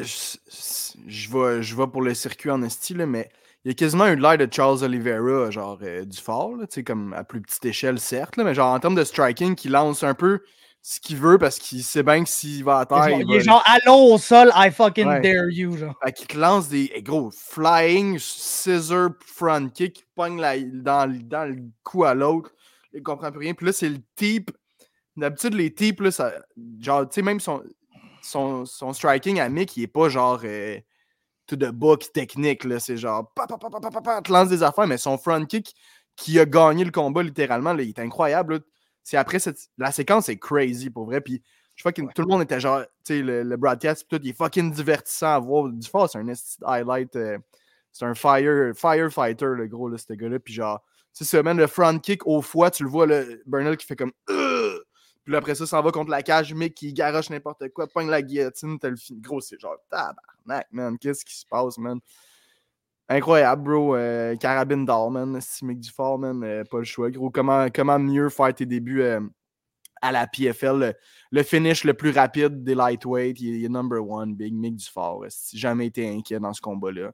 je vais pour le circuit en esti, là, mais il y a quasiment eu l'air de Charles Oliveira, genre Dufort, tu sais, comme à plus petite échelle, certes, là, mais genre en termes de striking, qui lance un peu ce qu'il veut parce qu'il sait bien que s'il va à terre. Il est genre allons au sol, I fucking dare you, genre. Fait qu'il te lance des gros flying scissor front kick, il pogne dans le cou à l'autre, il comprend plus rien. Puis là, c'est le type. D'habitude, les types, là, ça, genre, tu sais, même son striking à Mick, il est pas genre tout de bas qui technique, là. C'est genre te lance des affaires, mais son front kick qui a gagné le combat littéralement, là, il est incroyable. Là. C'est après la séquence est crazy pour vrai. Puis je crois que tout le monde était genre, tu sais, le broadcast, tout, il est fucking divertissant à voir. Dufort, c'est un highlight, c'est un firefighter, le gros, là, ce gars-là. Puis genre, tu sais, le front kick au foie, tu le vois, le Burnell qui fait comme. Puis là, après ça, s'en va contre la cage, Mick qui garoche n'importe quoi, pogne la guillotine, t'as le film. Gros, c'est genre, tabarnak, man, qu'est-ce qui se passe, man? Incroyable, bro. Carabine d'or, man. Si Mick Dufort, man, pas le choix, gros. Comment mieux faire tes débuts à la PFL? Le finish le plus rapide des lightweight, il est number one, Big Mick Dufort. J'ai jamais été inquiet dans ce combat-là.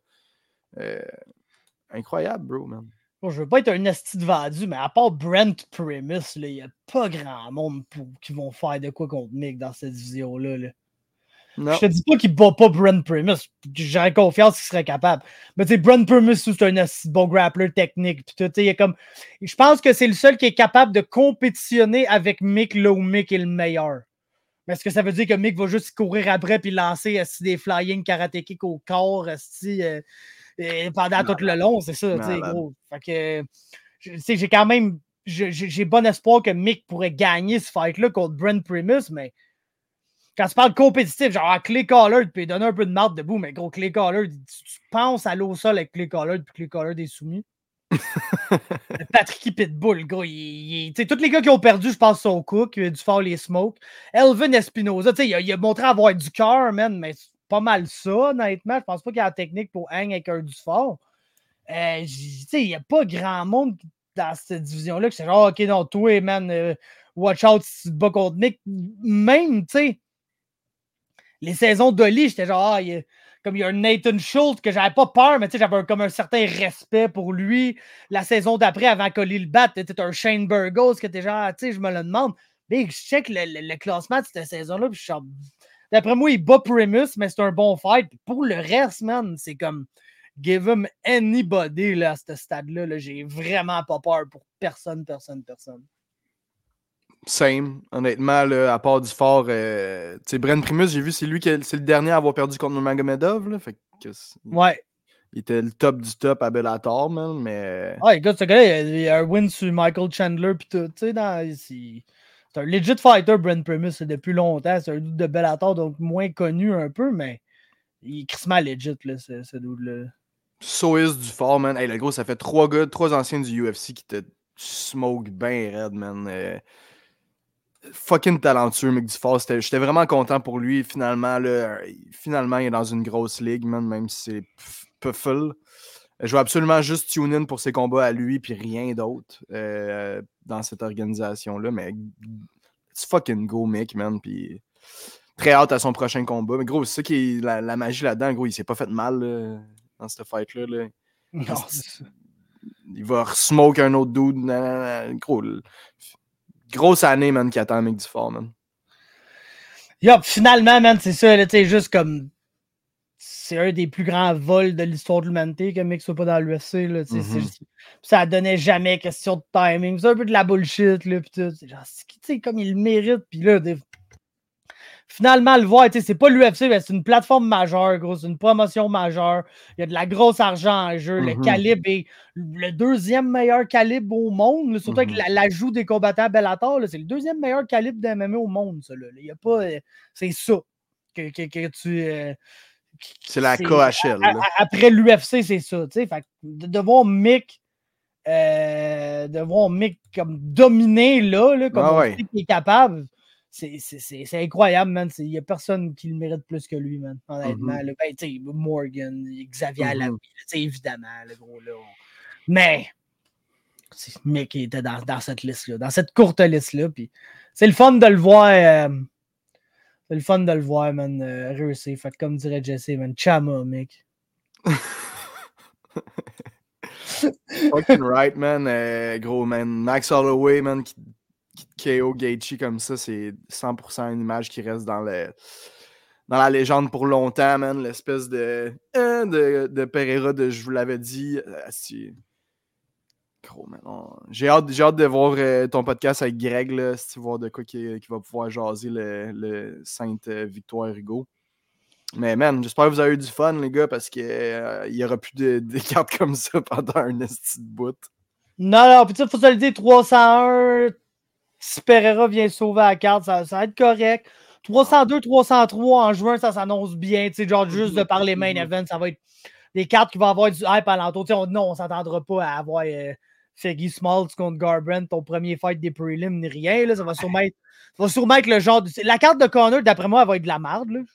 Incroyable, bro, man. Bon, je veux pas être un esti de vendu, mais à part Brent Primus, il n'y a pas grand monde qui vont faire de quoi contre Mick dans cette division-là. Là. Je te dis pas qu'il bat pas Brent Primus. J'aurais confiance qu'il serait capable. Mais tu sais, Brent Primus, c'est un esti bon grappler technique. Pis tout, il est comme... Je pense que c'est le seul qui est capable de compétitionner avec Mick là où Mick est le meilleur. Mais est-ce que ça veut dire que Mick va juste courir après puis lancer des flying karaté kick au corps pendant tout le long, c'est ça, tu sais, gros. Fait que, j'ai quand même, j'ai bon espoir que Mick pourrait gagner ce fight-là contre Brent Primus, mais quand tu parles compétitif, genre Clay Collard, puis donner un peu de marde debout, mais gros, Clay Collard, tu penses à l'eau au sol avec Clay Collard, puis Clay Collard est soumis. Patrick Pitbull, gros, tous les gars qui ont perdu, je pense, son Cook, il a dû faire les smokes. Elvin Espinoza, il a montré avoir du cœur, man, mais pas mal ça, honnêtement. Je pense pas qu'il y a la technique pour hang avec un Dufort. Il n'y a pas grand monde dans cette division-là qui c'est genre, OK, non, toi, man, watch out si tu te bats contre Mick. Même, tu sais, les saisons d'Oli, j'étais genre, comme il y a un Nathan Schultz que j'avais pas peur, mais tu sais, j'avais comme un certain respect pour lui. La saison d'après, avant qu'Oli le batte, t'étais un Shane Burgos que t'es genre, tu sais, je me le demande. Mais je check le classement de cette saison-là, puis je suis genre, d'après moi, il bat Primus, mais c'est un bon fight. Puis pour le reste, man, c'est comme give him anybody là, à ce stade-là. Là. J'ai vraiment pas peur pour personne. Same. Honnêtement, là, à part Dufort, tu sais, Brent Primus, j'ai vu, c'est le dernier à avoir perdu contre Nurmagomedov. Là, fait que ouais. Il était le top du top à Bellator, man, mais... Ah, écoute, ce gars-là, il a un win sur Michael Chandler pis tout, tu sais, c'est un legit fighter, Brent Primus, depuis longtemps. C'est un dude de Bellator, donc moins connu un peu, mais il est crissement legit, là, ce dude-là. So is du fort, man. Hey, le gros, ça fait 3 anciens du UFC qui te smoke bien raide, man. Fucking talentueux, mec du fort. J'étais vraiment content pour lui. Finalement, là, finalement, il est dans une grosse ligue, man, même si c'est peu full. Je vais absolument juste tune in pour ses combats à lui, puis rien d'autre dans cette organisation-là. Mais it's fucking go, mec, man. Puis très hâte à son prochain combat. Mais gros, c'est ça qui est la magie là-dedans. Gros, il s'est pas fait mal là, dans cette fight-là. Là. Non, Il va smoke un autre dude. Gros, grosse année, man, qui attend mec du fort, man. Yup, finalement, man, c'est ça, là, tu sais, juste comme. C'est un des plus grands vols de l'histoire de l'humanité qu'un mec soit pas dans l'UFC, là, tu sais. Ça donnait jamais question de timing. C'est un peu de la bullshit, là, pis tout. C'est genre, tu sais, comme il le mérite, pis là, finalement, le voir, tu sais, c'est pas l'UFC, mais c'est une plateforme majeure, gros, c'est une promotion majeure. Il y a de la grosse argent en jeu. Le calibre est le deuxième meilleur calibre au monde, là, surtout avec l'ajout des combattants à Bellator, là, c'est le deuxième meilleur calibre d'MMA au monde, ça, là. Il y a pas... c'est ça que tu... c'est la KHL. Après l'UFC, c'est ça, tu sais. Fait de voir Mick comme dominer là comme on sait qu'il est capable, c'est incroyable, man. Il n'y a personne qui le mérite plus que lui, man. Honnêtement. Ben, Morgan, Xavier Alaoui, évidemment, le gros là. Mais Mick était dans cette liste-là, dans cette courte liste-là. Puis c'est le fun de le voir. C'est le fun de le voir, man, réussir. Fait comme dirait Jesse, man, chama, mec. Fucking right, man. Gros, man. Max Holloway, man, qui KO Gaethje comme ça, c'est 100% une image qui reste dans la légende pour longtemps, man. L'espèce de Pereira de je vous l'avais dit. Gros, man. J'ai hâte de voir ton podcast avec Greg, là, si tu vois de quoi qui va pouvoir jaser le Sainte Victoire Hugo. Mais man, j'espère que vous avez eu du fun, les gars, parce qu'il n'y aura plus de cartes comme ça pendant un esti de bout. Non, puis tu sais, faut se le dire, 301, si Pereira vient sauver la carte, ça va être correct. 302, 303 en juin, ça s'annonce bien, tu sais, genre juste de par les main events, ça va être des cartes qui vont avoir du hype alentour. Non, on s'attendra pas à avoir Feggy Smalls contre Garbrandt, ton premier fight des prelims, ni rien, là, ça va sûrement être le genre la carte de Connor, d'après moi, elle va être de la merde, là.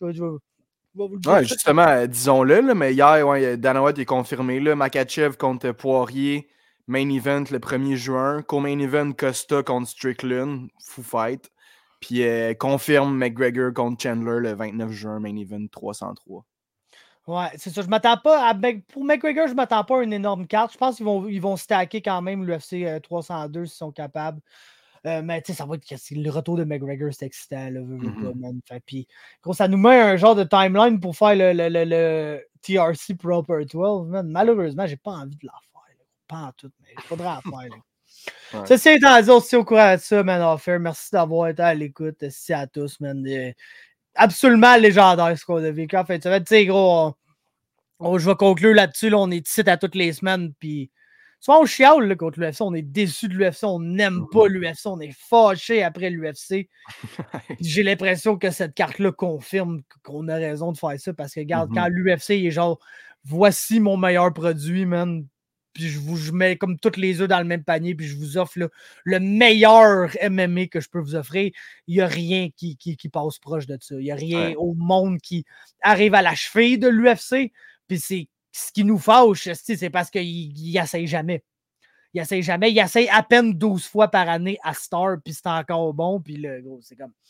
Ouais, justement, disons-le, là, mais hier, Dana White est confirmé. Là, Makhachev contre Poirier, main event le 1er juin. Co-main event Costa contre Strickland, fou fight. Puis confirme McGregor contre Chandler le 29 juin, main event 303. Ouais, c'est ça. Je m'attends pas pour McGregor, je m'attends pas à une énorme carte. Je pense qu'ils vont stacker quand même l'UFC 302 s'ils sont capables. Mais tu sais, ça va être le retour de McGregor, c'est excitant, là, pas, man. Puis, gros, ça nous met un genre de timeline pour faire le TRC Proper 12, man. Malheureusement, j'ai pas envie de la faire, là. Pas en tout, mais il faudra la faire, là. Ouais. Ceci étant dit, aussi au courant de ça, man, Offer, merci d'avoir été à l'écoute. Merci à tous, man. Absolument légendaire ce qu'on a vécu. En fait, tu sais, gros, je vais conclure là-dessus, là, on est ici à toutes les semaines, puis souvent, on chiale là, contre l'UFC, on est déçu de l'UFC, on n'aime pas l'UFC, on est fâché après l'UFC. J'ai l'impression que cette carte-là confirme qu'on a raison de faire ça, parce que regarde, quand l'UFC est genre, voici mon meilleur produit, man, puis je mets comme toutes les œufs dans le même panier, puis je vous offre là, le meilleur MMA que je peux vous offrir, il n'y a rien qui passe proche de ça. Il n'y a rien au monde qui arrive à la cheville de l'UFC, puis c'est ce qui nous fâche, c'est parce qu'il n'essaye jamais. Il essaye jamais. Il essaye à peine 12 fois par année à Star, puis c'est encore bon. Puis là, gros, c'est comme...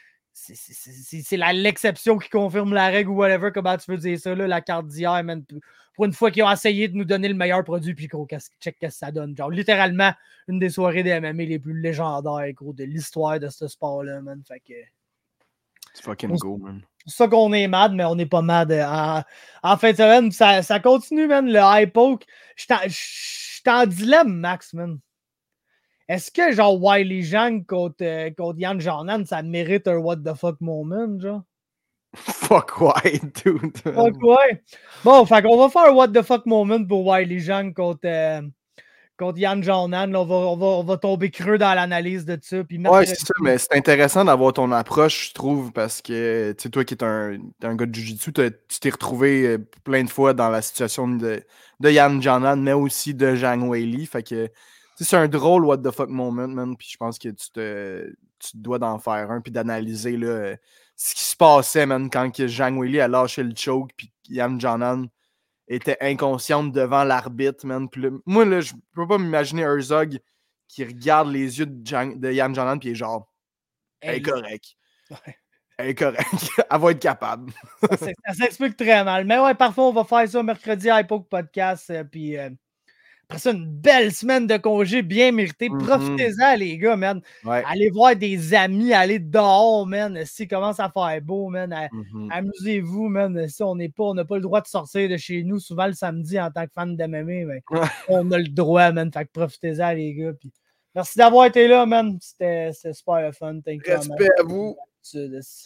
C'est l'exception qui confirme la règle ou whatever, comment tu veux dire ça, là, la carte d'hier, man. Pour une fois qu'ils ont essayé de nous donner le meilleur produit, puis gros, check qu'est-ce que ça donne. Genre, littéralement, une des soirées des MMA les plus légendaires, gros, de l'histoire de ce sport-là, man. Fait que... C'est fucking go, man. C'est ça qu'on est mad, mais on n'est pas mad. En fin de semaine, ça continue, man, le high poke. Je suis en dilemme, Max, man. Est-ce que, genre, Wiley Zhang contre Yan Jordan, ça mérite un what the fuck moment, genre? Fuck white, dude. Fuck ouais. Bon, fait qu'on va faire un what the fuck moment pour Wiley Zhang contre Yan Xiaonan. On va tomber creux dans l'analyse de ça. Puis Ouais, c'est ça, mais c'est intéressant d'avoir ton approche, je trouve, parce que, tu sais, toi qui es un gars de Jiu-Jitsu, tu t'es retrouvé plein de fois dans la situation de Yan Xiaonan, mais aussi de Zhang Weili. Fait que, tu sais, c'est un drôle what the fuck moment, man. Puis je pense que tu te dois d'en faire un, puis d'analyser, là, ce qui se passait, man, quand que Zhang Weili a lâché le choke, puis Yan Xiaonan était inconsciente devant l'arbitre, man. Puis là, moi, là, je peux pas m'imaginer Herzog qui regarde les yeux de Yan Xiaonan, puis il est genre, elle est correcte. Ouais. Elle est correcte. Elle va être capable. Ça s'explique très mal. Mais ouais, parfois, on va faire ça mercredi à Epoch Podcast. Puis après ça, une belle semaine de congé bien méritée. Profitez-en, les gars, man. Ouais. Allez voir des amis, allez dehors, man. Si commence à faire beau, man. Amusez-vous, man. Si on n'a pas le droit de sortir de chez nous souvent le samedi en tant que fan de MMA, mais on a le droit, man. Fait que profitez-en, les gars. Puis merci d'avoir été là, man. C'était super fun. Respect à vous.